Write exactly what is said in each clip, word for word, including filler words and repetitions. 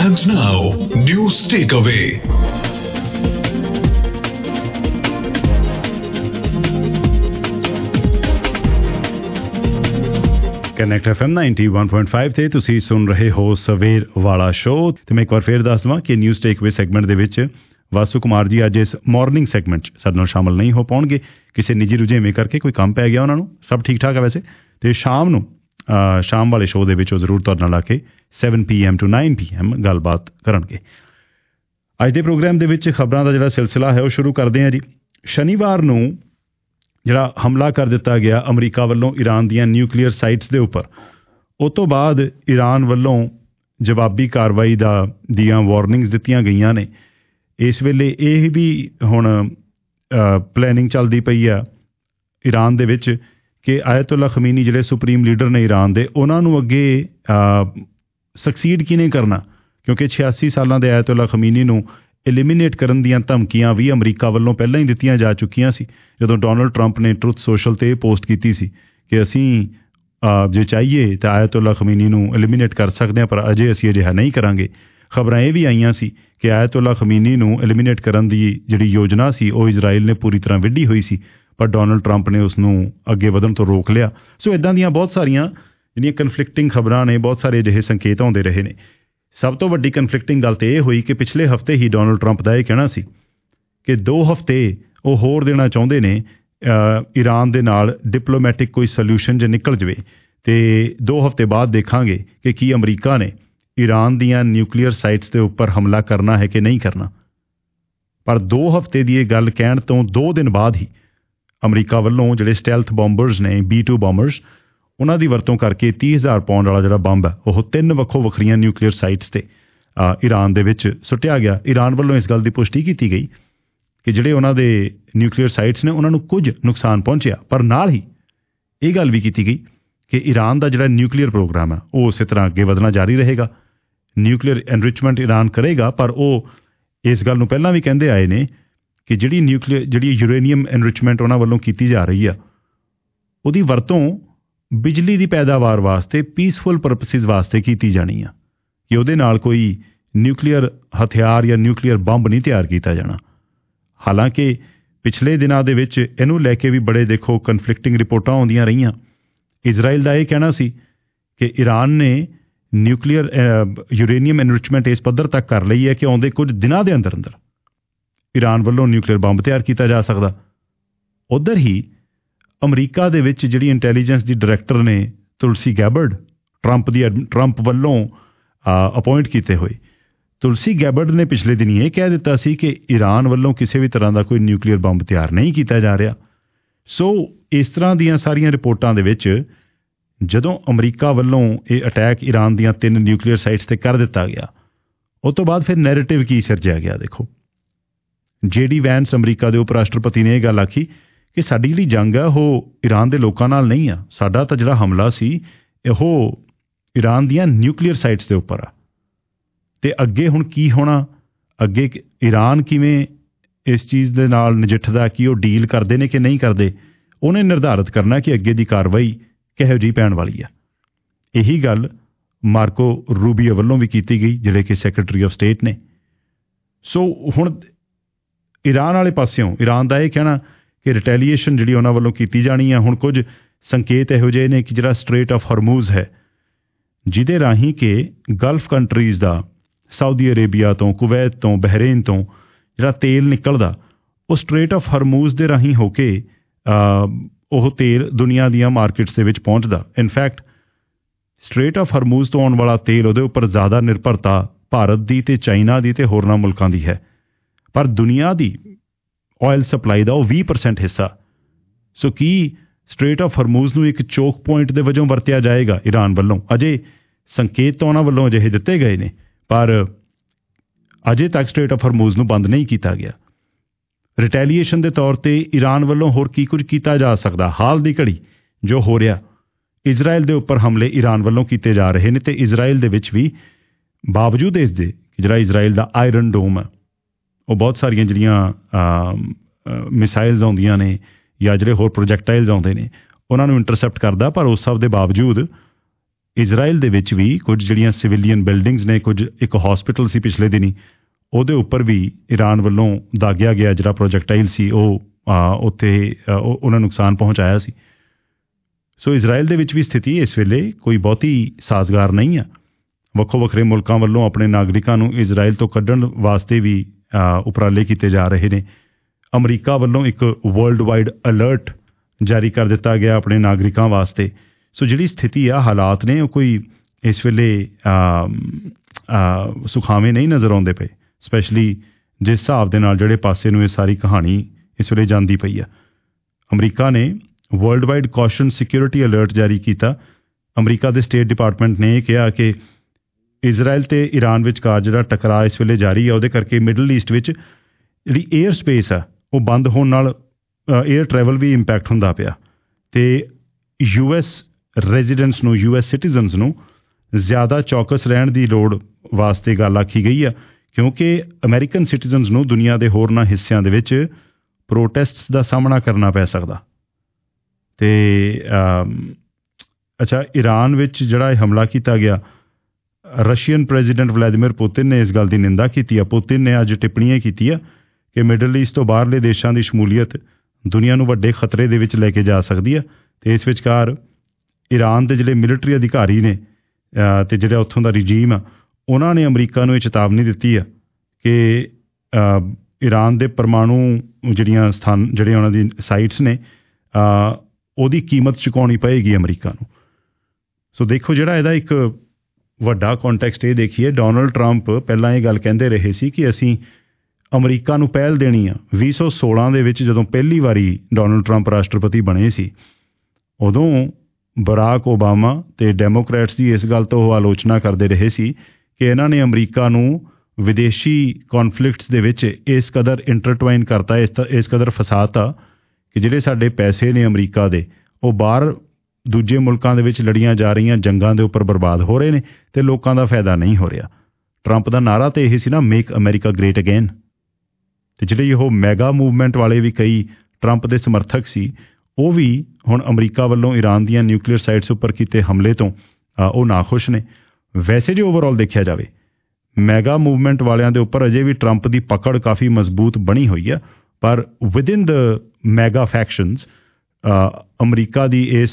And now, News Takeaway. Connect F M ninety one point five ਤੇ ਤੁਸੀਂ ਸੁਣ ਰਹੇ ਹੋ ਸਵੇਰ ਵਾਲਾ ਸ਼ੋਅ ਤੇ ਮੈਂ ਇੱਕ ਵਾਰ ਫੇਰ ਦੱਸ ਦਵਾਂ ਕਿ ਨਿਊਜ਼ ਟੇਕਵੇ ਸੈਗਮੈਂਟ ਦੇ ਵਿੱਚ ਵਾਸੂ ਕੁਮਾਰ ਜੀ ਅੱਜ ਇਸ ਮਾਰਨਿੰਗ ਸੈਗਮੈਂਟ 'ਚ ਸਾਡੇ ਨਾਲ ਸ਼ਾਮਲ ਨਹੀਂ ਹੋ ਪਾਉਣਗੇ, ਕਿਸੇ ਨਿੱਜੀ ਰੁਝੇਵੇਂ ਕਰਕੇ ਕੋਈ ਕੰਮ ਪੈ ਗਿਆ ਉਹਨਾਂ ਨੂੰ। ਸਭ ਠੀਕ ਠਾਕ ਹੈ ਵੈਸੇ, ਤੇ ਸ਼ਾਮ ਨੂੰ ਸ਼ਾਮ ਵਾਲੇ ਸ਼ੋਅ ਦੇ ਵਿੱਚ ਉਹ ਜ਼ਰੂਰ ਤੁਹਾਡੇ ਨਾਲ ਆ ਕੇ seven P M to nine P M ਗੱਲਬਾਤ ਕਰਨਗੇ। ਅੱਜ ਦੇ ਪ੍ਰੋਗਰਾਮ ਦੇ ਵਿੱਚ ਖਬਰਾਂ ਦਾ ਜਿਹੜਾ ਸਿਲਸਿਲਾ ਹੈ ਉਹ ਸ਼ੁਰੂ ਕਰਦੇ ਹਾਂ ਜੀ। ਸ਼ਨੀਵਾਰ ਨੂੰ ਜਿਹੜਾ ਹਮਲਾ ਕਰ ਦਿੱਤਾ ਗਿਆ ਅਮਰੀਕਾ ਵੱਲੋਂ ਈਰਾਨ ਦੀਆਂ ਨਿਊਕਲੀਅਰ ਸਾਈਟਸ ਦੇ ਉੱਪਰ, ਉਸ ਤੋਂ ਬਾਅਦ ਈਰਾਨ ਵੱਲੋਂ ਜਵਾਬੀ ਕਾਰਵਾਈ ਦਾ ਦੀਆਂ ਵਾਰਨਿੰਗਸ ਦਿੱਤੀਆਂ ਗਈਆਂ ਨੇ। ਇਸ ਵੇਲੇ ਇਹ ਵੀ ਹੁਣ ਪਲੈਨਿੰਗ ਚੱਲਦੀ ਪਈ ਆ ਈਰਾਨ ਦੇ ਵਿੱਚ ਕਿ ਆਇਤੁੱਲਾ ਖਮੀਨੀ ਜਿਹੜੇ ਸੁਪਰੀਮ ਲੀਡਰ ਨੇ ਈਰਾਨ ਦੇ, ਉਹਨਾਂ ਨੂੰ ਅੱਗੇ ਸਕਸੀਡ ਕਿਵੇਂ ਕਰਨਾ, ਕਿਉਂਕਿ ਛਿਆਸੀ ਸਾਲਾਂ ਦੇ ਆਇਤੁੱਲਾ ਖਮੀਨੀ ਨੂੰ ਐਲੀਮੀਨੇਟ ਕਰਨ ਦੀਆਂ ਧਮਕੀਆਂ ਵੀ ਅਮਰੀਕਾ ਵੱਲੋਂ ਪਹਿਲਾਂ ਹੀ ਦਿੱਤੀਆਂ ਜਾ ਚੁੱਕੀਆਂ ਸੀ। ਜਦੋਂ ਡੋਨਲਡ ਟਰੰਪ ਨੇ ਟਰੁਥ ਸੋਸ਼ਲ ਤੇ ਪੋਸਟ ਕੀਤੀ ਸੀ ਕਿ ਅਸੀਂ ਜੇ ਚਾਹੀਏ ਤਾਂ ਆਇਤੁੱਲਾ ਖਮੀਨੀ ਨੂੰ ਐਲੀਮੀਨੇਟ ਕਰ ਸਕਦੇ ਹਾਂ, ਪਰ ਅਜੇ ਅਸੀਂ ਅਜਿਹਾ ਨਹੀਂ ਕਰਾਂਗੇ। ਖਬਰਾਂ ਇਹ ਵੀ ਆਈਆਂ ਸੀ ਕਿ ਆਇਤੁੱਲਾ ਖਮੀਨੀ ਨੂੰ ਐਲੀਮੀਨੇਟ ਕਰਨ ਦੀ ਜਿਹੜੀ ਯੋਜਨਾ ਸੀ ਉਹ ਇਜ਼ਰਾਈਲ ਨੇ ਪੂਰੀ ਤਰ੍ਹਾਂ ਵਿੱਢੀ ਹੋਈ ਸੀ, ਪਰ ਡੋਨਲਡ ਟਰੰਪ ਨੇ ਉਸ ਨੂੰ ਅੱਗੇ ਵਧਣ ਤੋਂ ਰੋਕ ਲਿਆ। ਸੋ ਇੱਦਾਂ ਦੀਆਂ ਬਹੁਤ ਸਾਰੀਆਂ ਜਿਹੜੀਆਂ ਕਨਫਲਿਕਟਿੰਗ ਖਬਰਾਂ ਨੇ, ਬਹੁਤ ਸਾਰੇ ਅਜਿਹੇ ਸੰਕੇਤ ਆਉਂਦੇ ਰਹੇ ਨੇ। ਸਭ ਤੋਂ ਵੱਡੀ ਕਨਫਲਿਕਟਿੰਗ ਗੱਲ ਤਾਂ ਇਹ ਹੋਈ ਕਿ ਪਿਛਲੇ ਹਫ਼ਤੇ ਹੀ ਡੋਨਲਡ ਟਰੰਪ ਦਾ ਇਹ ਕਹਿਣਾ ਸੀ ਕਿ ਦੋ ਹਫ਼ਤੇ ਉਹ ਹੋਰ ਦੇਣਾ ਚਾਹੁੰਦੇ ਨੇ ਈਰਾਨ ਦੇ ਨਾਲ ਡਿਪਲੋਮੈਟਿਕ ਕੋਈ ਸੋਲਿਊਸ਼ਨ ਜੇ ਨਿਕਲ ਜਾਵੇ, ਤੇ ਦੋ ਹਫ਼ਤੇ ਬਾਅਦ ਦੇਖਾਂਗੇ ਕਿ ਕੀ ਅਮਰੀਕਾ ਨੇ ਈਰਾਨ ਦੀਆਂ ਨਿਊਕਲੀਅਰ ਸਾਈਟਸ ਦੇ ਉੱਪਰ ਹਮਲਾ ਕਰਨਾ ਹੈ ਕਿ ਨਹੀਂ ਕਰਨਾ। ਪਰ ਦੋ ਹਫ਼ਤੇ ਦੀ ਇਹ ਗੱਲ ਕਹਿਣ ਤੋਂ ਦੋ ਦਿਨ ਬਾਅਦ ਹੀ ਅਮਰੀਕਾ ਵੱਲੋਂ ਜਿਹੜੇ ਸਟੈਲਥ ਬੰਬਰਸ ਨੇ, ਬੀ ਟੂ ਬੰਬਰਸ, ਉਹਨਾਂ ਦੀ ਵਰਤੋਂ ਕਰਕੇ ਤੀਹ ਹਜ਼ਾਰ ਪਾਉਂਡ ਵਾਲਾ ਜਿਹੜਾ ਬੰਬ ਹੈ ਉਹ ਤਿੰਨ ਵੱਖੋ ਵੱਖਰੀਆਂ ਨਿਊਕਲੀਅਰ ਸਾਈਟਸ 'ਤੇ ਈਰਾਨ ਦੇ ਵਿੱਚ ਸੁੱਟਿਆ ਗਿਆ। ਈਰਾਨ ਵੱਲੋਂ ਇਸ ਗੱਲ ਦੀ ਪੁਸ਼ਟੀ ਕੀਤੀ ਗਈ ਕਿ ਜਿਹੜੇ ਉਹਨਾਂ ਦੇ ਨਿਊਕਲੀਅਰ ਸਾਈਟਸ ਨੇ ਉਹਨਾਂ ਨੂੰ ਕੁਝ ਨੁਕਸਾਨ ਪਹੁੰਚਿਆ, ਪਰ ਨਾਲ ਹੀ ਇਹ ਗੱਲ ਵੀ ਕੀਤੀ ਗਈ ਕਿ ਈਰਾਨ ਦਾ ਜਿਹੜਾ ਨਿਊਕਲੀਅਰ ਪ੍ਰੋਗਰਾਮ ਹੈ ਉਹ ਉਸੇ ਤਰ੍ਹਾਂ ਅੱਗੇ ਵਧਣਾ ਜਾਰੀ ਰਹੇਗਾ। ਨਿਊਕਲੀਅਰ ਐਨਰਿਚਮੈਂਟ ਈਰਾਨ ਕਰੇਗਾ, ਪਰ ਉਹ ਇਸ ਗੱਲ ਨੂੰ ਪਹਿਲਾਂ ਵੀ ਕਹਿੰਦੇ ਆਏ ਨੇ ਕਿ ਜਿਹੜੀ ਨਿਊਕਲੀਅਰ ਜਿਹੜੀ ਯੂਰੇਨੀਅਮ ਐਨਰਿਚਮੈਂਟ ਉਹਨਾਂ ਵੱਲੋਂ ਕੀਤੀ ਜਾ ਰਹੀ ਆ ਉਹਦੀ ਵਰਤੋਂ ਬਿਜਲੀ ਦੀ ਪੈਦਾਵਾਰ ਵਾਸਤੇ, ਪੀਸਫੁਲ ਪਰਪਸਿਸ ਵਾਸਤੇ ਕੀਤੀ ਜਾਣੀ ਆ, ਕਿ ਉਹਦੇ ਨਾਲ ਕੋਈ ਨਿਊਕਲੀਅਰ ਹਥਿਆਰ ਜਾਂ ਨਿਊਕਲੀਅਰ ਬੰਬ ਨਹੀਂ ਤਿਆਰ ਕੀਤਾ ਜਾਣਾ। ਹਾਲਾਂਕਿ ਪਿਛਲੇ ਦਿਨਾਂ ਦੇ ਵਿੱਚ ਇਹਨੂੰ ਲੈ ਕੇ ਵੀ ਬੜੇ ਦੇਖੋ ਕਨਫਲਿਕਟਿੰਗ ਰਿਪੋਰਟਾਂ ਆਉਂਦੀਆਂ ਰਹੀਆਂ। ਇਜ਼ਰਾਈਲ ਦਾ ਇਹ ਕਹਿਣਾ ਸੀ ਕਿ ਈਰਾਨ ਨੇ ਨਿਊਕਲੀਅਰ ਯੂਰੇਨੀਅਮ ਐਨਰਿਚਮੈਂਟ ਇਸ ਪੱਧਰ ਤੱਕ ਕਰ ਲਈ ਹੈ ਕਿ ਆਉਂਦੇ ਕੁਝ ਦਿਨਾਂ ਦੇ ਅੰਦਰ ਅੰਦਰ ਈਰਾਨ ਵੱਲੋਂ ਨਿਊਕਲੀਅਰ ਬੰਬ ਤਿਆਰ ਕੀਤਾ ਜਾ ਸਕਦਾ। ਉੱਧਰ ਹੀ ਅਮਰੀਕਾ ਦੇ ਵਿੱਚ ਜਿਹੜੀ ਇੰਟੈਲੀਜੈਂਸ ਦੀ ਡਾਇਰੈਕਟਰ ਨੇ ਤੁਲਸੀ ਗੈਬਰਡ, ਟਰੰਪ ਦੀ ਟਰੰਪ ਵੱਲੋਂ ਅਪਾਇੰਟ ਕੀਤੇ ਹੋਏ, ਤੁਲਸੀ ਗੈਬਰਡ ਨੇ ਪਿਛਲੇ ਦਿਨੀ ਇਹ ਕਹਿ ਦਿੱਤਾ ਸੀ ਕਿ ਈਰਾਨ ਵੱਲੋਂ ਕਿਸੇ ਵੀ ਤਰ੍ਹਾਂ ਦਾ ਕੋਈ ਨਿਊਕਲੀਅਰ ਬੰਬ ਤਿਆਰ ਨਹੀਂ ਕੀਤਾ ਜਾ ਰਿਹਾ। ਸੋ ਇਸ ਤਰ੍ਹਾਂ ਦੀਆਂ ਸਾਰੀਆਂ ਰਿਪੋਰਟਾਂ ਦੇ ਵਿੱਚ ਜਦੋਂ ਅਮਰੀਕਾ ਵੱਲੋਂ ਇਹ ਅਟੈਕ ਈਰਾਨ ਦੀਆਂ ਤਿੰਨ ਨਿਊਕਲੀਅਰ ਸਾਈਟਸ 'ਤੇ ਕਰ ਦਿੱਤਾ ਗਿਆ, ਉਸ ਤੋਂ ਬਾਅਦ ਫਿਰ ਨੈਰੇਟਿਵ ਕੀ ਸਿਰਜਿਆ ਗਿਆ। ਦੇਖੋ, ਜੇ ਡੀ ਵੈਂਸ ਅਮਰੀਕਾ ਦੇ ਉਪ ਰਾਸ਼ਟਰਪਤੀ ਨੇ ਇਹ ਗੱਲ ਆਖੀ ਕਿ ਸਾਡੀ ਜਿਹੜੀ ਜੰਗ ਆ ਉਹ ਈਰਾਨ ਦੇ ਲੋਕਾਂ ਨਾਲ ਨਹੀਂ ਆ, ਸਾਡਾ ਤਾਂ ਜਿਹੜਾ ਹਮਲਾ ਸੀ ਉਹ ਈਰਾਨ ਦੀਆਂ ਨਿਊਕਲੀਅਰ ਸਾਈਟਸ ਦੇ ਉੱਪਰ ਆ। ਤੇ ਅੱਗੇ ਹੁਣ ਕੀ ਹੋਣਾ, ਅੱਗੇ ਈਰਾਨ ਕਿਵੇਂ ਇਸ ਚੀਜ਼ ਦੇ ਨਾਲ ਨਜਿੱਠਦਾ, ਕਿ ਉਹ ਡੀਲ ਕਰਦੇ ਨੇ ਕਿ ਨਹੀਂ ਕਰਦੇ, ਉਹਨੇ ਨਿਰਧਾਰਿਤ ਕਰਨਾ ਕਿ ਅੱਗੇ ਦੀ ਕਾਰਵਾਈ ਕਿਹੋ ਜਿਹੀ ਪੈਣ ਵਾਲੀ ਆ। ਇਹੀ ਗੱਲ ਮਾਰਕੋ ਰੂਬੀਓ ਵੱਲੋਂ ਵੀ ਕੀਤੀ ਗਈ, ਜਿਹੜੇ ਕਿ ਸੈਕਟਰੀ ਆਫ ਸਟੇਟ ਨੇ। ਸੋ ਹੁਣ ਈਰਾਨ ਵਾਲੇ ਪਾਸਿਓਂ ਈਰਾਨ ਦਾ ਇਹ ਕਹਿਣਾ ਕਿ ਰਿਟੈਲੀਏਸ਼ਨ ਜਿਹੜੀ ਉਹਨਾਂ ਵੱਲੋਂ ਕੀਤੀ ਜਾਣੀ ਆ। ਹੁਣ ਕੁਝ ਸੰਕੇਤ ਇਹੋ ਜਿਹੇ ਨੇ ਕਿ ਜਿਹੜਾ ਸਟ੍ਰੇਟ ਆਫ ਹਰਮੂਜ਼ ਹੈ, ਜਿਹਦੇ ਰਾਹੀਂ ਕਿ ਗਲਫ ਕੰਟਰੀਜ਼ ਦਾ, ਸਾਊਦੀ ਅਰੇਬੀਆ ਤੋਂ, ਕੁਵੈਤ ਤੋਂ, ਬਹਿਰੇਨ ਤੋਂ ਜਿਹੜਾ ਤੇਲ ਨਿਕਲਦਾ, ਉਹ ਸਟ੍ਰੇਟ ਆਫ ਹਰਮੂਜ਼ ਦੇ ਰਾਹੀਂ ਹੋ ਕੇ ਉਹ ਤੇਲ ਦੁਨੀਆ ਦੀਆਂ ਮਾਰਕੀਟਸ ਦੇ ਵਿੱਚ ਪਹੁੰਚਦਾ। ਇਨਫੈਕਟ ਸਟ੍ਰੇਟ ਆਫ ਹਰਮੂਜ਼ ਤੋਂ ਆਉਣ ਵਾਲਾ ਤੇਲ, ਉਹਦੇ ਉੱਪਰ ਜ਼ਿਆਦਾ ਨਿਰਭਰਤਾ ਭਾਰਤ ਦੀ ਤੇ ਚਾਈਨਾ ਦੀ ਤੇ ਹੋਰਨਾਂ ਮੁਲਕਾਂ ਦੀ ਹੈ, ਪਰ ਦੁਨੀਆ ਦੀ ਆਇਲ ਸਪਲਾਈ ਦਾ ਉਹ ਵੀਹ ਪਰਸੈਂਟ ਹਿੱਸਾ। ਸੋ ਕੀ ਸਟ੍ਰੇਟ ਆਫ ਹਰਮੂਜ਼ ਨੂੰ ਇੱਕ ਚੋਕ ਪੁਆਇੰਟ ਦੇ ਵਜੋਂ ਵਰਤਿਆ ਜਾਏਗਾ ਈਰਾਨ ਵੱਲੋਂ? ਅਜੇ ਸੰਕੇਤ ਤਾਂ ਉਹਨਾਂ ਵੱਲੋਂ ਅਜਿਹੇ ਦਿੱਤੇ ਗਏ ਨੇ, ਪਰ ਅਜੇ ਤੱਕ ਸਟ੍ਰੇਟ ਆਫ ਹਰਮੂਜ਼ ਨੂੰ ਬੰਦ ਨਹੀਂ ਕੀਤਾ ਗਿਆ। ਰਿਟੈਲੀਏਸ਼ਨ ਦੇ ਤੌਰ ਤੇ ਈਰਾਨ ਵੱਲੋਂ ਹੋਰ ਕੀ ਕੁਝ ਕੀਤਾ ਜਾ ਸਕਦਾ? ਹਾਲ ਦੀ ਘੜੀ ਜੋ ਹੋ ਰਿਹਾ, ਇਜ਼ਰਾਈਲ ਦੇ ਉੱਪਰ ਹਮਲੇ ਈਰਾਨ ਵੱਲੋਂ ਕੀਤੇ ਜਾ ਰਹੇ ਨੇ, ਤੇ ਇਜ਼ਰਾਈਲ ਦੇ ਵਿੱਚ ਵੀ ਬਾਵਜੂਦ ਇਸ ਦੇ ਜਿਹੜਾ ਇਜ਼ਰਾਈਲ ਦਾ ਆਇਰਨ ਡੋਮ ਹੈ, ਉਹ ਬਹੁਤ ਸਾਰੀਆਂ ਜਿਹੜੀਆਂ ਮਿਸਾਈਲਸ ਆਉਂਦੀਆਂ ਨੇ ਜਾਂ ਜਿਹੜੇ ਹੋਰ ਪ੍ਰੋਜੈਕਟਾਈਲਸ ਆਉਂਦੇ ਨੇ ਉਹਨਾਂ ਨੂੰ ਇੰਟਰਸੈਪਟ ਕਰਦਾ, ਪਰ ਉਸ ਸਭ ਦੇ ਬਾਵਜੂਦ ਇਜ਼ਰਾਈਲ ਦੇ ਵਿੱਚ ਵੀ ਕੁਝ ਜਿਹੜੀਆਂ ਸਿਵਿਲੀਅਨ ਬਿਲਡਿੰਗਸ ਨੇ, ਕੁਝ ਇੱਕ ਹਸਪੀਟਲ ਸੀ ਪਿਛਲੇ ਦਿਨੀ, ਉਹਦੇ ਉੱਪਰ ਵੀ ਈਰਾਨ ਵੱਲੋਂ ਦਾਗਿਆ ਗਿਆ ਜਿਹੜਾ ਪ੍ਰੋਜੈਕਟਾਈਲ ਸੀ ਉਹ ਉੱਥੇ ਉਹਨਾਂ ਨੁਕਸਾਨ ਪਹੁੰਚਾਇਆ ਸੀ। ਸੋ ਇਜ਼ਰਾਈਲ ਦੇ ਵਿੱਚ ਵੀ ਸਥਿਤੀ ਇਸ ਵੇਲੇ ਕੋਈ ਬਹੁਤੀ ਸਾਜ਼ਗਾਰ ਨਹੀਂ ਆ। ਵੱਖੋ ਵੱਖਰੇ ਮੁਲਕਾਂ ਵੱਲੋਂ ਆਪਣੇ ਨਾਗਰਿਕਾਂ ਨੂੰ ਇਜ਼ਰਾਈਲ ਤੋਂ ਕੱਢਣ ਵਾਸਤੇ ਵੀ ਉਪਰਾਲੇ ਕੀਤੇ ਜਾ ਰਹੇ ਨੇ। ਅਮਰੀਕਾ ਵੱਲੋਂ ਇੱਕ ਵਰਲਡ ਵਾਈਡ ਅਲਰਟ ਜਾਰੀ ਕਰ ਦਿੱਤਾ ਗਿਆ ਆਪਣੇ ਨਾਗਰਿਕਾਂ ਵਾਸਤੇ। ਸੋ ਜਿਹੜੀ ਸਥਿਤੀ ਆ, ਹਾਲਾਤ ਨੇ, ਉਹ ਕੋਈ ਇਸ ਵੇਲੇ ਸੁਖਾਵੇਂ ਨਹੀਂ ਨਜ਼ਰ ਆਉਂਦੇ ਪਏ, ਸਪੈਸ਼ਲੀ ਜਿਸ ਹਿਸਾਬ ਦੇ ਨਾਲ ਜਿਹੜੇ ਪਾਸੇ ਨੂੰ ਇਹ ਸਾਰੀ ਕਹਾਣੀ ਇਸ ਵੇਲੇ ਜਾਂਦੀ ਪਈ ਆ। ਅਮਰੀਕਾ ਨੇ worldwide caution security alert ਜਾਰੀ ਕੀਤਾ। ਅਮਰੀਕਾ ਦੇ ਸਟੇਟ ਡਿਪਾਰਟਮੈਂਟ ਨੇ ਇਹ ਕਿਹਾ ਕਿ ਇਜ਼ਰਾਈਲ ਤੇ ਈਰਾਨ ਵਿਚਕਾਰ ਜਿਹੜਾ ਟਕਰਾਅ ਇਸ ਵੇਲੇ ਜਾਰੀ ਆ, ਉਹਦੇ ਕਰਕੇ ਮਿਡਲ ਈਸਟ ਵਿੱਚ ਜਿਹੜੀ ਏਅਰ ਸਪੇਸ ਆ ਉਹ ਬੰਦ ਹੋਣ ਨਾਲ ਏਅਰ ਟਰੈਵਲ ਵੀ ਇੰਪੈਕਟ ਹੁੰਦਾ ਪਿਆ ਤੇ ਯੂ ਐਸ ਰੈਜ਼ੀਡੈਂਟਸ ਨੂੰ, ਯੂ ਐਸ ਸਿਟੀਜ਼ਨਸ ਨੂੰ ਜ਼ਿਆਦਾ ਚੌਕਸ ਰਹਿਣ ਦੀ ਲੋੜ ਵਾਸਤੇ ਗੱਲ ਆਖੀ ਗਈ ਆ, ਕਿਉਂਕਿ ਅਮਰੀਕਨ ਸਿਟੀਜ਼ਨਸ ਨੂੰ ਦੁਨੀਆ ਦੇ ਹੋਰਨਾਂ ਹਿੱਸਿਆਂ ਦੇ ਵਿੱਚ ਪ੍ਰੋਟੈਸਟਸ ਦਾ ਸਾਹਮਣਾ ਕਰਨਾ ਪੈ ਸਕਦਾ। ਤੇ ਅੱਛਾ, ਈਰਾਨ ਵਿੱਚ ਜਿਹੜਾ ਇਹ ਹਮਲਾ ਕੀਤਾ ਗਿਆ, ਰਸ਼ੀਅਨ ਪ੍ਰੈਜ਼ੀਡੈਂਟ ਵਲਾਦੀਮੀਰ ਪੁਤਿਨ ਨੇ ਇਸ ਗੱਲ ਦੀ ਨਿੰਦਾ ਕੀਤੀ ਆ। ਪੁਤਿਨ ਨੇ ਅੱਜ ਟਿੱਪਣੀਆਂ ਕੀਤੀਆਂ ਕਿ ਮਿਡਲ ਈਸਟ ਤੋਂ ਬਾਹਰਲੇ ਦੇਸ਼ਾਂ ਦੀ ਸ਼ਮੂਲੀਅਤ ਦੁਨੀਆ ਨੂੰ ਵੱਡੇ ਖਤਰੇ ਦੇ ਵਿੱਚ ਲੈ ਕੇ ਜਾ ਸਕਦੀ ਆ। ਤੇ ਇਸ ਵਿਚਕਾਰ ਈਰਾਨ ਦੇ ਜਿਹੜੇ ਮਿਲਟਰੀ ਅਧਿਕਾਰੀ ਨੇ ਤੇ ਜਿਹੜਾ ਉੱਥੋਂ ਦਾ ਰਿਜੀਮ ਆ, ਉਹਨਾਂ ਨੇ ਅਮਰੀਕਾ ਨੂੰ ਇਹ ਚੇਤਾਵਨੀ ਦਿੱਤੀ ਆ ਕਿ ਈਰਾਨ ਦੇ ਪਰਮਾਣੂ ਜਿਹੜੀਆਂ ਸਥਾਨ ਜਿਹੜੇ ਉਹਨਾਂ ਦੀ ਸਾਈਟਸ ਨੇ, ਉਹਦੀ ਕੀਮਤ ਚੁਕਾਉਣੀ ਪਏਗੀ ਅਮਰੀਕਾ ਨੂੰ। ਸੋ ਦੇਖੋ, ਜਿਹੜਾ ਇਹਦਾ ਇੱਕ ਵੱਡਾ ਕੰਟੈਕਸਟ ਇਹ ਦੇਖੀਏ, ਡੋਨਲਡ ਟਰੰਪ ਪਹਿਲਾਂ ਇਹ ਗੱਲ ਕਹਿੰਦੇ ਰਹੇ ਸੀ ਕਿ ਅਸੀਂ ਅਮਰੀਕਾ ਨੂੰ ਪਹਿਲ ਦੇਣੀ ਆ। ਵੀਹ ਸੌ ਸੋਲਾਂ ਦੇ ਵਿੱਚ ਜਦੋਂ ਪਹਿਲੀ ਵਾਰੀ ਡੋਨਲਡ ਟਰੰਪ ਰਾਸ਼ਟਰਪਤੀ ਬਣੇ ਸੀ, ਉਦੋਂ ਬਰਾਕ ਓਬਾਮਾ ਤੇ ਡੈਮੋਕ੍ਰੈਟਸ ਦੀ ਇਸ ਗੱਲ ਤੋਂ ਉਹ ਆਲੋਚਨਾ ਕਰਦੇ ਰਹੇ ਸੀ ਕਿ ਇਹਨਾਂ ਨੇ ਅਮਰੀਕਾ ਨੂੰ ਵਿਦੇਸ਼ੀ ਕੌਨਫਲਿਕਟਸ ਦੇ ਵਿੱਚ ਇਸ ਕਦਰ ਇੰਟਰਟਵਾਈਨ ਕਰਤਾ, ਇਸ ਇਸ ਕਦਰ ਫਸਾਤਾ ਕਿ ਜਿਹੜੇ ਸਾਡੇ ਪੈਸੇ ਨੇ ਅਮਰੀਕਾ ਦੇ, ਉਹ ਬਾਹਰ ਦੂਜੇ ਮੁਲਕਾਂ ਦੇ ਵਿੱਚ ਲੜੀਆਂ ਜਾ ਰਹੀਆਂ ਜੰਗਾਂ ਦੇ ਉੱਪਰ ਬਰਬਾਦ ਹੋ ਰਹੇ ਨੇ ਤੇ ਲੋਕਾਂ ਦਾ ਫਾਇਦਾ ਨਹੀਂ ਹੋ ਰਿਹਾ। ਟਰੰਪ ਦਾ ਨਾਰਾ ਤੇ ਇਹ ਸੀ ਨਾ, ਮੇਕ ਅਮਰੀਕਾ ਗ੍ਰੇਟ ਅਗੇਨ। ਤੇ ਜਿਹੜੇ ਉਹ ਮੈਗਾ ਮੂਵਮੈਂਟ ਵਾਲੇ ਵੀ ਕਈ ਟਰੰਪ ਦੇ ਸਮਰਥਕ ਸੀ, ਉਹ ਵੀ ਹੁਣ ਅਮਰੀਕਾ ਵੱਲੋਂ ਈਰਾਨ ਦੀਆਂ ਨਿਊਕਲੀਅਰ ਸਾਈਟਸ ਉੱਪਰ ਕੀਤੇ ਹਮਲੇ ਤੋਂ ਉਹ ਨਾਖੁਸ਼ ਨੇ। ਵੈਸੇ ਜੇ ਓਵਰਆਲ ਦੇਖਿਆ ਜਾਵੇ, ਮੈਗਾ ਮੂਵਮੈਂਟ ਵਾਲਿਆਂ ਦੇ ਉੱਪਰ ਅਜੇ ਵੀ ਟਰੰਪ ਦੀ ਪਕੜ ਕਾਫੀ ਮਜ਼ਬੂਤ ਬਣੀ ਹੋਈ ਆ, ਪਰ ਵਿਦਿਨ ਦ ਮੈਗਾ ਫੈਕਸ਼ਨਸ ਅਮਰੀਕਾ ਦੀ ਇਸ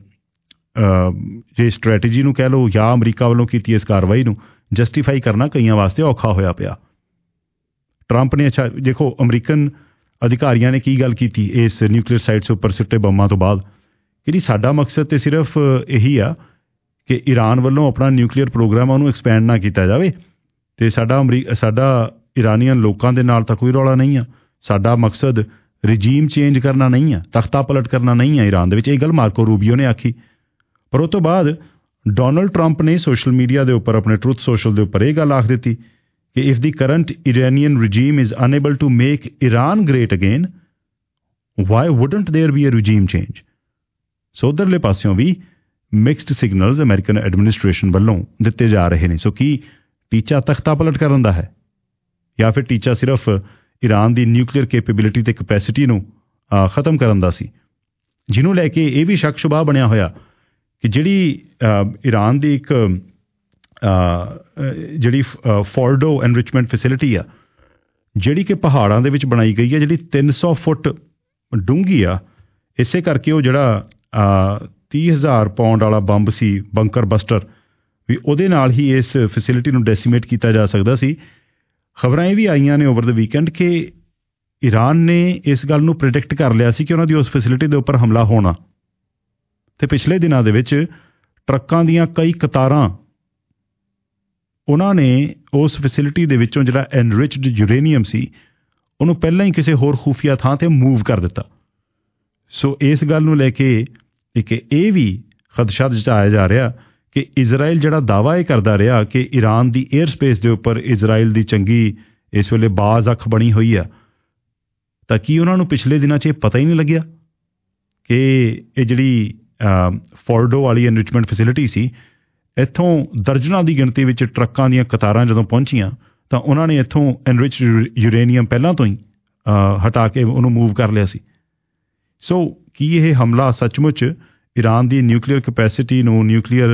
ਜੇ ਸਟ੍ਰੈਟਜੀ ਨੂੰ ਕਹਿ ਲਓ ਜਾਂ ਅਮਰੀਕਾ ਵੱਲੋਂ ਕੀਤੀ ਇਸ ਕਾਰਵਾਈ ਨੂੰ ਜਸਟੀਫਾਈ ਕਰਨਾ ਕਈਆਂ ਵਾਸਤੇ ਔਖਾ ਹੋਇਆ ਪਿਆ। ਟਰੰਪ ਨੇ, ਅੱਛਾ ਦੇਖੋ, ਅਮਰੀਕਨ ਅਧਿਕਾਰੀਆਂ ਨੇ ਕੀ ਗੱਲ ਕੀਤੀ ਇਸ ਨਿਊਕਲੀਅਰ ਸਾਈਟਸ ਉੱਪਰ ਸਿੱਟੇ ਬੰਮਾਂ ਤੋਂ ਬਾਅਦ ਕਿ ਜੀ ਸਾਡਾ ਮਕਸਦ ਤੇ ਸਿਰਫ ਇਹੀ ਆ ਕਿ ਈਰਾਨ ਵੱਲੋਂ ਆਪਣਾ ਨਿਊਕਲੀਅਰ ਪ੍ਰੋਗਰਾਮ ਉਹਨੂੰ ਐਕਸਪੈਂਡ ਨਾ ਕੀਤਾ ਜਾਵੇ ਤੇ ਸਾਡਾ ਅਮਰੀ ਸਾਡਾ ਇਰਾਨੀਅਨ ਲੋਕਾਂ ਦੇ ਨਾਲ ਤਾਂ ਕੋਈ ਰੌਲਾ ਨਹੀਂ ਆ। ਸਾਡਾ ਮਕਸਦ ਰਿਜੀਮ ਚੇਂਜ ਕਰਨਾ ਨਹੀਂ ਆ, ਤਖਤਾ ਪਲਟ ਕਰਨਾ ਨਹੀਂ ਆ ਈਰਾਨ ਦੇ ਵਿੱਚ। ਇਹ ਗੱਲ ਮਾਰਕੋ ਰੂਬੀਓ ਨੇ ਆਖੀ। ਪਰ ਉਹ ਤੋਂ ਬਾਅਦ ਡੋਨਲਡ ਟਰੰਪ ਨੇ ਸੋਸ਼ਲ ਮੀਡੀਆ ਦੇ ਉੱਪਰ, ਆਪਣੇ ਟਰੂਥ ਸੋਸ਼ਲ ਦੇ ਉੱਪਰ ਇਹ ਗੱਲ ਆਖ ਦਿੱਤੀ ਕਿ if the current Iranian regime is unable to make Iran great again, why wouldn't there be a regime change. So ਉੱਧਰਲੇ ਪਾਸਿਓਂ ਵੀ ਮਿਕਸਡ ਸਿਗਨਲਸ ਅਮਰੀਕਨ ਐਡਮਿਨਿਸਟ੍ਰੇਸ਼ਨ ਵੱਲੋਂ ਦਿੱਤੇ ਜਾ ਰਹੇ ਨੇ। ਸੋ ਕੀ ਟੀਚਾ ਤਖਤਾ ਪਲਟ ਕਰਨ ਦਾ ਹੈ ਜਾਂ ਫਿਰ ਟੀਚਾ ਸਿਰਫ ਈਰਾਨ ਦੀ ਨਿਊਕਲੀਅਰ ਕੈਪੇਬਿਲਿਟੀ ਤੇ ਕੈਪੈਸਿਟੀ ਨੂੰ ਖਤਮ ਕਰਨ ਦਾ ਸੀ, ਜਿਹਨੂੰ ਲੈ ਕੇ ਇਹ ਵੀ ਸ਼ੱਕ ਸ਼ੁਬਾ ਬਣਿਆ ਹੋਇਆ ਕਿ ਜਿਹੜੀ ਈਰਾਨ ਦੀ ਇੱਕ ਜਿਹੜੀ ਫੋਰਡੋ ਐਨਰਿਚਮੈਂਟ ਫੈਸਿਲਿਟੀ ਆ, ਜਿਹੜੀ ਕਿ ਪਹਾੜਾਂ ਦੇ ਵਿੱਚ ਬਣਾਈ ਗਈ ਹੈ, ਜਿਹੜੀ ਤਿੰਨ ਸੌ ਫੁੱਟ ਡੂੰਘੀ ਆ, ਇਸੇ ਕਰਕੇ ਉਹ ਜਿਹੜਾ ਤੀਹ ਹਜ਼ਾਰ ਪਾਉਂਡ ਵਾਲਾ ਬੰਬ ਸੀ, ਬੰਕਰ ਬਸਟਰ, ਵੀ ਉਹਦੇ ਨਾਲ ਹੀ ਇਸ ਫੈਸਿਲਿਟੀ ਨੂੰ ਡੈਸੀਮੇਟ ਕੀਤਾ ਜਾ ਸਕਦਾ ਸੀ। ਖਬਰਾਂ ਇਹ ਵੀ ਆਈਆਂ ਨੇ ਓਵਰ ਦ ਵੀਕਐਂਡ ਕਿ ਈਰਾਨ ਨੇ ਇਸ ਗੱਲ ਨੂੰ ਪ੍ਰਿਡਿਕਟ ਕਰ ਲਿਆ ਸੀ ਕਿ ਉਹਨਾਂ ਦੀ ਉਸ ਫੈਸਿਲਿਟੀ ਦੇ ਉੱਪਰ ਹਮਲਾ ਹੋਣਾ, ਤੇ ਪਿਛਲੇ ਦਿਨਾਂ ਦੇ ਵਿੱਚ ਟਰੱਕਾਂ ਦੀਆਂ ਕਈ ਕਤਾਰਾਂ ਉਹਨਾਂ ਨੇ ਉਸ ਫੈਸਿਲਿਟੀ ਦੇ ਵਿੱਚੋਂ ਜਿਹੜਾ ਐਨਰਿਚਡ ਯੂਰੇਨੀਅਮ ਸੀ ਉਹਨੂੰ ਪਹਿਲਾਂ ਹੀ ਕਿਸੇ ਹੋਰ ਖੂਫੀਆ ਥਾਂ ਤੇ ਮੂਵ ਕਰ ਦਿੱਤਾ। ਸੋ ਇਸ ਗੱਲ ਨੂੰ ਲੈ ਕੇ ਇੱਕ ਇਹ ਵੀ ਖਦਸ਼ਾ ਜਤਾਇਆ ਜਾ ਰਿਹਾ ਕਿ ਇਜ਼ਰਾਈਲ ਜਿਹੜਾ ਦਾਅਵਾ ਇਹ ਕਰਦਾ ਰਿਹਾ ਕਿ ਈਰਾਨ ਦੀ ਏਅਰ ਸਪੇਸ ਦੇ ਉੱਪਰ ਇਜ਼ਰਾਈਲ ਦੀ ਚੰਗੀ ਇਸ ਵੇਲੇ ਬਾਜ਼ ਅੱਖ ਬਣੀ ਹੋਈ ਆ, ਤਾਂ ਕੀ ਉਹਨਾਂ ਨੂੰ ਪਿਛਲੇ ਦਿਨਾਂ 'ਚ ਇਹ ਪਤਾ ਹੀ ਨਹੀਂ ਲੱਗਿਆ ਕਿ ਇਹ ਜਿਹੜੀ ਫੋਰਡੋ ਵਾਲੀ ਐਨਰਿਚਮੈਂਟ ਫੈਸਿਲਿਟੀ ਸੀ, ਇੱਥੋਂ ਦਰਜਨਾਂ ਦੀ ਗਿਣਤੀ ਵਿੱਚ ਟਰੱਕਾਂ ਦੀਆਂ ਕਤਾਰਾਂ ਜਦੋਂ ਪਹੁੰਚੀਆਂ ਤਾਂ ਉਹਨਾਂ ਨੇ ਇੱਥੋਂ ਐਨਰਿਚ ਯੂਰੇਨੀਅਮ ਪਹਿਲਾਂ ਤੋਂ ਹੀ ਹਟਾ ਕੇ ਉਹਨੂੰ ਮੂਵ ਕਰ ਲਿਆ ਸੀ। ਸੋ ਕੀ ਇਹ ਹਮਲਾ ਸੱਚਮੁੱਚ ਈਰਾਨ ਦੀ ਨਿਊਕਲੀਅਰ ਕੈਪੈਸਿਟੀ ਨੂੰ, ਨਿਊਕਲੀਅਰ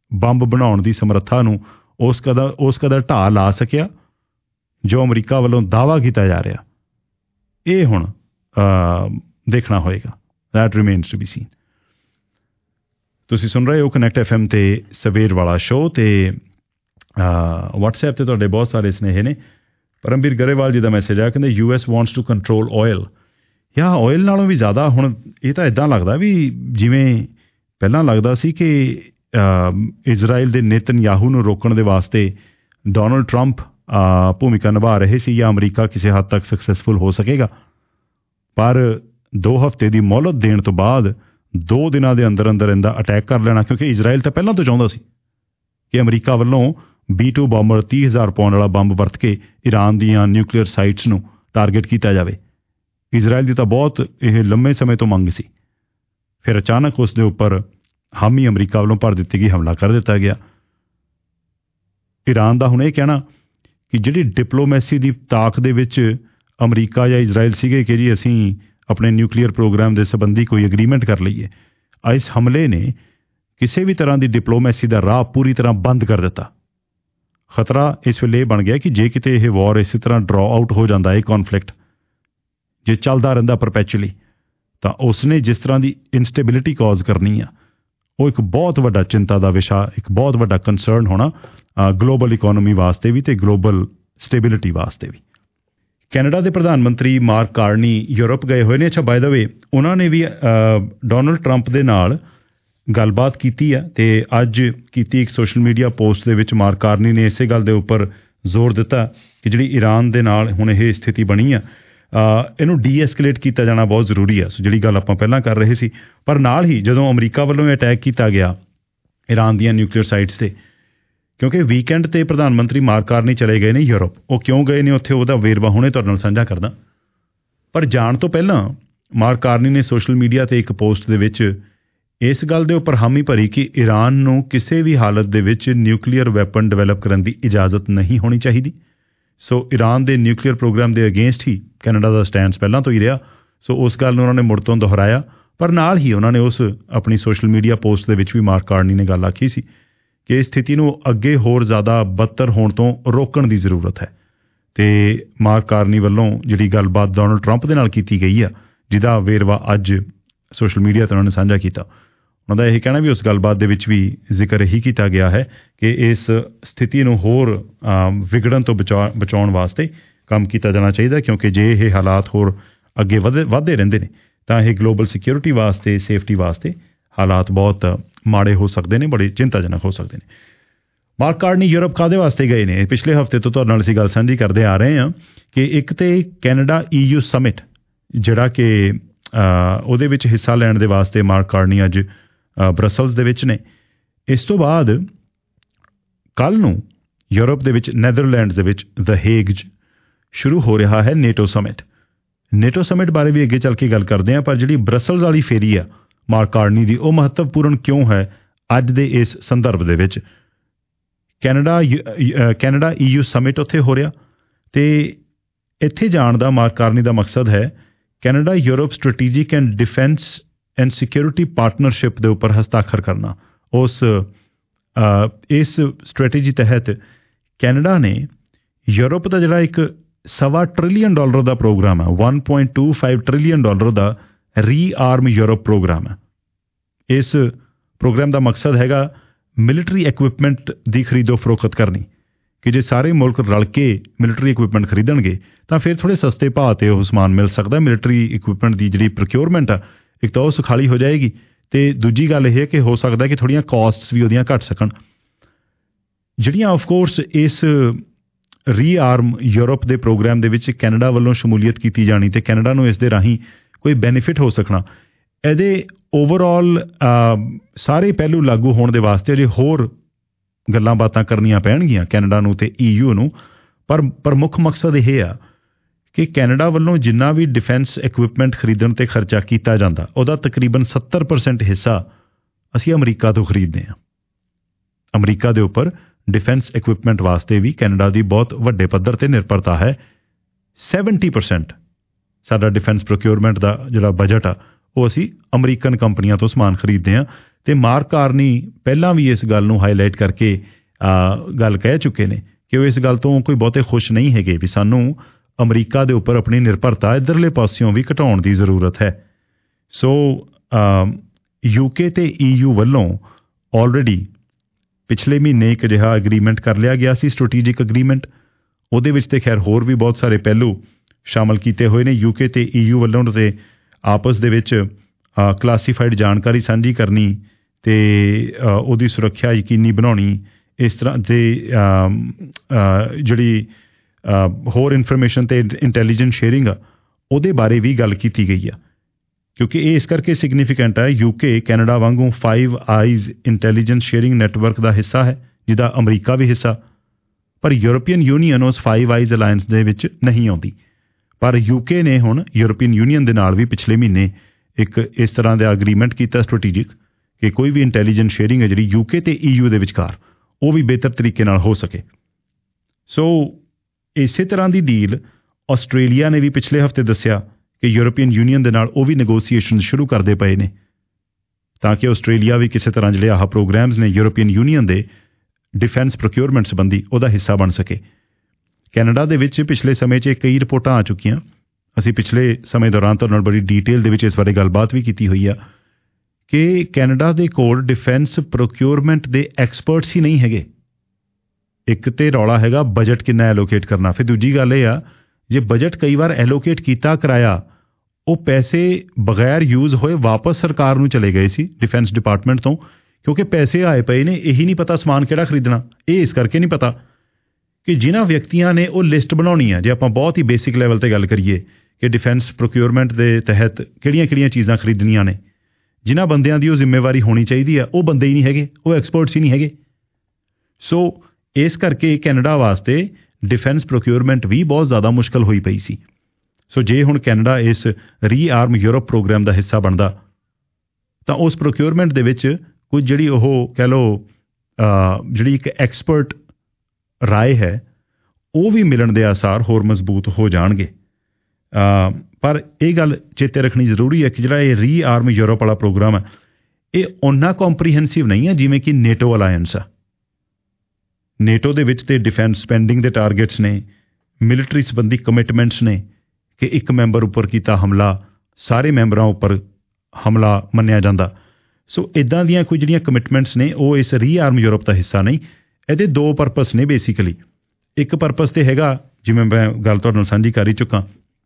ਬੰਬ ਬਣਾਉਣ ਦੀ ਸਮਰੱਥਾ ਨੂੰ ਉਸ ਕਦਰ ਉਸ ਕਦਰ ਢਾਹ ਲਾ ਸਕਿਆ ਜੋ ਅਮਰੀਕਾ ਵੱਲੋਂ ਦਾਅਵਾ ਕੀਤਾ ਜਾ ਰਿਹਾ। ਇਹ ਹੁਣ ਦੇਖਣਾ ਹੋਏਗਾ। That remains to be seen. ਤੁਸੀਂ ਸੁਣ ਰਹੇ ਹੋ ਕਨੈਕਟ ਐਫ ਐਮ ਤੇ ਸਵੇਰ ਵਾਲਾ ਸ਼ੋਅ ਤੇ ਵਟਸਐਪ ਤੇ ਤੁਹਾਡੇ ਬਹੁਤ ਸਾਰੇ ਸੁਨੇਹੇ ਨੇ। ਪਰਮਵੀਰ ਗਰੇਵਾਲ ਜੀ ਦਾ ਮੈਸੇਜ ਆ, ਕਹਿੰਦੇ U S wants to control oil. ਜਾਂ ਆਇਲ ਨਾਲੋਂ ਵੀ ਜ਼ਿਆਦਾ ਹੁਣ ਇਹ ਤਾਂ ਇੱਦਾਂ ਲੱਗਦਾ ਵੀ ਜਿਵੇਂ ਪਹਿਲਾਂ ਲੱਗਦਾ ਸੀ ਕਿ ਇਜ਼ਰਾਈਲ ਦੇ ਨੇਤਨਯਾਹੂ ਨੂੰ ਰੋਕਣ ਦੇ ਵਾਸਤੇ ਡੋਨਲਡ ਟਰੰਪ ਭੂਮਿਕਾ ਨਿਭਾ ਰਹੇ ਸੀ ਜਾਂ ਅਮਰੀਕਾ ਕਿਸੇ ਹੱਦ ਤੱਕ ਸਕਸੈਸਫੁਲ ਹੋ ਸਕੇਗਾ। ਪਰ ਦੋ ਹਫ਼ਤੇ ਦੀ ਮੌਲਤ ਦੇਣ ਤੋਂ ਬਾਅਦ ਦੋ ਦਿਨਾਂ ਦੇ ਅੰਦਰ ਅੰਦਰ ਇਹਦਾ ਅਟੈਕ ਕਰ ਲੈਣਾ, ਕਿਉਂਕਿ ਇਜ਼ਰਾਈਲ ਤਾਂ ਪਹਿਲਾਂ ਤੋਂ ਚਾਹੁੰਦਾ ਸੀ ਕਿ ਅਮਰੀਕਾ ਵੱਲੋਂ ਬੀ ਟੂ ਬੰਬਰ ਤੀਹ ਹਜ਼ਾਰ ਪਾਉਂਡ ਵਾਲਾ ਬੰਬ ਵਰਤ ਕੇ ਈਰਾਨ ਦੀਆਂ ਨਿਊਕਲੀਅਰ ਸਾਈਟਸ ਨੂੰ ਟਾਰਗੇਟ ਕੀਤਾ ਜਾਵੇ। ਇਜ਼ਰਾਈਲ ਦੀ ਤਾਂ ਬਹੁਤ ਇਹ ਲੰਮੇ ਸਮੇਂ ਤੋਂ ਮੰਗ ਸੀ। ਫਿਰ ਅਚਾਨਕ ਉਸ ਦੇ ਉੱਪਰ ਹਾਮੀ ਅਮਰੀਕਾ ਵੱਲੋਂ ਭਰ ਦਿੱਤੀ ਗਈ, ਹਮਲਾ ਕਰ ਦਿੱਤਾ ਗਿਆ। ਈਰਾਨ ਦਾ ਹੁਣ ਇਹ ਕਹਿਣਾ ਕਿ ਜਿਹੜੀ ਡਿਪਲੋਮੈਸੀ ਦੀ ਤਾਕ ਦੇ ਵਿੱਚ ਅਮਰੀਕਾ ਜਾਂ ਇਜ਼ਰਾਈਲ ਸੀਗੇ ਕਿ ਜੀ ਅਸੀਂ ਆਪਣੇ ਨਿਊਕਲੀਅਰ ਪ੍ਰੋਗਰਾਮ ਦੇ ਸੰਬੰਧੀ ਕੋਈ ਐਗਰੀਮੈਂਟ ਕਰ ਲਈਏ, ਇਸ ਹਮਲੇ ਨੇ ਕਿਸੇ ਵੀ ਤਰ੍ਹਾਂ ਦੀ ਡਿਪਲੋਮੈਸੀ ਦਾ ਰਾਹ ਪੂਰੀ ਤਰ੍ਹਾਂ ਬੰਦ ਕਰ ਦਿੱਤਾ। ਖਤਰਾ ਇਸ ਵੇਲੇ ਇਹ ਬਣ ਗਿਆ ਕਿ ਜੇ ਕਿਤੇ ਇਹ ਵਾਰ ਇਸੇ ਤਰ੍ਹਾਂ ਡਰਾ ਆਊਟ ਹੋ ਜਾਂਦਾ, ਇਹ ਕੌਨਫਲਿਕਟ ਜੇ ਚੱਲਦਾ ਰਹਿੰਦਾ ਪਰਪੈਚੁਅਲੀ, ਤਾਂ ਉਸਨੇ ਜਿਸ ਤਰ੍ਹਾਂ ਦੀ ਇਨਸਟੇਬਿਲਿਟੀ ਕਾਜ਼ ਕਰਨੀ ਆ, ਉਹ ਇੱਕ ਬਹੁਤ ਵੱਡਾ ਚਿੰਤਾ ਦਾ ਵਿਸ਼ਾ, ਇੱਕ ਬਹੁਤ ਵੱਡਾ ਕੰਸਰਨ ਹੋਣਾ ਗਲੋਬਲ ਇਕੋਨਮੀ ਵਾਸਤੇ ਵੀ ਤੇ ਗਲੋਬਲ ਸਟੇਬਿਲਿਟੀ ਵਾਸਤੇ ਵੀ। ਕੈਨੇਡਾ ਦੇ ਪ੍ਰਧਾਨ ਮੰਤਰੀ ਮਾਰਕ ਕਾਰਨੀ ਯੂਰਪ ਗਏ ਹੋਏ ਨੇ। ਅੱਛਾ, ਬਾਏ ਦਾ ਵੇ ਉਹਨਾਂ ਨੇ ਵੀ ਡੋਨਲਡ ਟਰੰਪ ਦੇ ਨਾਲ ਗੱਲਬਾਤ ਕੀਤੀ ਆ ਤੇ ਅੱਜ ਕੀਤੀ ਇੱਕ ਸੋਸ਼ਲ ਮੀਡੀਆ ਪੋਸਟ ਦੇ ਵਿੱਚ ਮਾਰਕ ਕਾਰਨੀ ਨੇ ਇਸੇ ਗੱਲ ਦੇ ਉੱਪਰ ਜ਼ੋਰ ਦਿੱਤਾ ਕਿ ਜਿਹੜੀ ਈਰਾਨ ਦੇ ਨਾਲ ਹੁਣ ਇਹ ਸਥਿਤੀ ਬਣੀ ਆ, ਇਹਨੂੰ ਡੀ ਐਸਕੇਲੇਟ ਕੀਤਾ ਜਾਣਾ ਬਹੁਤ ਜ਼ਰੂਰੀ ਆ। ਸੋ ਜਿਹੜੀ ਗੱਲ ਆਪਾਂ ਪਹਿਲਾਂ ਕਰ ਰਹੇ ਸੀ, ਪਰ ਨਾਲ ਹੀ ਜਦੋਂ ਅਮਰੀਕਾ ਵੱਲੋਂ ਇਹ ਅਟੈਕ ਕੀਤਾ ਗਿਆ ਈਰਾਨ ਦੀਆਂ ਨਿਊਕਲੀਅਰ ਸਾਈਟਸ ਤੇ, ਕਿਉਂਕਿ ਵੀਕਐਂਡ ਤੇ ਪ੍ਰਧਾਨ ਮੰਤਰੀ ਮਾਰਕ ਕਾਰਨੀ ਚਲੇ ਗਏ ਨੇ ਯੂਰਪ। ਉਹ ਕਿਉਂ ਗਏ ਨੇ ਉੱਥੇ, ਉਹਦਾ ਵੇਰਵਾ ਹੁਣੇ ਤੁਹਾਡੇ ਨਾਲ ਸਾਂਝਾ ਕਰਦਾ। ਪਰ ਜਾਣ ਤੋਂ ਪਹਿਲਾਂ ਮਾਰਕ ਕਾਰਨੀ ਨੇ ਸੋਸ਼ਲ ਮੀਡੀਆ ਤੇ ਇੱਕ ਪੋਸਟ ਦੇ ਵਿੱਚ ਇਸ ਗੱਲ ਦੇ ਉੱਪਰ ਹਾਮੀ ਭਰੀ ਕਿ ਈਰਾਨ ਨੂੰ ਕਿਸੇ ਵੀ ਹਾਲਤ ਦੇ ਵਿੱਚ ਨਿਊਕਲੀਅਰ ਵੈਪਨ ਡਿਵੈਲਪ ਕਰਨ ਦੀ ਇਜਾਜ਼ਤ ਨਹੀਂ ਹੋਣੀ ਚਾਹੀਦੀ। ਸੋ ਈਰਾਨ ਦੇ ਨਿਊਕਲੀਅਰ ਪ੍ਰੋਗਰਾਮ ਦੇ ਅਗੇਂਸਟ ਹੀ ਕੈਨੇਡਾ ਦਾ ਸਟੈਂਸ ਪਹਿਲਾਂ ਤੋਂ ਹੀ ਰਿਹਾ। ਸੋ ਉਸ ਗੱਲ ਨੂੰ ਉਹਨਾਂ ਨੇ ਮੁੜ ਤੋਂ ਦੁਹਰਾਇਆ, ਪਰ ਨਾਲ ਹੀ ਉਹਨਾਂ ਨੇ ਉਸ ਆਪਣੀ ਸੋਸ਼ਲ ਮੀਡੀਆ ਪੋਸਟ ਦੇ ਵਿੱਚ ਵੀ ਮਾਰਕ ਕਾਰਨੀ ਨੇ ਗੱਲ ਆਖੀ ਸੀ ਕਿ ਇਸ ਸਥਿਤੀ ਨੂੰ ਅੱਗੇ ਹੋਰ ਜ਼ਿਆਦਾ ਬਦਤਰ ਹੋਣ ਤੋਂ ਰੋਕਣ ਦੀ ਜ਼ਰੂਰਤ ਹੈ। ਤੇ ਮਾਰਕ ਕਾਰਨੀ ਵੱਲੋਂ ਜਿਹੜੀ ਗੱਲਬਾਤ ਡੋਨਲਡ ਟਰੰਪ ਦੇ ਨਾਲ ਕੀਤੀ ਗਈ ਆ, ਜਿਹਦਾ ਵੇਰਵਾ ਅੱਜ ਸੋਸ਼ਲ ਮੀਡੀਆ ਤੇ ਉਹਨਾਂ ਨੇ ਸਾਂਝਾ ਕੀਤਾ, ਉਹਨਾਂ ਦਾ ਇਹ ਕਹਿਣਾ ਵੀ ਉਸ ਗੱਲਬਾਤ ਦੇ ਵਿੱਚ ਵੀ ਜ਼ਿਕਰ ਇਹੀ ਕੀਤਾ ਗਿਆ ਹੈ ਕਿ ਇਸ ਸਥਿਤੀ ਨੂੰ ਹੋਰ ਵਿਗੜਨ ਤੋਂ ਬਚਾ ਬਚਾਉਣ ਵਾਸਤੇ ਕੰਮ ਕੀਤਾ ਜਾਣਾ ਚਾਹੀਦਾ, ਕਿਉਂਕਿ ਜੇ ਇਹ ਹਾਲਾਤ ਹੋਰ ਅੱਗੇ ਵਧੇ ਵਧਦੇ ਰਹਿੰਦੇ ਨੇ ਤਾਂ ਇਹ ਗਲੋਬਲ ਸਿਕਿਉਰਿਟੀ ਵਾਸਤੇ, ਸੇਫਟੀ ਵਾਸਤੇ ਹਾਲਾਤ ਬਹੁਤ ਮਾੜੇ ਹੋ ਸਕਦੇ ਨੇ, ਬੜੇ ਚਿੰਤਾਜਨਕ ਹੋ ਸਕਦੇ ਨੇ। ਮਾਰਕ ਕਾਰਨੀ ਯੂਰਪ ਕਾਹਦੇ ਵਾਸਤੇ ਗਏ ਨੇ? ਪਿਛਲੇ ਹਫ਼ਤੇ ਤੋਂ ਤੁਹਾਡੇ ਨਾਲ ਅਸੀਂ ਗੱਲ ਸਾਂਝੀ ਕਰਦੇ ਆ ਰਹੇ ਹਾਂ ਕਿ ਇੱਕ ਤੇ ਕੈਨੇਡਾ ਈ ਯੂ ਸਮਿਟ, ਜਿਹੜਾ ਕਿ ਉਹਦੇ ਵਿੱਚ ਹਿੱਸਾ ਲੈਣ ਦੇ ਵਾਸਤੇ ਮਾਰਕ ਕਾਰਨੀ ਅੱਜ ਬਰਸਲਸ ਦੇ ਵਿੱਚ ਨੇ। ਇਸ ਤੋਂ ਬਾਅਦ ਕੱਲ੍ਹ ਨੂੰ ਯੂਰਪ ਦੇ ਵਿੱਚ ਨੈਦਰਲੈਂਡਸ ਦੇ ਵਿੱਚ ਦ ਹੇਗ ਸ਼ੁਰੂ ਹੋ ਰਿਹਾ ਹੈ ਨੇਟੋ ਸਮਿਟ। ਨੇਟੋ ਸਮਿਟ ਬਾਰੇ ਵੀ ਅੱਗੇ ਚੱਲ ਕੇ ਗੱਲ ਕਰਦੇ ਹਾਂ, ਪਰ ਜਿਹੜੀ ਬਰਸਲਸ ਵਾਲੀ ਫੇਰੀ ਆ ਮਾਰਕ ਕਾਰਨੀ ਦੀ, ਉਹ ਮਹੱਤਵਪੂਰਨ ਕਿਉਂ ਹੈ ਅੱਜ ਦੇ ਇਸ ਸੰਦਰਭ ਦੇ ਵਿੱਚ? Canada Canada E U summit ਉੱਥੇ ਹੋ ਰਿਹਾ ਤੇ ਇੱਥੇ ਜਾਣ ਦਾ ਮਾਰਕ ਕਾਰਨੀ ਦਾ ਮਕਸਦ ਹੈ Canada Europe strategic and defence and security partnership ਦੇ ਉੱਪਰ ਹਸਤਾਖਰ ਕਰਨਾ। ਉਸ ਇਸ ਸਟ੍ਰੈਟੇਜੀ ਤਹਿਤ ਕੈਨੇਡਾ ਨੇ ਯੂਰਪ ਦਾ ਜਿਹੜਾ ਇੱਕ ਸਵਾ ਟ੍ਰਿਲੀਅਨ ਡਾਲਰ ਦਾ ਪ੍ਰੋਗਰਾਮ ਹੈ, one point two five trillion dollar ਦਾ ਰੀਆਰਮ ਯੂਰਪ ਪ੍ਰੋਗਰਾਮ ਹੈ। ਇਸ ਪ੍ਰੋਗਰਾਮ ਦਾ ਮਕਸਦ ਹੈਗਾ ਮਿਲਟਰੀ ਇਕਵਿਪਮੈਂਟ ਦੀ ਖਰੀਦੋ ਫਰੋਖਤ ਕਰਨੀ, ਕਿ ਜੇ ਸਾਰੇ ਮੁਲਕ ਰਲ ਕੇ ਮਿਲਟਰੀ ਇਕਵਿਪਮੈਂਟ ਖਰੀਦਣਗੇ ਤਾਂ ਫਿਰ ਥੋੜ੍ਹੇ ਸਸਤੇ ਭਾਅ 'ਤੇ ਉਹ ਸਮਾਨ ਮਿਲ ਸਕਦਾ। ਮਿਲਟਰੀ ਇਕਵਿਪਮੈਂਟ ਦੀ ਜਿਹੜੀ ਪ੍ਰੋਕਿਉਰਮੈਂਟ ਆ, ਇੱਕ ਤਾਂ ਉਹ ਸੁਖਾਲੀ ਹੋ ਜਾਏਗੀ ਤੇ ਦੂਜੀ ਗੱਲ ਇਹ ਹੈ ਕਿ ਹੋ ਸਕਦਾ ਕਿ ਥੋੜ੍ਹੀਆਂ ਕਾਸਟਸ ਵੀ ਉਹਦੀਆਂ ਘੱਟ ਸਕਣ, ਜਿਹੜੀਆਂ ਆਫਕੋਰਸ ਇਸ ਰੀਆਰਮ ਯੂਰਪ ਦੇ ਪ੍ਰੋਗਰਾਮ ਦੇ ਵਿੱਚ ਕੈਨੇਡਾ ਵੱਲੋਂ ਸ਼ਮੂਲੀਅਤ ਕੀਤੀ ਜਾਣੀ ਤੇ ਕੈਨੇਡਾ ਨੂੰ ਇਸ ਦੇ ਰਾਹੀਂ ਕੋਈ ਬੈਨੀਫਿਟ ਹੋ ਸਕਣਾ। ਇਹਦੇ ਓਵਰਆਲ ਸਾਰੇ ਪਹਿਲੂ ਲਾਗੂ ਹੋਣ ਦੇ ਵਾਸਤੇ ਅਜੇ ਹੋਰ ਗੱਲਾਂ ਬਾਤਾਂ ਕਰਨੀਆਂ ਪੈਣਗੀਆਂ ਕੈਨੇਡਾ ਨੂੰ ਤੇ ਈ ਯੂ ਨੂੰ, ਪਰ ਪ੍ਰਮੁੱਖ ਮਕਸਦ ਇਹ ਆ ਕਿ ਕੈਨੇਡਾ ਵੱਲੋਂ ਜਿੰਨਾ ਵੀ ਡਿਫੈਂਸ ਇਕਵਿਪਮੈਂਟ ਖਰੀਦਣ 'ਤੇ ਖਰਚਾ ਕੀਤਾ ਜਾਂਦਾ, ਉਹਦਾ ਤਕਰੀਬਨ ਸੱਤਰ ਪਰਸੈਂਟ ਹਿੱਸਾ ਅਸੀਂ ਅਮਰੀਕਾ ਤੋਂ ਖਰੀਦਦੇ ਹਾਂ। ਅਮਰੀਕਾ ਦੇ ਉੱਪਰ ਡਿਫੈਂਸ ਇਕਵਿਪਮੈਂਟ ਵਾਸਤੇ ਵੀ ਕੈਨੇਡਾ ਦੀ ਬਹੁਤ ਵੱਡੇ ਪੱਧਰ 'ਤੇ ਨਿਰਭਰਤਾ ਹੈ। ਸੈਵਨਟੀ ਪਰਸੈਂਟ ਸਾਡਾ ਡਿਫੈਂਸ ਪ੍ਰੋਕਿਉਰਮੈਂਟ ਦਾ ਜਿਹੜਾ ਬਜਟ ਆ, ਉਹ ਅਸੀਂ ਅਮਰੀਕਨ ਕੰਪਨੀਆਂ ਤੋਂ ਸਮਾਨ ਖਰੀਦਦੇ ਹਾਂ ਤੇ ਮਾਰਕ ਕਾਰਨੀ ਪਹਿਲਾਂ ਵੀ ਇਸ ਗੱਲ ਨੂੰ ਹਾਈਲਾਈਟ ਕਰਕੇ ਗੱਲ ਕਹਿ ਚੁੱਕੇ ਨੇ ਕਿ ਉਹ ਇਸ ਗੱਲ ਤੋਂ ਕੋਈ ਬਹੁਤੇ ਖੁਸ਼ ਨਹੀਂ ਹੈਗੇ ਵੀ ਸਾਨੂੰ ਅਮਰੀਕਾ ਦੇ ਉੱਪਰ ਆਪਣੀ ਨਿਰਭਰਤਾ ਇੱਧਰਲੇ ਪਾਸਿਓਂ ਵੀ ਘਟਾਉਣ ਦੀ ਜ਼ਰੂਰਤ ਹੈ। ਸੋ ਯੂਕੇ ਤੇ ਈ ਯੂ ਵੱਲੋਂ ਆਲਰੇਡੀ ਪਿਛਲੇ ਮਹੀਨੇ ਇੱਕ ਅਜਿਹਾ ਅਗਰੀਮੈਂਟ ਕਰ ਲਿਆ ਗਿਆ ਸੀ, ਸਟ੍ਰੈਟੇਜਿਕ ਅਗਰੀਮੈਂਟ। ਉਹਦੇ ਵਿੱਚ ਤੇ ਖੈਰ ਹੋਰ ਵੀ ਬਹੁਤ ਸਾਰੇ ਪਹਿਲੂ ਸ਼ਾਮਲ ਕੀਤੇ ਹੋਏ ਨੇ। ਯੂਕੇ ਤੇ ਈ ਯੂ ਵੱਲੋਂ ਤੇ ਆਪਸ ਦੇ ਵਿੱਚ ਕਲਾਸੀਫਾਈਡ ਜਾਣਕਾਰੀ ਸਾਂਝੀ ਕਰਨੀ ਤੇ ਉਹਦੀ ਸੁਰੱਖਿਆ ਯਕੀਨੀ ਬਣਾਉਣੀ, ਇਸ ਤਰ੍ਹਾਂ ਦੇ ਜਿਹੜੀ ਹੋਰ ਇਨਫੋਰਮੇਸ਼ਨ ਤੇ ਇੰਟੈਲੀਜੈਂਸ ਸ਼ੇਅਰਿੰਗ ਆ ਉਹਦੇ ਬਾਰੇ ਵੀ ਗੱਲ ਕੀਤੀ ਗਈ ਆ, ਕਿਉਂਕਿ ਇਹ ਇਸ ਕਰਕੇ ਸਿਗਨੀਫਿਕੈਂਟ ਹੈ। ਯੂਕੇ ਕੈਨੇਡਾ ਵਾਂਗੂ Five Eyes intelligence sharing network ਦਾ ਹਿੱਸਾ ਹੈ, ਜਿਹਦਾ ਅਮਰੀਕਾ ਵੀ ਹਿੱਸਾ, ਪਰ ਯੂਰਪੀਅਨ ਯੂਨੀਅਨ ਉਸ ਫਾਈਵ ਆਈਜ਼ ਅਲਾਇੰਸ ਦੇ ਵਿੱਚ ਨਹੀਂ ਆਉਂਦੀ। ਪਰ ਯੂਕੇ ਨੇ ਹੁਣ ਯੂਰਪੀਅਨ ਯੂਨੀਅਨ ਦੇ ਨਾਲ ਵੀ ਪਿਛਲੇ ਮਹੀਨੇ ਇੱਕ ਇਸ ਤਰ੍ਹਾਂ ਦਾ ਅਗਰੀਮੈਂਟ ਕੀਤਾ ਸਟ੍ਰੈਟੇਜਿਕ ਕਿ ਕੋਈ ਵੀ ਇੰਟੈਲੀਜੈਂਸ ਸ਼ੇਅਰਿੰਗ ਹੈ ਜਿਹੜੀ ਯੂਕੇ ਤੇ ਈ ਯੂ ਦੇ ਵਿਚਕਾਰ ਉਹ ਵੀ ਬਿਹਤਰ ਤਰੀਕੇ ਨਾਲ ਹੋ ਸਕੇ। ਸੋ ਇਸੇ ਤਰ੍ਹਾਂ ਦੀ ਡੀਲ ਆਸਟ੍ਰੇਲੀਆ ਨੇ ਵੀ ਪਿਛਲੇ ਹਫ਼ਤੇ ਦੱਸਿਆ ਕਿ ਯੂਰਪੀਅਨ ਯੂਨੀਅਨ ਦੇ ਨਾਲ ਉਹ ਵੀ ਨੈਗੋਸੀਏਸ਼ਨ ਸ਼ੁਰੂ ਕਰਦੇ ਪਏ ਨੇ ਤਾਂ ਕਿ ਆਸਟ੍ਰੇਲੀਆ ਵੀ ਕਿਸੇ ਤਰ੍ਹਾਂ ਜਿਹੜੇ ਆਹ ਪ੍ਰੋਗਰਾਮਸ ਨੇ ਯੂਰਪੀਅਨ ਯੂਨੀਅਨ ਦੇ ਡਿਫੈਂਸ ਪ੍ਰੋਕਿਉਰਮੈਂਟ ਸੰਬੰਧੀ ਉਹਦਾ ਹਿੱਸਾ ਬਣ ਸਕੇ। ਕੈਨੇਡਾ ਦੇ ਵਿੱਚ ਪਿਛਲੇ ਸਮੇਂ 'ਚ ਕਈ ਰਿਪੋਰਟਾਂ ਆ ਚੁੱਕੀਆਂ, ਅਸੀਂ ਪਿਛਲੇ ਸਮੇਂ ਦੌਰਾਨ ਤੁਹਾਡੇ ਨਾਲ ਬੜੀ ਡੀਟੇਲ ਦੇ ਵਿੱਚ ਇਸ ਬਾਰੇ ਗੱਲਬਾਤ ਵੀ ਕੀਤੀ ਹੋਈ ਆ ਕਿ ਕੈਨੇਡਾ ਦੇ ਕੋਲ ਡਿਫੈਂਸ ਪ੍ਰੋਕਿਉਰਮੈਂਟ ਦੇ ਐਕਸਪਰਟਸ ਹੀ ਨਹੀਂ ਹੈਗੇ। ਇੱਕ ਤੇ ਰੌਲਾ ਹੈਗਾ ਬਜਟ ਕਿੰਨਾ ਐਲੋਕੇਟ ਕਰਨਾ, ਫਿਰ ਦੂਜੀ ਗੱਲ ਇਹ ਆ ਜੇ ਬਜਟ ਕਈ ਵਾਰ ਐਲੋਕੇਟ ਕੀਤਾ ਕਰਾਇਆ ਉਹ ਪੈਸੇ ਬਗੈਰ ਯੂਜ਼ ਹੋਏ ਵਾਪਸ ਸਰਕਾਰ ਨੂੰ ਚਲੇ ਗਏ ਸੀ ਡਿਫੈਂਸ ਡਿਪਾਰਟਮੈਂਟ ਤੋਂ, ਕਿਉਂਕਿ ਪੈਸੇ ਆਏ ਪਏ ਨੇ, ਇਹੀ ਨਹੀਂ ਪਤਾ ਸਮਾਨ ਕਿਹੜਾ ਖਰੀਦਣਾ। ਇਹ ਇਸ ਕਰਕੇ ਨਹੀਂ ਪਤਾ ਕਿ ਜਿਨ੍ਹਾਂ ਵਿਅਕਤੀਆਂ ਨੇ ਉਹ ਲਿਸਟ ਬਣਾਉਣੀ ਆ, ਜੇ ਆਪਾਂ ਬਹੁਤ ਹੀ ਬੇਸਿਕ ਲੈਵਲ ਤੇ ਗੱਲ ਕਰੀਏ ਕਿ ਡਿਫੈਂਸ ਪ੍ਰੋਕਿਉਰਮੈਂਟ ਦੇ ਤਹਿਤ ਕਿਹੜੀਆਂ-ਕਿਹੜੀਆਂ ਚੀਜ਼ਾਂ ਖਰੀਦਣੀਆਂ ਨੇ, ਜਿਨ੍ਹਾਂ ਬੰਦਿਆਂ ਦੀ ਉਹ ਜ਼ਿੰਮੇਵਾਰੀ ਹੋਣੀ ਚਾਹੀਦੀ ਆ ਉਹ ਬੰਦੇ ਹੀ ਨਹੀਂ ਹੈਗੇ, ਉਹ ਐਕਸਪਰਟਸ ਹੀ ਨਹੀਂ ਹੈਗੇ। ਸੋ ਇਸ ਕਰਕੇ ਕੈਨੇਡਾ ਵਾਸਤੇ ਡਿਫੈਂਸ ਪ੍ਰੋਕਿਉਰਮੈਂਟ ਵੀ ਬਹੁਤ ਜ਼ਿਆਦਾ ਮੁਸ਼ਕਲ ਹੋਈ ਪਈ ਸੀ। ਸੋ ਜੇ ਹੁਣ ਕੈਨੇਡਾ ਇਸ ਰੀਆਰਮ ਯੂਰਪ ਪ੍ਰੋਗਰਾਮ ਦਾ ਹਿੱਸਾ ਬਣਦਾ ਤਾਂ ਉਸ ਪ੍ਰੋਕਿਉਰਮੈਂਟ ਦੇ ਵਿੱਚ ਕੁਝ ਜਿਹੜੀ ਉਹ ਕਹਿ ਲਓ ਜਿਹੜੀ ਇੱਕ ਐਕਸਪਰਟ ਰਾਏ ਹੈ ਉਹ ਵੀ ਮਿਲਣ ਦੇ ਆਸਾਰ ਹੋਰ ਮਜ਼ਬੂਤ ਹੋ ਜਾਣਗੇ। ਪਰ ਇਹ ਗੱਲ ਚੇਤੇ ਰੱਖਣੀ ਜ਼ਰੂਰੀ ਹੈ ਕਿ ਜਿਹੜਾ ਇਹ ਰੀਆਰਮ ਯੂਰਪ ਵਾਲਾ ਪ੍ਰੋਗਰਾਮ ਹੈ ਇਹ ਓਨਾ ਕੰਪਰੀਹੈਂਸਿਵ ਨਹੀਂ ਹੈ ਜਿਵੇਂ ਕਿ ਨੇਟੋ ਅਲਾਇੰਸ ਆ। ਨੇਟੋ ਦੇ ਵਿੱਚ ਤੇ ਡਿਫੈਂਸ ਸਪੈਂਡਿੰਗ ਦੇ ਟਾਰਗੇਟਸ ਨੇ, ਮਿਲਟਰੀ ਸੰਬੰਧੀ ਕਮਿਟਮੈਂਟਸ ਨੇ ਕਿ ਇੱਕ ਮੈਂਬਰ ਉੱਪਰ ਕੀਤਾ ਹਮਲਾ ਸਾਰੇ ਮੈਂਬਰਾਂ ਉੱਪਰ ਹਮਲਾ ਮੰਨਿਆ ਜਾਂਦਾ। ਸੋ ਇੱਦਾਂ ਦੀਆਂ ਕੁਝ ਜਿਹੜੀਆਂ ਕਮਿਟਮੈਂਟਸ ਨੇ ਉਹ ਇਸ ਰੀਆਰਮ ਯੂਰਪ ਦਾ ਹਿੱਸਾ ਨਹੀਂ। ਇਹਦੇ ਦੋ ਪਰਪਸ ਨੇ ਬੇਸਿਕਲੀ। ਇੱਕ ਪਰਪਸ ਤੇ ਹੈਗਾ ਜਿਵੇਂ ਮੈਂ ਗੱਲ ਤੁਹਾਡੇ ਨਾਲ ਸਾਂਝੀ ਕਰ ਹੀ ਚੁੱਕਾਂ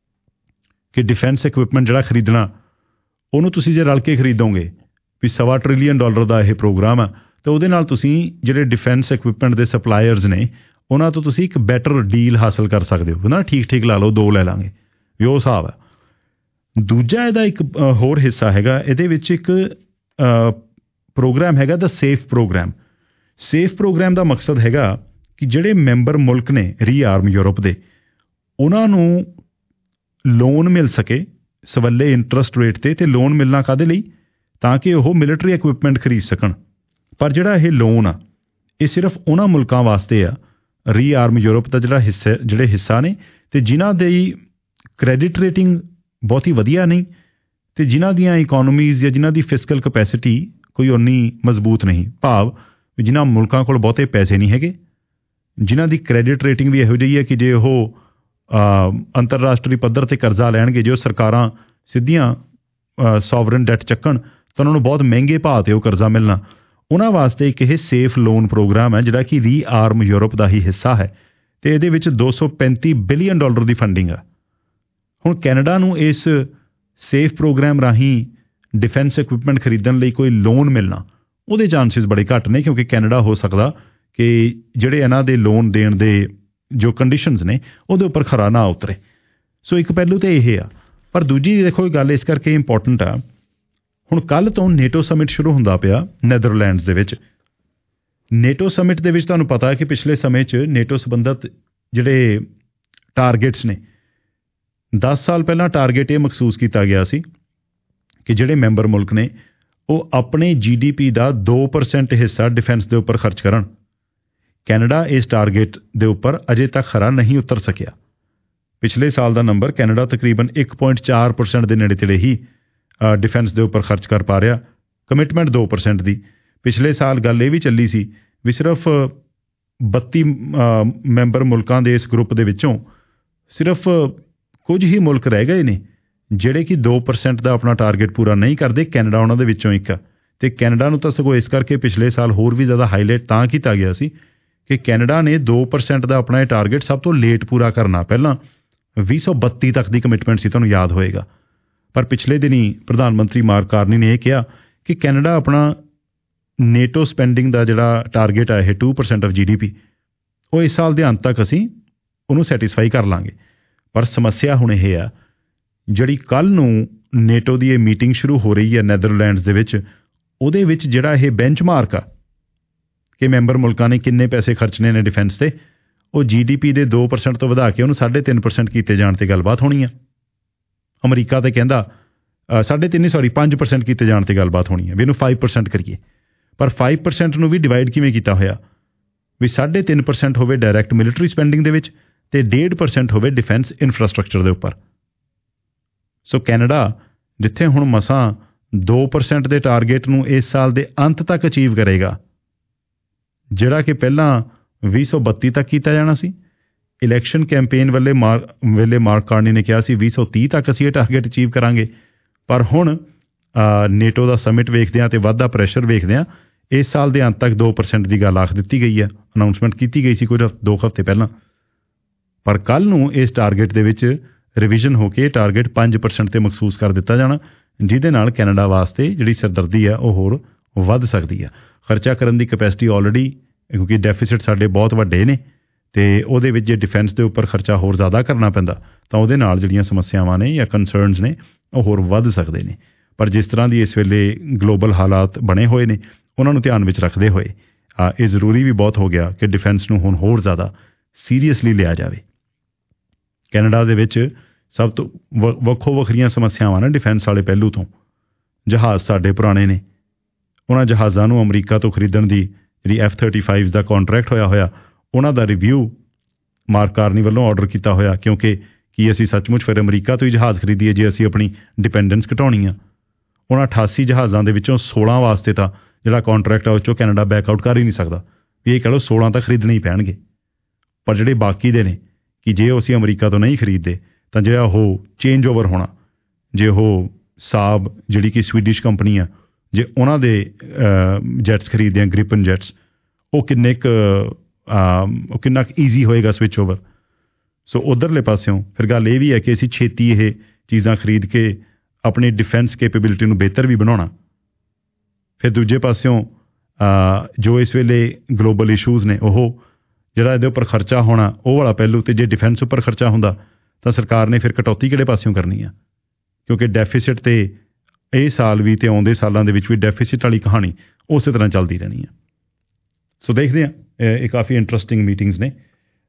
ਕਿ ਡਿਫੈਂਸ ਇਕਵਿਪਮੈਂਟ ਜਿਹੜਾ ਖਰੀਦਣਾ ਉਹਨੂੰ ਤੁਸੀਂ ਜੇ ਰਲ ਕੇ ਖਰੀਦੋਗੇ ਵੀ ਸਵਾ ਟ੍ਰਿਲੀਅਨ ਡਾਲਰ ਦਾ ਇਹ ਪ੍ਰੋਗਰਾਮ ਆ ਤਾਂ ਉਹਦੇ ਨਾਲ ਤੁਸੀਂ ਜਿਹੜੇ ਡਿਫੈਂਸ ਇਕਵਿਪਮੈਂਟ ਦੇ ਸਪਲਾਇਰਸ ਨੇ ਉਹਨਾਂ ਤੋਂ ਤੁਸੀਂ ਇੱਕ ਬੈਟਰ ਡੀਲ ਹਾਸਲ ਕਰ ਸਕਦੇ ਹੋ ਨਾ, ਠੀਕ ਠੀਕ ਲਾ ਲਓ ਦੋ ਲੈ ਲਾਂਗੇ ਵੀ ਉਹ ਹਿਸਾਬ ਹੈ। ਦੂਜਾ ਇਹਦਾ ਇੱਕ ਹੋਰ ਹਿੱਸਾ ਹੈਗਾ, ਇਹਦੇ ਵਿੱਚ ਇੱਕ ਪ੍ਰੋਗਰਾਮ ਹੈਗਾ ਦਾ ਸੇਫ ਪ੍ਰੋਗਰਾਮ। ਸੇਫ ਪ੍ਰੋਗਰਾਮ ਦਾ ਮਕਸਦ ਹੈਗਾ ਕਿ ਜਿਹੜੇ ਮੈਂਬਰ ਮੁਲਕ ਨੇ ਰੀਆਰਮ ਯੂਰਪ ਦੇ ਉਹਨਾਂ ਨੂੰ ਲੋਨ ਮਿਲ ਸਕੇ ਸਵੱਲੇ ਇੰਟਰਸਟ ਰੇਟ ਤੇ, ਤੇ ਲੋਨ ਮਿਲਣਾ ਕਾਹਦੇ ਲਈ ਤਾਂ ਕਿ ਉਹ ਮਿਲਟਰੀ ਇਕਵਿਪਮੈਂਟ ਖਰੀਦ ਸਕਣ। ਪਰ ਜਿਹੜਾ ਇਹ ਲੋਨ ਆ ਇਹ ਸਿਰਫ ਉਹਨਾਂ ਮੁਲਕਾਂ ਵਾਸਤੇ ਆ ਰੀਆਰਮ ਯੂਰਪ ਦਾ ਜਿਹੜਾ ਹਿੱਸਾ ਜਿਹੜੇ ਹਿੱਸਾ ਨੇ ਤੇ ਜਿਨ੍ਹਾਂ ਦੀ ਕ੍ਰੈਡਿਟ ਰੇਟਿੰਗ ਬਹੁਤੀ ਵਧੀਆ ਨਹੀਂ ਤੇ ਜਿਨ੍ਹਾਂ ਦੀਆਂ ਇਕੋਨਮੀਜ਼ ਜਾਂ ਜਿਨ੍ਹਾਂ ਦੀ ਫਿਸਕਲ ਕਪੈਸਿਟੀ ਕੋਈ ਉਨੀ ਮਜ਼ਬੂਤ ਨਹੀਂ, ਭਾਵ ਜਿਨ੍ਹਾਂ ਮੁਲਕਾਂ ਕੋਲ ਬਹੁਤੇ ਪੈਸੇ ਨਹੀਂ ਹੈਗੇ, ਜਿਨ੍ਹਾਂ ਦੀ ਕ੍ਰੈਡਿਟ ਰੇਟਿੰਗ ਵੀ ਇਹੋ ਜਿਹੀ ਹੈ ਕਿ ਜੇ ਉਹ ਅੰਤਰਰਾਸ਼ਟਰੀ ਪੱਧਰ ਤੇ ਕਰਜ਼ਾ ਲੈਣਗੇ, ਜੇ ਉਹ ਸਰਕਾਰਾਂ ਸਿੱਧੀਆਂ ਸੋਵਰਨ ਡੈਟ ਚੱਕਣ ਤਾਂ ਉਹਨਾਂ ਨੂੰ ਬਹੁਤ ਮਹਿੰਗੇ ਭਾਅ ਤੇ ਉਹ ਕਰਜ਼ਾ ਮਿਲਣਾ। ਉਹਨਾਂ ਵਾਸਤੇ ਇੱਕ ਇਹ ਸੇਫ ਲੋਨ ਪ੍ਰੋਗਰਾਮ ਹੈ ਜਿਹੜਾ ਕਿ ਰੀਆਰਮ ਯੂਰਪ ਦਾ ਹੀ ਹਿੱਸਾ ਹੈ ਤੇ ਇਹਦੇ ਵਿੱਚ ਦੋ ਸੌ ਪੈਂਤੀ ਬਿਲੀਅਨ ਡਾਲਰ ਦੀ ਫੰਡਿੰਗ ਆ। ਹੁਣ ਕੈਨੇਡਾ ਨੂੰ ਇਸ ਸੇਫ ਪ੍ਰੋਗਰਾਮ ਰਾਹੀਂ ਡਿਫੈਂਸ ਇਕਵਿਪਮੈਂਟ ਖਰੀਦਣ ਲਈ ਕੋਈ ਲੋਨ ਮਿਲਣਾ ਉਹਦੇ ਚਾਂਸਿਸ ਬੜੇ ਘੱਟ ਨੇ, ਕਿਉਂਕਿ ਕੈਨੇਡਾ ਹੋ ਸਕਦਾ ਕਿ ਜਿਹੜੇ ਇਹਨਾਂ ਦੇ ਲੋਨ ਦੇਣ ਦੇ ਜੋ ਕੰਡੀਸ਼ਨਸ ਨੇ ਉਹਦੇ ਉੱਪਰ ਖਰਾ ਨਾ ਉਤਰੇ। ਸੋ ਇੱਕ ਪਹਿਲੂ ਤਾਂ ਇਹ ਆ। ਪਰ ਦੂਜੀ ਦੇਖੋ ਇਹ ਗੱਲ ਇਸ ਕਰਕੇ ਇੰਪੋਰਟੈਂਟ ਆ, ਹੁਣ ਕੱਲ੍ਹ ਤੋਂ ਨੇਟੋ ਸਮਿਟ ਸ਼ੁਰੂ ਹੁੰਦਾ ਪਿਆ ਨੈਦਰਲੈਂਡਸ ਦੇ ਵਿੱਚ। ਨੇਟੋ ਸਮਿਟ ਦੇ ਵਿੱਚ ਤੁਹਾਨੂੰ ਪਤਾ ਹੈ ਕਿ ਪਿਛਲੇ ਸਮੇਂ 'ਚ ਨੇਟੋ ਸੰਬੰਧਤ ਜਿਹੜੇ ਟਾਰਗੇਟਸ ਨੇ ਦਸ ਸਾਲ ਪਹਿਲਾਂ ਟਾਰਗੇਟ ਇਹ ਮਖਸੂਸ ਕੀਤਾ ਗਿਆ ਸੀ ਕਿ ਜਿਹੜੇ ਮੈਂਬਰ ਮੁਲਕ ਨੇ ਉਹ ਆਪਣੇ ਜੀ ਡੀ ਪੀ ਦਾ ਦੋ ਪਰਸੈਂਟ ਹਿੱਸਾ ਡਿਫੈਂਸ ਦੇ ਉੱਪਰ ਖਰਚ ਕਰਨ। ਕੈਨੇਡਾ ਇਸ ਟਾਰਗੇਟ ਦੇ ਉੱਪਰ ਅਜੇ ਤੱਕ ਖਰਾ ਨਹੀਂ ਉਤਰ ਸਕਿਆ। ਪਿਛਲੇ ਸਾਲ ਦਾ ਨੰਬਰ ਕੈਨੇਡਾ ਤਕਰੀਬਨ ਇੱਕ ਪੁਆਇੰਟ ਚਾਰ ਪਰਸੈਂਟ ਦੇ ਨੇੜੇ ਤੇੜੇ ਹੀ ਡਿਫੈਂਸ ਦੇ ਉੱਪਰ ਖਰਚ ਕਰ ਪਾ ਰਿਹਾ ਕਮਿਟਮੈਂਟ ਦੋ ਪਰਸੈਂਟ ਦੀ। ਪਿਛਲੇ ਸਾਲ ਗੱਲ ਇਹ ਵੀ ਚੱਲੀ ਸੀ ਵੀ ਸਿਰਫ ਬੱਤੀ ਮੈਂਬਰ ਮੁਲਕਾਂ ਦੇ ਇਸ ਗਰੁੱਪ ਦੇ ਵਿੱਚੋਂ ਸਿਰਫ ਕੁਝ ਹੀ ਮੁਲਕ ਰਹਿ ਗਏ ਨੇ ਜਿਹੜੇ ਕਿ ਦੋ ਪਰਸੈਂਟ ਦਾ ਆਪਣਾ ਟਾਰਗੇਟ ਪੂਰਾ ਨਹੀਂ ਕਰਦੇ। ਕੈਨੇਡਾ ਉਹਨਾਂ ਦੇ ਵਿੱਚੋਂ ਇੱਕ ਆ। ਅਤੇ ਕੈਨੇਡਾ ਨੂੰ ਤਾਂ ਸਗੋਂ ਇਸ ਕਰਕੇ ਪਿਛਲੇ ਸਾਲ ਹੋਰ ਵੀ ਜ਼ਿਆਦਾ ਹਾਈਲਾਈਟ ਤਾਂ ਕੀਤਾ ਗਿਆ ਸੀ ਕਿ ਕੈਨੇਡਾ ਨੇ ਦੋ ਪਰਸੈਂਟ ਦਾ ਆਪਣਾ ਇਹ ਟਾਰਗੇਟ ਸਭ ਤੋਂ ਲੇਟ ਪੂਰਾ ਕਰਨਾ। ਪਹਿਲਾਂ ਵੀਹ ਸੌ ਬੱਤੀ ਤੱਕ ਦੀ ਕਮਿਟਮੈਂਟ ਸੀ, ਤੁਹਾਨੂੰ ਯਾਦ ਹੋਏਗਾ। ਪਰ ਪਿਛਲੇ ਦਿਨੀ ਪ੍ਰਧਾਨ ਮੰਤਰੀ ਮਾਰਕ ਕਾਰਨੀ ਨੇ ਇਹ ਕਿਹਾ ਕਿ ਕੈਨੇਡਾ ਆਪਣਾ ਨੇਟੋ ਸਪੈਂਡਿੰਗ ਦਾ ਜਿਹੜਾ ਟਾਰਗੇਟ ਹੈ ਇਹ two percent of G D P, ਉਹ ਇਸ ਸਾਲ ਦੇ ਅੰਤ ਤੱਕ ਅਸੀਂ ਉਹਨੂੰ ਸੈਟਿਸਫਾਈ ਕਰ ਲਾਂਗੇ। ਪਰ ਸਮੱਸਿਆ ਹੁਣ ਇਹ ਆ, ਜਿਹੜੀ ਕੱਲ੍ਹ ਨੂੰ ਨੇਟੋ ਦੀ ਇਹ ਮੀਟਿੰਗ ਸ਼ੁਰੂ ਹੋ ਰਹੀ ਹੈ ਨੈਦਰਲੈਂਡਸ ਦੇ ਵਿੱਚ, ਉਹਦੇ ਵਿੱਚ ਜਿਹੜਾ ਇਹ ਬੈਂਚਮਾਰਕ ਆ ਕਿ ਮੈਂਬਰ ਮੁਲਕਾਂ ਨੇ ਕਿੰਨੇ ਪੈਸੇ ਖਰਚਣੇ ਨੇ ਡਿਫੈਂਸ 'ਤੇ, ਉਹ ਜੀ ਡੀ ਪੀ ਦੇ ਦੋ ਪਰਸੈਂਟ ਤੋਂ ਵਧਾ ਕੇ ਉਹਨੂੰ ਸਾਢੇ ਤਿੰਨ ਪਰਸੈਂਟ ਕੀਤੇ ਜਾਣ 'ਤੇ ਗੱਲਬਾਤ ਹੋਣੀ ਆ। ਅਮਰੀਕਾ ਤਾਂ ਕਹਿੰਦਾ ਸਾਢੇ ਤਿੰਨ ਸੌਰੀ ਪੰਜ ਪਰਸੈਂਟ ਕੀਤੇ ਜਾਣ 'ਤੇ ਗੱਲਬਾਤ ਹੋਣੀ ਹੈ ਵੀ ਇਹਨੂੰ ਫਾਈਵ ਪਰਸੈਂਟ ਕਰੀਏ। ਪਰ ਫਾਈਵ ਪਰਸੈਂਟ ਨੂੰ ਵੀ ਡਿਵਾਈਡ ਕਿਵੇਂ ਕੀਤਾ ਹੋਇਆ ਵੀ ਸਾਢੇ ਤਿੰਨ ਪਰਸੈਂਟ ਹੋਵੇ ਡਾਇਰੈਕਟ ਮਿਲਟਰੀ ਸਪੈਂਡਿੰਗ ਦੇ ਵਿੱਚ ਅਤੇ ਡੇਢ ਪਰਸੈਂਟ ਹੋਵੇ ਡਿਫੈਂਸ ਇਨਫਰਾਸਟਰਕਚਰ ਦੇ ਉੱਪਰ। ਸੋ ਕੈਨੇਡਾ ਜਿੱਥੇ ਹੁਣ ਮਸਾਂ ਦੋ ਪਰਸੈਂਟ ਦੇ ਟਾਰਗੇਟ ਨੂੰ ਇਸ ਸਾਲ ਦੇ ਅੰਤ ਤੱਕ ਅਚੀਵ ਕਰੇਗਾ, ਜਿਹੜਾ ਕਿ ਪਹਿਲਾਂ ਵੀਹ ਸੌ ਬੱਤੀ ਤੱਕ ਕੀਤਾ ਜਾਣਾ ਸੀ। ਇਲੈਕਸ਼ਨ ਕੈਂਪੇਨ ਵੇਲੇ ਮਾਰ ਵੇਲੇ ਮਾਰਕ ਕਾਰਨੀ ਨੇ ਕਿਹਾ ਸੀ ਵੀਹ ਸੌ ਤੀਹ ਤੱਕ ਅਸੀਂ ਇਹ ਟਾਰਗੇਟ ਅਚੀਵ ਕਰਾਂਗੇ। ਪਰ ਹੁਣ ਨੇਟੋ ਦਾ ਸਮਿਟ ਵੇਖਦੇ ਹਾਂ ਅਤੇ ਵੱਧਦਾ ਪ੍ਰੈਸ਼ਰ ਵੇਖਦੇ ਹਾਂ, ਇਸ ਸਾਲ ਦੇ ਅੰਤ ਤੱਕ ਦੋ ਪਰਸੈਂਟ ਦੀ ਗੱਲ ਆਖ ਦਿੱਤੀ ਗਈ ਹੈ, ਅਨਾਊਂਸਮੈਂਟ ਕੀਤੀ ਗਈ ਸੀ ਕੁਝ ਦੋ ਹਫ਼ਤੇ ਪਹਿਲਾਂ। ਪਰ ਕੱਲ੍ਹ ਨੂੰ ਇਸ ਟਾਰਗੇਟ ਦੇ ਵਿੱਚ ਰਿਵੀਜ਼ਨ ਹੋ ਕੇ ਟਾਰਗੇਟ ਪੰਜ ਪਰਸੈਂਟ 'ਤੇ ਮਖਸੂਸ ਕਰ ਦਿੱਤਾ ਜਾਣਾ, ਜਿਹਦੇ ਨਾਲ ਕੈਨੇਡਾ ਵਾਸਤੇ ਜਿਹੜੀ ਸਰਦਰਦੀ ਆ ਉਹ ਹੋਰ ਵੱਧ ਸਕਦੀ ਆ। ਖਰਚਾ ਕਰਨ ਦੀ ਕੈਪੈਸਿਟੀ ਆਲਰੇਡੀ, ਕਿਉਂਕਿ ਡੈਫੀਸਿਟ ਸਾਡੇ ਬਹੁਤ ਵੱਡੇ ਨੇ ਅਤੇ ਉਹਦੇ ਵਿੱਚ ਜੇ ਡਿਫੈਂਸ ਦੇ ਉੱਪਰ ਖਰਚਾ ਹੋਰ ਜ਼ਿਆਦਾ ਕਰਨਾ ਪੈਂਦਾ ਤਾਂ ਉਹਦੇ ਨਾਲ ਜਿਹੜੀਆਂ ਸਮੱਸਿਆਵਾਂ ਨੇ ਜਾਂ ਕੰਸਰਨਸ ਨੇ ਉਹ ਹੋਰ ਵੱਧ ਸਕਦੇ ਨੇ। ਪਰ ਜਿਸ ਤਰ੍ਹਾਂ ਦੀ ਇਸ ਵੇਲੇ ਗਲੋਬਲ ਹਾਲਾਤ ਬਣੇ ਹੋਏ ਨੇ ਉਹਨਾਂ ਨੂੰ ਧਿਆਨ ਵਿੱਚ ਰੱਖਦੇ ਹੋਏ ਇਹ ਜ਼ਰੂਰੀ ਵੀ ਬਹੁਤ ਹੋ ਗਿਆ ਕਿ ਡਿਫੈਂਸ ਨੂੰ ਹੁਣ ਹੋਰ ਜ਼ਿਆਦਾ ਸੀਰੀਅਸਲੀ ਲਿਆ ਜਾਵੇ। ਕੈਨੇਡਾ ਦੇ ਵਿੱਚ ਸਭ ਤੋਂ ਵ ਵੱਖੋ ਵੱਖਰੀਆਂ ਸਮੱਸਿਆਵਾਂ ਨੇ ਡਿਫੈਂਸ ਵਾਲੇ ਪਹਿਲੂ ਤੋਂ। ਜਹਾਜ਼ ਸਾਡੇ ਪੁਰਾਣੇ ਨੇ, ਉਹਨਾਂ ਜਹਾਜ਼ਾਂ ਨੂੰ ਅਮਰੀਕਾ ਤੋਂ ਖਰੀਦਣ ਦੀ ਜਿਹੜੀ ਐਫ ਥਰਟੀ ਫਾਈਵ ਦਾ ਕੌਂਟਰੈਕਟ ਹੋਇਆ ਹੋਇਆ ਉਹਨਾਂ ਦਾ ਰਿਵਿਊ ਮਾਰਕ ਕਾਰਨੀ ਵੱਲੋਂ ਆਰਡਰ ਕੀਤਾ ਹੋਇਆ, ਕਿਉਂਕਿ ਕੀ ਅਸੀਂ ਸੱਚਮੁੱਚ ਫਿਰ ਅਮਰੀਕਾ ਤੋਂ ਹੀ ਜਹਾਜ਼ ਖਰੀਦੀਏ ਜੇ ਅਸੀਂ ਆਪਣੀ ਡਿਪੈਂਡੈਂਸ ਘਟਾਉਣੀ ਆ। ਉਹਨਾਂ ਅਠਾਸੀ ਜਹਾਜ਼ਾਂ ਦੇ ਵਿੱਚੋਂ ਸੋਲਾਂ ਵਾਸਤੇ ਤਾਂ ਜਿਹੜਾ ਕੌਂਟਰੈਕਟ ਆ ਉਹ 'ਚੋਂ ਕੈਨੇਡਾ ਬੈਕਆਊਟ ਕਰ ਹੀ ਨਹੀਂ ਸਕਦਾ ਵੀ ਇਹ ਕਹਿ ਲਓ ਸੋਲਾਂ ਤਾਂ ਖਰੀਦਣੇ ਹੀ ਪੈਣਗੇ। ਪਰ ਜਿਹੜੇ ਬਾਕੀ ਦੇ ਨੇ ਕਿ ਜੇ ਉਹ ਅਸੀਂ ਅਮਰੀਕਾ ਤੋਂ ਨਹੀਂ ਖਰੀਦਦੇ ਤਾਂ ਜਿਹੜਾ ਉਹ ਚੇਂਜ ਓਵਰ ਹੋਣਾ, ਜੇ ਉਹ ਸਾਬ ਜਿਹੜੀ ਕਿ ਸਵੀਡਿਸ਼ ਕੰਪਨੀ ਆ, ਜੇ ਉਹਨਾਂ ਦੇ ਜੈਟਸ ਖਰੀਦਦੇ ਆ ਗ੍ਰਿਪਨ ਜੈਟਸ, ਉਹ ਕਿੰਨੇ ਕੁ ਉਹ ਕਿੰਨਾ ਕੁ ਈਜ਼ੀ ਹੋਏਗਾ ਸਵਿਚ ਓਵਰ। ਸੋ ਉੱਧਰਲੇ ਪਾਸਿਓਂ ਫਿਰ ਗੱਲ ਇਹ ਵੀ ਹੈ ਕਿ ਅਸੀਂ ਛੇਤੀ ਇਹ ਚੀਜ਼ਾਂ ਖਰੀਦ ਕੇ ਆਪਣੀ ਡਿਫੈਂਸ ਕੈਪੇਬਿਲਿਟੀ ਨੂੰ ਬਿਹਤਰ ਵੀ ਬਣਾਉਣਾ। ਫਿਰ ਦੂਜੇ ਪਾਸਿਓਂ ਜੋ ਇਸ ਵੇਲੇ ਗਲੋਬਲ ਇਸ਼ੂਜ਼ ਨੇ ਉਹ ਜਿਹੜਾ ਇਹਦੇ ਉੱਪਰ ਖਰਚਾ ਹੋਣਾ ਉਹ ਵਾਲਾ ਪਹਿਲੂ, ਅਤੇ ਜੇ ਡਿਫੈਂਸ ਉੱਪਰ ਖਰਚਾ ਹੁੰਦਾ ਤਾਂ ਸਰਕਾਰ ਨੇ ਫਿਰ ਕਟੌਤੀ ਕਿਹੜੇ ਪਾਸਿਓਂ ਕਰਨੀ ਆ, ਕਿਉਂਕਿ ਡੈਫੀਸਿਟ 'ਤੇ ਇਹ ਸਾਲ ਵੀ ਅਤੇ ਆਉਂਦੇ ਸਾਲਾਂ ਦੇ ਵਿੱਚ ਵੀ ਡੈਫੀਸਿਟ ਵਾਲੀ ਕਹਾਣੀ ਉਸੇ ਤਰ੍ਹਾਂ ਚੱਲਦੀ ਰਹਿਣੀ ਆ। ਸੋ ਦੇਖਦੇ ਹਾਂ, ਇਹ ਕਾਫੀ ਇੰਟਰਸਟਿੰਗ ਮੀਟਿੰਗਸ ਨੇ।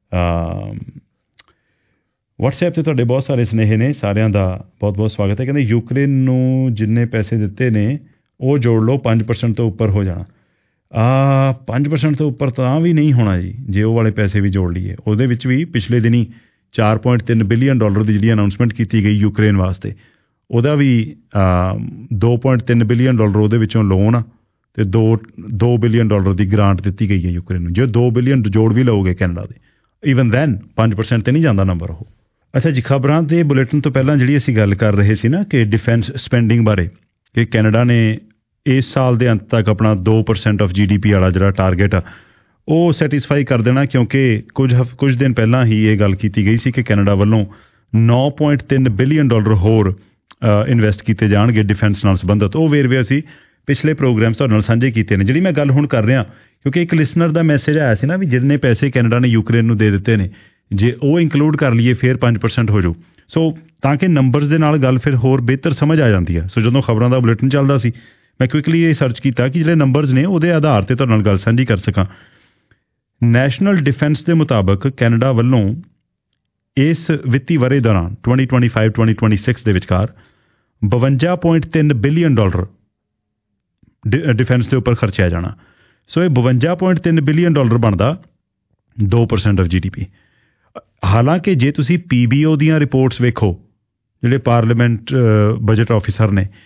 ਵਟਸਐਪ 'ਤੇ ਤੁਹਾਡੇ ਬਹੁਤ ਸਾਰੇ ਸੁਨੇਹੇ ਨੇ, ਸਾਰਿਆਂ ਦਾ ਬਹੁਤ ਬਹੁਤ ਸਵਾਗਤ ਹੈ। ਕਹਿੰਦੇ ਯੂਕਰੇਨ ਨੂੰ ਜਿੰਨੇ ਪੈਸੇ ਦਿੱਤੇ ਨੇ ਉਹ ਜੋੜ ਲਓ, ਪੰਜ ਪਰਸੈਂਟ ਤੋਂ ਉੱਪਰ ਹੋ ਜਾਣਾ। ਆ ਪੰਜ ਪਰਸੈਂਟ ਤੋਂ ਉੱਪਰ ਤਾਂ ਵੀ ਨਹੀਂ ਹੋਣਾ ਜੀ, ਜੇ ਉਹ ਵਾਲੇ ਪੈਸੇ ਵੀ ਜੋੜ ਲਈਏ। ਉਹਦੇ ਵਿੱਚ ਵੀ ਪਿਛਲੇ ਦਿਨੀ ਚਾਰ ਪੁਆਇੰਟ ਤਿੰਨ ਬਿਲੀਅਨ ਡਾਲਰ ਦੀ ਜਿਹੜੀ ਅਨਾਊਂਸਮੈਂਟ ਕੀਤੀ ਗਈ ਯੂਕਰੇਨ ਵਾਸਤੇ, ਉਹਦਾ ਵੀ ਦੋ ਪੁਆਇੰਟ ਤਿੰਨ ਬਿਲੀਅਨ ਡਾਲਰ ਉਹਦੇ ਵਿੱਚੋਂ ਲੋਨ ਆ ਅਤੇ ਦੋ ਦੋ ਬਿਲੀਅਨ ਡਾਲਰ ਦੀ ਗ੍ਰਾਂਟ ਦਿੱਤੀ ਗਈ ਹੈ ਯੂਕਰੇਨ ਨੂੰ। ਜੇ ਦੋ ਬਿਲੀਅਨ ਜੋੜ ਵੀ ਲਓਗੇ ਕੈਨੇਡਾ ਦੇ, ਈਵਨ ਦੈਨ ਪੰਜ ਪਰਸੈਂਟ 'ਤੇ ਨਹੀਂ ਜਾਂਦਾ ਨੰਬਰ ਉਹ। ਅੱਛਾ ਜੀ, ਖਬਰਾਂ ਦੇ ਬੁਲੇਟਿਨ ਤੋਂ ਪਹਿਲਾਂ ਜਿਹੜੀ ਅਸੀਂ ਗੱਲ ਕਰ ਰਹੇ ਸੀ ਨਾ ਕਿ ਡਿਫੈਂਸ ਸਪੈਂਡਿੰਗ ਬਾਰੇ, ਕਿ ਕੈਨੇਡਾ ਨੇ ਇਸ ਸਾਲ ਦੇ ਅੰਤ ਤੱਕ ਆਪਣਾ ਦੋ percent of G D P ਵਾਲਾ ਜਿਹੜਾ ਟਾਰਗੇਟ ਆ ਉਹ ਸੈਟਿਸਫਾਈ ਕਰ ਦੇਣਾ, ਕਿਉਂਕਿ ਕੁਝ ਹਫ ਕੁਝ ਦਿਨ ਪਹਿਲਾਂ ਹੀ ਇਹ ਗੱਲ ਕੀਤੀ ਗਈ ਸੀ ਕਿ ਕੈਨੇਡਾ ਵੱਲੋਂ ਨੌ ਪੁਆਇੰਟ ਤਿੰਨ ਬਿਲੀਅਨ ਡਾਲਰ ਹੋਰ ਇਨਵੈਸਟ ਕੀਤੇ ਜਾਣਗੇ ਡਿਫੈਂਸ ਨਾਲ ਸੰਬੰਧਿਤ। ਉਹ ਵੇਰਵੇ ਅਸੀਂ ਪਿਛਲੇ ਪ੍ਰੋਗਰਾਮ ਤੁਹਾਡੇ ਨਾਲ ਸਾਂਝੇ ਕੀਤੇ ਨੇ। ਜਿਹੜੀ ਮੈਂ ਗੱਲ ਹੁਣ ਕਰ ਰਿਹਾ, ਕਿਉਂਕਿ ਇੱਕ ਲਿਸਨਰ ਦਾ ਮੈਸੇਜ ਆਇਆ ਸੀ ਨਾ ਵੀ ਜਿੰਨੇ ਪੈਸੇ ਕੈਨੇਡਾ ਨੇ ਯੂਕਰੇਨ ਨੂੰ ਦੇ ਦਿੱਤੇ ਨੇ, ਜੇ ਉਹ ਇੰਕਲੂਡ ਕਰ ਲਈਏ ਫਿਰ ਪੰਜ ਪਰਸੈਂਟ ਹੋ ਜਾਊ। ਸੋ ਤਾਂ ਕਿ ਨੰਬਰਸ ਦੇ ਨਾਲ ਗੱਲ ਫਿਰ ਹੋਰ ਬਿਹਤਰ ਸਮਝ ਆ ਜਾਂਦੀ ਹੈ। ਸੋ ਜਦੋਂ ਖਬਰਾਂ ਦਾ ਬੁਲੇਟਿਨ ਚੱਲਦਾ ਸੀ ਮੈਂ ਕੁਇਕਲੀ ਇਹ ਸਰਚ ਕੀਤਾ ਕਿ ਜਿਹੜੇ ਨੰਬਰਸ ਨੇ ਉਹਦੇ ਆਧਾਰ 'ਤੇ ਤੁਹਾਡੇ ਨਾਲ ਗੱਲ ਸਾਂਝੀ ਕਰ ਸਕਾਂ। ਨੈਸ਼ਨਲ ਡਿਫੈਂਸ ਦੇ ਮੁਤਾਬਕ ਕੈਨੇਡਾ ਵੱਲੋਂ ਇਸ ਵਿੱਤੀ ਵਰ੍ਹੇ ਦੌਰਾਨ twenty twenty five twenty twenty six ਦੇ ਵਿਚਕਾਰ ਬਵੰਜਾ ਪੁਆਇੰਟ ਤਿੰਨ ਬਿਲੀਅਨ ਡਾਲਰ ਡਿਫੈਂਸ ਦੇ ਉੱਪਰ ਖਰਚਿਆ ਜਾਣਾ। ਸੋ ਇਹ ਬਵੰਜਾ ਪੁਆਇੰਟ ਤਿੰਨ ਬਿਲੀਅਨ ਡਾਲਰ ਬਣਦਾ ਦੋ percent of G D P. ਹਾਲਾਂਕਿ ਜੇ ਤੁਸੀਂ ਪੀ ਬੀ ਓ ਦੀਆਂ ਰਿਪੋਰਟਸ ਵੇਖੋ, ਜਿਹੜੇ ਪਾਰਲੀਮੈਂਟ ਬਜਟ ਆਫਿਸਰ ਨੇ,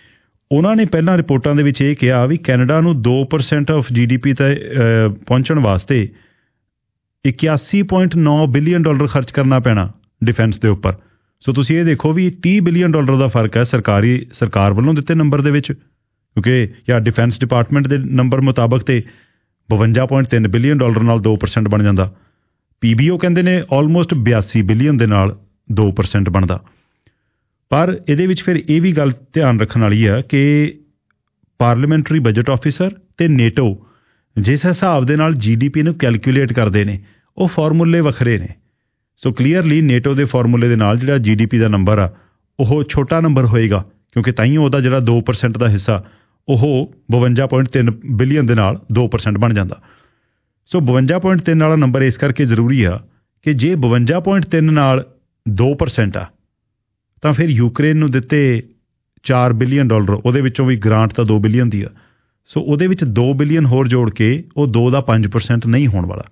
ਉਹਨਾਂ ਨੇ ਪਹਿਲਾਂ ਰਿਪੋਰਟਾਂ ਦੇ ਵਿੱਚ ਇਹ ਕਿਹਾ ਵੀ ਕੈਨੇਡਾ ਨੂੰ ਦੋ percent of G D P ਤੇ ਪਹੁੰਚਣ ਵਾਸਤੇ ਇਕਿਆਸੀ ਪੁਆਇੰਟ ਨੌ ਬਿਲੀਅਨ ਡਾਲਰ ਖਰਚ ਕਰਨਾ ਪੈਣਾ ਡਿਫੈਂਸ ਦੇ ਉੱਪਰ। ਸੋ ਤੁਸੀਂ ਇਹ ਦੇਖੋ ਵੀ ਤੀਹ ਬਿਲੀਅਨ ਡਾਲਰ ਦਾ ਫਰਕ ਹੈ ਸਰਕਾਰੀ ਸਰਕਾਰ ਵੱਲੋਂ ਦਿੱਤੇ ਨੰਬਰ ਦੇ ਵਿੱਚ, ਕਿਉਂਕਿ ਜਾਂ ਡਿਫੈਂਸ ਡਿਪਾਰਟਮੈਂਟ ਦੇ ਨੰਬਰ ਮੁਤਾਬਕ ਤੇ ਬਵੰਜਾ ਪੁਆਇੰਟ ਤਿੰਨ ਬਿਲੀਅਨ ਡਾਲਰ ਨਾਲ ਦੋ ਪਰਸੈਂਟ ਬਣ ਜਾਂਦਾ। ਪੀ ਬੀ ਓ ਕਹਿੰਦੇ ਨੇ ਆਲਮੋਸਟ ਬਿਆਸੀ ਬਿਲੀਅਨ ਦੇ ਨਾਲ ਦੋ ਪਰਸੈਂਟ ਬਣਦਾ। ਪਰ ਇਹਦੇ ਵਿੱਚ ਫਿਰ ਇਹ ਵੀ ਗੱਲ ਧਿਆਨ ਰੱਖਣ ਵਾਲੀ ਆ ਕਿ ਪਾਰਲੀਮੈਂਟਰੀ ਬਜਟ ਆਫਿਸਰ ਤੇ ਨੇਟੋ ਜਿਸ ਹਿਸਾਬ ਦੇ ਨਾਲ ਜੀ ਡੀ ਪੀ ਨੂੰ ਕੈਲਕੂਲੇਟ ਕਰਦੇ ਨੇ ਉਹ ਫਾਰਮੂਲੇ ਵੱਖਰੇ ਨੇ। ਸੋ ਕਲੀਅਰਲੀ ਨੇਟੋ ਦੇ ਫਾਰਮੂਲੇ ਦੇ ਨਾਲ ਜਿਹੜਾ ਜੀ ਡੀ ਪੀ ਦਾ ਨੰਬਰ ਆ ਉਹ ਛੋਟਾ ਨੰਬਰ ਹੋਏਗਾ, ਕਿਉਂਕਿ ਤਾਈਓ ਉਹਦਾ ਜਿਹੜਾ ਦੋ ਪਰਸੈਂਟ ਦਾ ਹਿੱਸਾ ਉਹ ਬਵੰਜਾ ਪੁਆਇੰਟ ਤਿੰਨ ਬਿਲੀਅਨ ਦੇ ਨਾਲ ਦੋ ਪਰਸੈਂਟ ਬਣ ਜਾਂਦਾ। ਸੋ ਬਵੰਜਾ ਪੁਆਇੰਟ ਤਿੰਨ ਵਾਲਾ ਨੰਬਰ ਇਸ ਕਰਕੇ ਜ਼ਰੂਰੀ ਆ ਕਿ ਜੇ ਬਵੰਜਾ ਪੁਆਇੰਟ ਤਿੰਨ ਨਾਲ ਦੋ ਪਰਸੈਂਟ ਆ ਤਾਂ ਫਿਰ ਯੂਕਰੇਨ ਨੂੰ ਦਿੱਤੇ ਚਾਰ ਬਿਲੀਅਨ ਡਾਲਰ, ਉਹਦੇ ਵਿੱਚੋਂ ਵੀ ਗ੍ਰਾਂਟ ਤਾਂ ਦੋ ਬਿਲੀਅਨ ਦੀ ਆ। ਸੋ ਉਹਦੇ ਵਿੱਚ ਦੋ ਬਿਲੀਅਨ ਹੋਰ ਜੋੜ ਕੇ ਉਹ ਦੋ ਦਾ ਪੰਜ ਪਰਸੈਂਟ ਨਹੀਂ ਹੋਣ ਵਾਲਾ।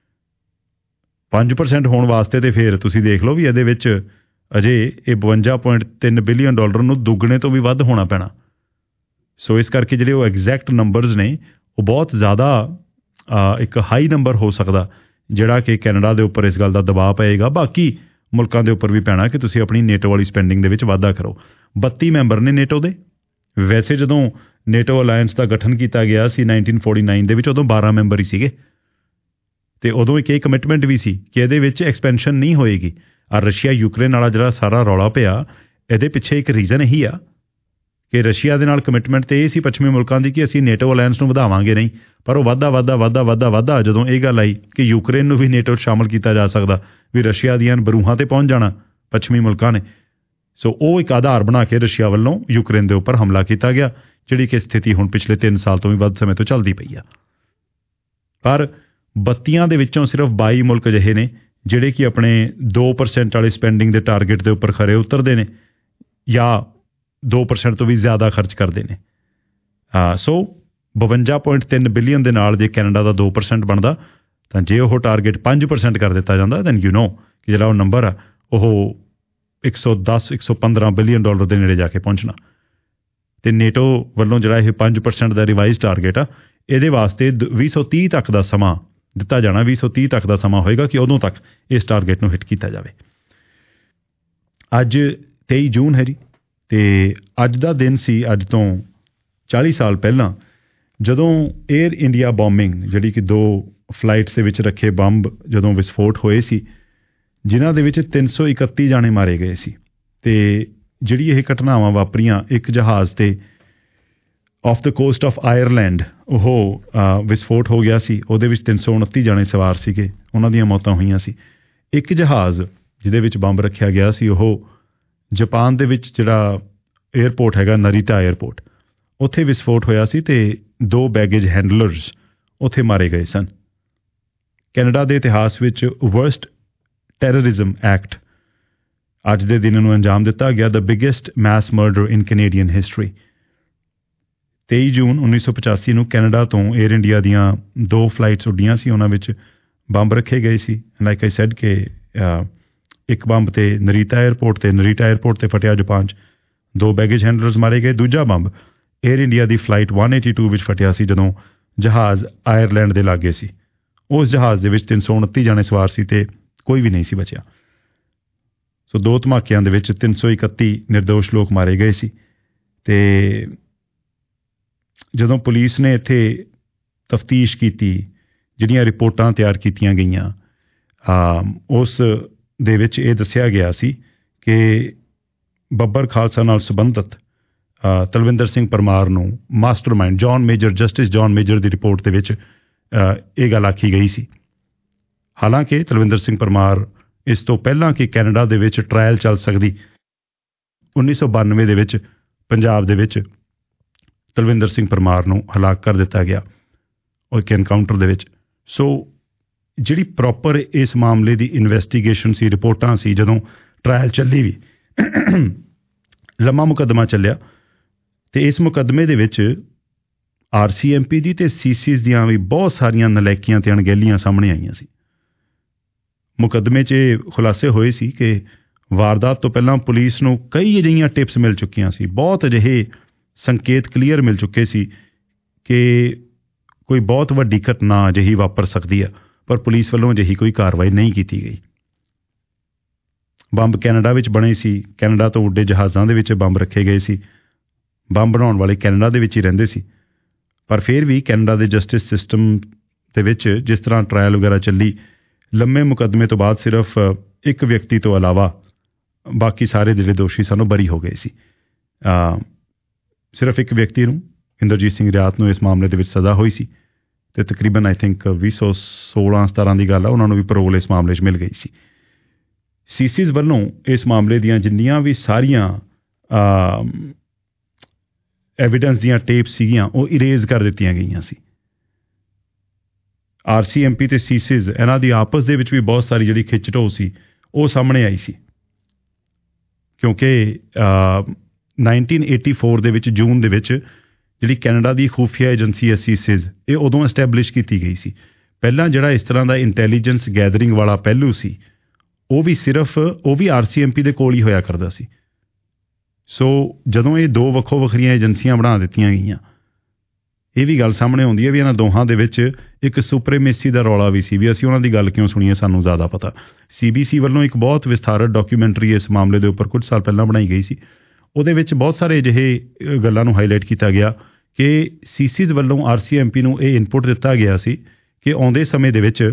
ਪੰਜ ਪਰਸੈਂਟ ਹੋਣ ਵਾਸਤੇ ਤੇ ਫਿਰ ਤੁਸੀਂ ਦੇਖ ਲਓ ਵੀ ਇਹਦੇ ਵਿੱਚ ਅਜੇ ਇਹ ਬਵੰਜਾ ਪੁਆਇੰਟ ਤਿੰਨ ਬਿਲੀਅਨ ਡਾਲਰ ਨੂੰ ਦੁੱਗਣੇ ਤੋਂ ਵੀ ਵੱਧ ਹੋਣਾ ਪੈਣਾ। ਸੋ ਇਸ ਕਰਕੇ ਜਿਹੜੇ ਉਹ ਐਗਜ਼ੈਕਟ ਨੰਬਰਸ ਨੇ ਉਹ ਬਹੁਤ ਜ਼ਿਆਦਾ ਇੱਕ ਹਾਈ ਨੰਬਰ ਹੋ ਸਕਦਾ ਜਿਹੜਾ ਕਿ ਕੈਨੇਡਾ ਦੇ ਉੱਪਰ ਇਸ ਗੱਲ ਦਾ ਦਬਾਅ ਪਏਗਾ, ਬਾਕੀ ਮੁਲਕਾਂ ਦੇ ਉੱਪਰ ਵੀ ਪੈਣਾ ਕਿ ਤੁਸੀਂ ਆਪਣੀ ਨੇਟੋ ਵਾਲੀ ਸਪੈਂਡਿੰਗ ਦੇ ਵਿੱਚ ਵਾਧਾ ਕਰੋ। ਬੱਤੀ ਮੈਂਬਰ ਨੇ ਨੇਟੋ ਦੇ। ਵੈਸੇ ਜਦੋਂ ਨੇਟੋ ਅਲਾਇੰਸ ਦਾ ਗਠਨ ਕੀਤਾ ਗਿਆ ਸੀ ਨਾਈਨਟੀਨ ਫੋਰਟੀ ਨਾਈਨ ਦੇ ਵਿੱਚ ਉਦੋਂ ਬਾਰਾਂ ਮੈਂਬਰ ਹੀ ਸੀਗੇ ਤੇ ਉਦੋਂ ਇੱਕ ਇਹ ਕਮਿਟਮੈਂਟ ਵੀ ਸੀ ਕਿ ਇਹਦੇ ਵਿੱਚ ਐਕਸਪੈਂਸ਼ਨ ਨਹੀਂ ਹੋਏਗੀ। ਆ ਰਸ਼ੀਆ ਯੂਕਰੇਨ ਵਾਲਾ ਜਿਹੜਾ ਸਾਰਾ ਰੌਲਾ ਪਿਆ ਇਹਦੇ ਪਿੱਛੇ ਇੱਕ ਰੀਜ਼ਨ ਇਹੀ ਆ ਕਿ ਰਸ਼ੀਆ ਦੇ ਨਾਲ ਕਮਿਟਮੈਂਟ ਤੇ ਇਹ ਸੀ ਪੱਛਮੀ ਮੁਲਕਾਂ ਦੀ ਕਿ ਅਸੀਂ ਨੇਟੋ ਅਲਾਇੰਸ ਨੂੰ ਵਧਾਵਾਂਗੇ ਨਹੀਂ, ਪਰ ਉਹ ਵਾਧਾ ਵਾਧਾ ਵਾਧਾ ਵਾਧਾ ਵਾਧਾ ਜਦੋਂ ਇਹ ਗੱਲ ਆਈ ਕਿ ਯੂਕਰੇਨ ਨੂੰ ਵੀ ਨੇਟੋ ਸ਼ਾਮਲ ਕੀਤਾ ਜਾ ਸਕਦਾ ਵੀ ਰਸ਼ੀਆ ਦੀਆਂ ਬਰੂਹਾਂ ਤੇ ਪਹੁੰਚ ਜਾਣਾ ਪੱਛਮੀ ਮੁਲਕਾਂ ਨੇ। ਸੋ ਉਹ ਇੱਕ ਆਧਾਰ ਬਣਾ ਕੇ ਰਸ਼ੀਆ ਵੱਲੋਂ ਯੂਕਰੇਨ ਦੇ ਉੱਪਰ ਹਮਲਾ ਕੀਤਾ ਗਿਆ, ਜਿਹੜੀ ਕਿ ਸਥਿਤੀ ਹੁਣ ਪਿਛਲੇ ਤਿੰਨ ਸਾਲ ਤੋਂ ਵੀ ਵੱਧ ਸਮੇਂ ਤੋਂ ਚੱਲਦੀ ਪਈ ਆ। ਪਰ ਬੱਤੀਆਂ ਦੇ ਵਿੱਚੋਂ ਸਿਰਫ ਬਾਈ ਮੁਲਕ ਅਜਿਹੇ ਨੇ ਜਿਹੜੇ ਕਿ ਆਪਣੇ ਦੋ ਪਰਸੈਂਟ ਵਾਲੇ ਸਪੈਂਡਿੰਗ ਦੇ ਟਾਰਗੇਟ ਦੇ ਉੱਪਰ ਖਰੇ ਉਤਰਦੇ ਨੇ ਜਾਂ ਦੋ ਪਰਸੈਂਟ ਤੋਂ ਵੀ ਜ਼ਿਆਦਾ ਖਰਚ ਕਰਦੇ ਨੇ। ਸੋ ਬਵੰਜਾ ਪੁਆਇੰਟ ਤਿੰਨ ਬਿਲੀਅਨ ਦੇ ਨਾਲ ਜੇ ਕੈਨੇਡਾ ਦਾ ਦੋ ਪਰਸੈਂਟ ਬਣਦਾ ਤਾਂ ਜੇ ਉਹ ਟਾਰਗੇਟ ਪੰਜ ਪਰਸੈਂਟ ਕਰ ਦਿੱਤਾ ਜਾਂਦਾ ਦੈਨ ਯੂ ਨੋ ਕਿ ਜਿਹੜਾ ਉਹ ਨੰਬਰ ਆ ਉਹ ਇੱਕ ਸੌ ਦਸ ਇੱਕ ਸੌ ਪੰਦਰਾਂ ਬਿਲੀਅਨ ਡਾਲਰ ਦੇ ਨੇੜੇ ਜਾ ਕੇ ਪਹੁੰਚਣਾ। ਤੇ ਨੇਟੋ ਵੱਲੋਂ ਜਿਹੜਾ ਇਹ ਪੰਜ ਪਰਸੈਂਟ ਦਾ ਰਿਵਾਈਜ਼ ਟਾਰਗੇਟ ਆ ਇਹਦੇ ਵਾਸਤੇ ਵੀਹ ਸੌ ਤੀਹ ਤੱਕ ਦਾ ਸਮਾਂ ਦਿੱਤਾ ਜਾਣਾ। ਵੀਹ ਸੌ ਤੀਹ ਤੱਕ ਦਾ ਸਮਾਂ ਹੋਏਗਾ ਕਿ ਉਦੋਂ ਤੱਕ ਇਸ ਟਾਰਗੇਟ ਨੂੰ ਹਿੱਟ ਕੀਤਾ ਜਾਵੇ। ਅੱਜ ਤੇਈ ਜੂਨ ਹੈ ਜੀ ਤੇ ਅੱਜ ਦਾ ਦਿਨ ਸੀ ਅੱਜ ਤੋਂ ਚਾਲੀ ਸਾਲ ਪਹਿਲਾਂ ਜਦੋਂ ਏਅਰ ਇੰਡੀਆ ਬੋਮਿੰਗ ਜਿਹੜੀ ਕਿ ਦੋ ਫਲਾਈਟਸ ਦੇ ਵਿੱਚ ਰੱਖੇ ਬੰਬ ਜਦੋਂ ਵਿਸਫੋਟ ਹੋਏ ਸੀ ਜਿਨ੍ਹਾਂ ਦੇ ਵਿੱਚ ਤਿੰਨ ਸੌ ਇਕੱਤੀ ਜਾਣੇ ਮਾਰੇ ਗਏ ਸੀ। ਤੇ ਜਿਹੜੀ ਇਹ ਘਟਨਾਵਾਂ ਵਾਪਰੀਆਂ ਇੱਕ ਜਹਾਜ਼ ਤੇ off the coast of Ireland ਉਹ ਵਿਸਫੋਟ ਹੋ ਗਿਆ ਸੀ, ਉਹਦੇ ਵਿੱਚ ਤਿੰਨ ਸੌ ਉਨੱਤੀ ਜਾਣੇ ਸਵਾਰ ਸੀਗੇ, ਉਹਨਾਂ ਦੀਆਂ ਮੌਤਾਂ ਹੋਈਆਂ ਸੀ। ਇੱਕ ਜਹਾਜ਼ ਜਿਹਦੇ ਵਿੱਚ ਬੰਬ ਰੱਖਿਆ ਗਿਆ ਸੀ ਉਹ ਜਾਪਾਨ ਦੇ ਵਿੱਚ ਜਿਹੜਾ ਏਅਰਪੋਰਟ ਹੈਗਾ ਨਰੀਟਾ ਏਅਰਪੋਰਟ ਉੱਥੇ ਵਿਸਫੋਟ ਹੋਇਆ ਸੀ ਤੇ ਦੋ ਬੈਗੇਜ ਹੈਂਡਲਰਸ ਉੱਥੇ ਮਾਰੇ ਗਏ ਸਨ। ਕੈਨੇਡਾ ਦੇ ਇਤਿਹਾਸ ਵਿੱਚ ਵਰਸਟ ਟੈਰਰਿਜ਼ਮ ਐਕਟ ਅੱਜ ਦੇ ਦਿਨ ਨੂੰ ਅੰਜਾਮ ਦਿੱਤਾ ਗਿਆ, the biggest mass murder in Canadian history. ਤੇਈ ਜੂਨ ਉੱਨੀ ਸੌ ਪਚਾਸੀ ਨੂੰ ਕੈਨੇਡਾ ਤੋਂ ਏਅਰ ਇੰਡੀਆ ਦੀਆਂ ਦੋ ਫਲਾਈਟਸ ਉੱਡੀਆਂ ਸੀ, ਉਹਨਾਂ ਵਿੱਚ ਬੰਬ ਰੱਖੇ ਗਏ ਸੀ। ਲਾਈਕ ਆਈ ਸੈਡ ਕਿ ਇੱਕ ਬੰਬ ਤੇ ਨਰੀਟਾ ਏਅਰਪੋਰਟ ਤੇ ਨਰੀਟਾ ਏਅਰਪੋਰਟ ਤੇ ਫਟਿਆ ਜਾਪਾਨ 'ਚ, ਦੋ ਬੈਗੇਜ ਹੈਂਡਲਰਸ ਮਾਰੇ ਗਏ। ਦੂਜਾ ਬੰਬ ਏਅਰ ਇੰਡੀਆ ਦੀ ਫਲਾਈਟ ਇੱਕ ਸੌ ਅੱਸੀ ਵਿੱਚ ਫਟਿਆ ਸੀ ਜਦੋਂ ਜਹਾਜ਼ ਆਇਰਲੈਂਡ ਦੇ ਲਾਗੇ ਸੀ। ਉਸ ਜਹਾਜ਼ ਦੇ ਵਿੱਚ ਤਿੰਨ ਸੌ ਉਨੱਤੀ ਜਾਣੇ ਸਵਾਰ ਸੀ ਤੇ ਕੋਈ ਵੀ ਨਹੀਂ ਸੀ ਬਚਿਆ। ਸੋ ਦੋ ਧਮਾਕਿਆਂ ਦੇ ਵਿੱਚ ਤਿੰਨ ਸੌ ਇਕੱਤੀ ਨਿਰਦੋਸ਼ ਲੋਕ ਮਾਰੇ ਗਏ ਸੀ। ਤੇ ਜਦੋਂ ਪੁਲਿਸ ਨੇ ਇੱਥੇ ਤਫਤੀਸ਼ ਕੀਤੀ, ਜਿਹੜੀਆਂ ਰਿਪੋਰਟਾਂ ਤਿਆਰ ਕੀਤੀਆਂ ਗਈਆਂ ਉਸ ਦੇ ਵਿੱਚ ਇਹ ਦੱਸਿਆ ਗਿਆ ਸੀ ਕਿ ਬੱਬਰ ਖਾਲਸਾ ਨਾਲ ਸੰਬੰਧਿਤ ਤਲਵਿੰਦਰ ਸਿੰਘ ਪਰਮਾਰ ਨੂੰ mastermind John Major Justice John Major ਦੀ ਰਿਪੋਰਟ ਦੇ ਵਿੱਚ ਇਹ ਗੱਲ ਆਖੀ ਗਈ ਸੀ। ਹਾਲਾਂਕਿ ਤਲਵਿੰਦਰ ਸਿੰਘ ਪਰਮਾਰ ਇਸ ਤੋਂ ਪਹਿਲਾਂ ਕਿ ਕੈਨੇਡਾ ਦੇ ਵਿੱਚ ਟਰਾਇਲ ਚੱਲ ਸਕਦੀ ਉੱਨੀ ਸੌ ਬਾਨਵੇਂ ਦੇ ਵਿੱਚ ਪੰਜਾਬ ਦੇ ਵਿੱਚ ਤਲਵਿੰਦਰ ਸਿੰਘ ਪਰਮਾਰ ਨੂੰ ਹਲਾਕ ਕਰ ਦਿੱਤਾ ਗਿਆ ਉਹ ਇੱਕ ਐਨਕਾਊਂਟਰ ਦੇ ਵਿੱਚ। ਸੋ ਜਿਹੜੀ ਪ੍ਰੋਪਰ ਇਸ ਮਾਮਲੇ ਦੀ ਇਨਵੈਸਟੀਗੇਸ਼ਨ ਸੀ, ਰਿਪੋਰਟਾਂ ਸੀ, ਜਦੋਂ ਟਰਾਇਲ ਚੱਲੀ ਵੀ ਲੰਮਾ ਮੁਕੱਦਮਾ ਚੱਲਿਆ ਤੇ ਇਸ ਮੁਕੱਦਮੇ ਦੇ ਵਿੱਚ ਆਰ ਸੀ ਐਮ ਪੀ ਦੀ ਤੇ ਸੀਸੀਜ਼ ਦੀਆਂ ਵੀ ਬਹੁਤ ਸਾਰੀਆਂ ਨਲਾਇਕੀਆਂ ਤੇ ਅਣਗਹਿਲੀਆਂ ਸਾਹਮਣੇ ਆਈਆਂ ਸੀ। ਮੁਕੱਦਮੇ 'ਚ ਖੁਲਾਸੇ ਹੋਏ ਸੀ ਕਿ ਵਾਰਦਾਤ ਤੋਂ ਪਹਿਲਾਂ ਪੁਲਿਸ ਨੂੰ ਕਈ ਅਜਿਹੀਆਂ ਟਿਪਸ ਮਿਲ ਚੁੱਕੀਆਂ ਸੀ, ਬਹੁਤ ਅਜਿਹੇ ਸੰਕੇਤ ਕਲੀਅਰ ਮਿਲ ਚੁੱਕੇ ਸੀ ਕਿ ਕੋਈ ਬਹੁਤ ਵੱਡੀ ਘਟਨਾ ਅਜਿਹੀ ਵਾਪਰ ਸਕਦੀ ਆ, ਪਰ ਪੁਲਿਸ ਵੱਲੋਂ ਅਜਿਹੀ ਕੋਈ ਕਾਰਵਾਈ ਨਹੀਂ ਕੀਤੀ ਗਈ। ਬੰਬ ਕੈਨੇਡਾ ਵਿੱਚ ਬਣੇ ਸੀ, ਕੈਨੇਡਾ ਤੋਂ ਉੱਡੇ ਜਹਾਜ਼ਾਂ ਦੇ ਵਿੱਚ ਬੰਬ ਰੱਖੇ ਗਏ ਸੀ, ਬੰਬ ਬਣਾਉਣ ਵਾਲੇ ਕੈਨੇਡਾ ਦੇ ਵਿੱਚ ਹੀ ਰਹਿੰਦੇ ਸੀ, ਪਰ ਫਿਰ ਵੀ ਕੈਨੇਡਾ ਦੇ ਜਸਟਿਸ ਸਿਸਟਮ ਦੇ ਵਿੱਚ ਜਿਸ ਤਰ੍ਹਾਂ ਟਰਾਇਲ ਵਗੈਰਾ ਚੱਲੀ, ਲੰਮੇ ਮੁਕੱਦਮੇ ਤੋਂ ਬਾਅਦ ਸਿਰਫ ਇੱਕ ਵਿਅਕਤੀ ਤੋਂ ਇਲਾਵਾ ਬਾਕੀ ਸਾਰੇ ਜਿਹੜੇ ਦੋਸ਼ੀ ਸਨ ਉਹ ਬਰੀ ਹੋ ਗਏ ਸੀ। ਸਿਰਫ ਇੱਕ ਵਿਅਕਤੀ ਨੂੰ, ਇੰਦਰਜੀਤ ਸਿੰਘ ਰਿਆਤ ਨੂੰ ਇਸ ਮਾਮਲੇ ਦੇ ਵਿੱਚ ਸਜ਼ਾ ਹੋਈ ਸੀ ਅਤੇ ਤਕਰੀਬਨ ਆਈ ਥਿੰਕ ਵੀਹ ਸੌ ਸੋਲਾਂ ਸਤਾਰਾਂ ਦੀ ਗੱਲ ਆ, ਉਹਨਾਂ ਨੂੰ ਵੀ ਪਰੋਲ ਇਸ ਮਾਮਲੇ 'ਚ ਮਿਲ ਗਈ ਸੀ। ਸੀਸੀਜ਼ ਵੱਲੋਂ ਇਸ ਮਾਮਲੇ ਦੀਆਂ ਜਿੰਨੀਆਂ ਵੀ ਸਾਰੀਆਂ ਐਵੀਡੈਂਸ ਦੀਆਂ ਟੇਪ ਸੀਗੀਆਂ ਉਹ ਇਰੇਜ਼ ਕਰ ਦਿੱਤੀਆਂ ਗਈਆਂ ਸੀ। ਆਰ ਸੀ ਐਮ ਪੀ ਅਤੇ ਸੀਸੀਜ਼ ਇਹਨਾਂ ਦੀ ਆਪਸ ਦੇ ਵਿੱਚ ਵੀ ਬਹੁਤ ਸਾਰੀ ਜਿਹੜੀ ਖਿੱਚਢੋ ਸੀ ਉਹ ਸਾਹਮਣੇ ਆਈ ਸੀ, ਕਿਉਂਕਿ ਨਾਈਨਟੀਨ ਏਟੀ ਫੋਰ ਦੇ ਵਿੱਚ ਜੂਨ ਦੇ ਵਿੱਚ ਜਿਹੜੀ ਕੈਨੇਡਾ ਦੀ ਖੂਫੀਆ ਏਜੰਸੀ ਹੈ ਸੀਸੀਜ਼, ਇਹ ਉਦੋਂ ਐਸਟੈਬਲਿਸ਼ ਕੀਤੀ ਗਈ ਸੀ। ਪਹਿਲਾਂ ਜਿਹੜਾ ਇਸ ਤਰ੍ਹਾਂ ਦਾ ਇੰਟੈਲੀਜੈਂਸ ਗੈਦਰਿੰਗ ਵਾਲਾ ਪਹਿਲੂ ਸੀ ਉਹ ਵੀ ਸਿਰਫ ਉਹ ਵੀ ਆਰ ਸੀ ਐਮ ਪੀ ਦੇ ਕੋਲ ਹੀ ਹੋਇਆ ਕਰਦਾ ਸੀ। ਸੋ ਜਦੋਂ ਇਹ ਦੋ ਵੱਖੋ ਵੱਖਰੀਆਂ ਏਜੰਸੀਆਂ ਬਣਾ ਦਿੱਤੀਆਂ ਗਈਆਂ, ਇਹ ਵੀ ਗੱਲ ਸਾਹਮਣੇ ਆਉਂਦੀ ਹੈ ਵੀ ਇਹਨਾਂ ਦੋਹਾਂ ਦੇ ਵਿੱਚ ਇੱਕ ਸੁਪਰੀਮੇਸੀ ਦਾ ਰੌਲਾ ਵੀ ਸੀ, ਵੀ ਅਸੀਂ ਉਹਨਾਂ ਦੀ ਗੱਲ ਕਿਉਂ ਸੁਣੀਏ, ਸਾਨੂੰ ਜ਼ਿਆਦਾ ਪਤਾ। ਸੀ ਬੀ ਸੀ ਵੱਲੋਂ ਇੱਕ ਬਹੁਤ ਵਿਸਥਾਰਤ ਡਾਕੂਮੈਂਟਰੀ ਇਸ ਮਾਮਲੇ ਦੇ ਉੱਪਰ ਕੁਝ ਸਾਲ ਪਹਿਲਾਂ ਬਣਾਈ ਗਈ ਸੀ। ਉਹਦੇ ਵਿੱਚ ਬਹੁਤ ਸਾਰੇ ਅਜਿਹੇ ਗੱਲਾਂ ਨੂੰ ਹਾਈਲਾਈਟ ਕੀਤਾ ਗਿਆ ਕਿ ਸੀਸੀਜ਼ ਵੱਲੋਂ ਆਰ ਸੀ ਐਮ ਪੀ ਨੂੰ ਇਹ ਇਨਪੁਟ ਦਿੱਤਾ ਗਿਆ ਸੀ ਕਿ ਆਉਂਦੇ ਸਮੇਂ ਦੇ ਵਿੱਚ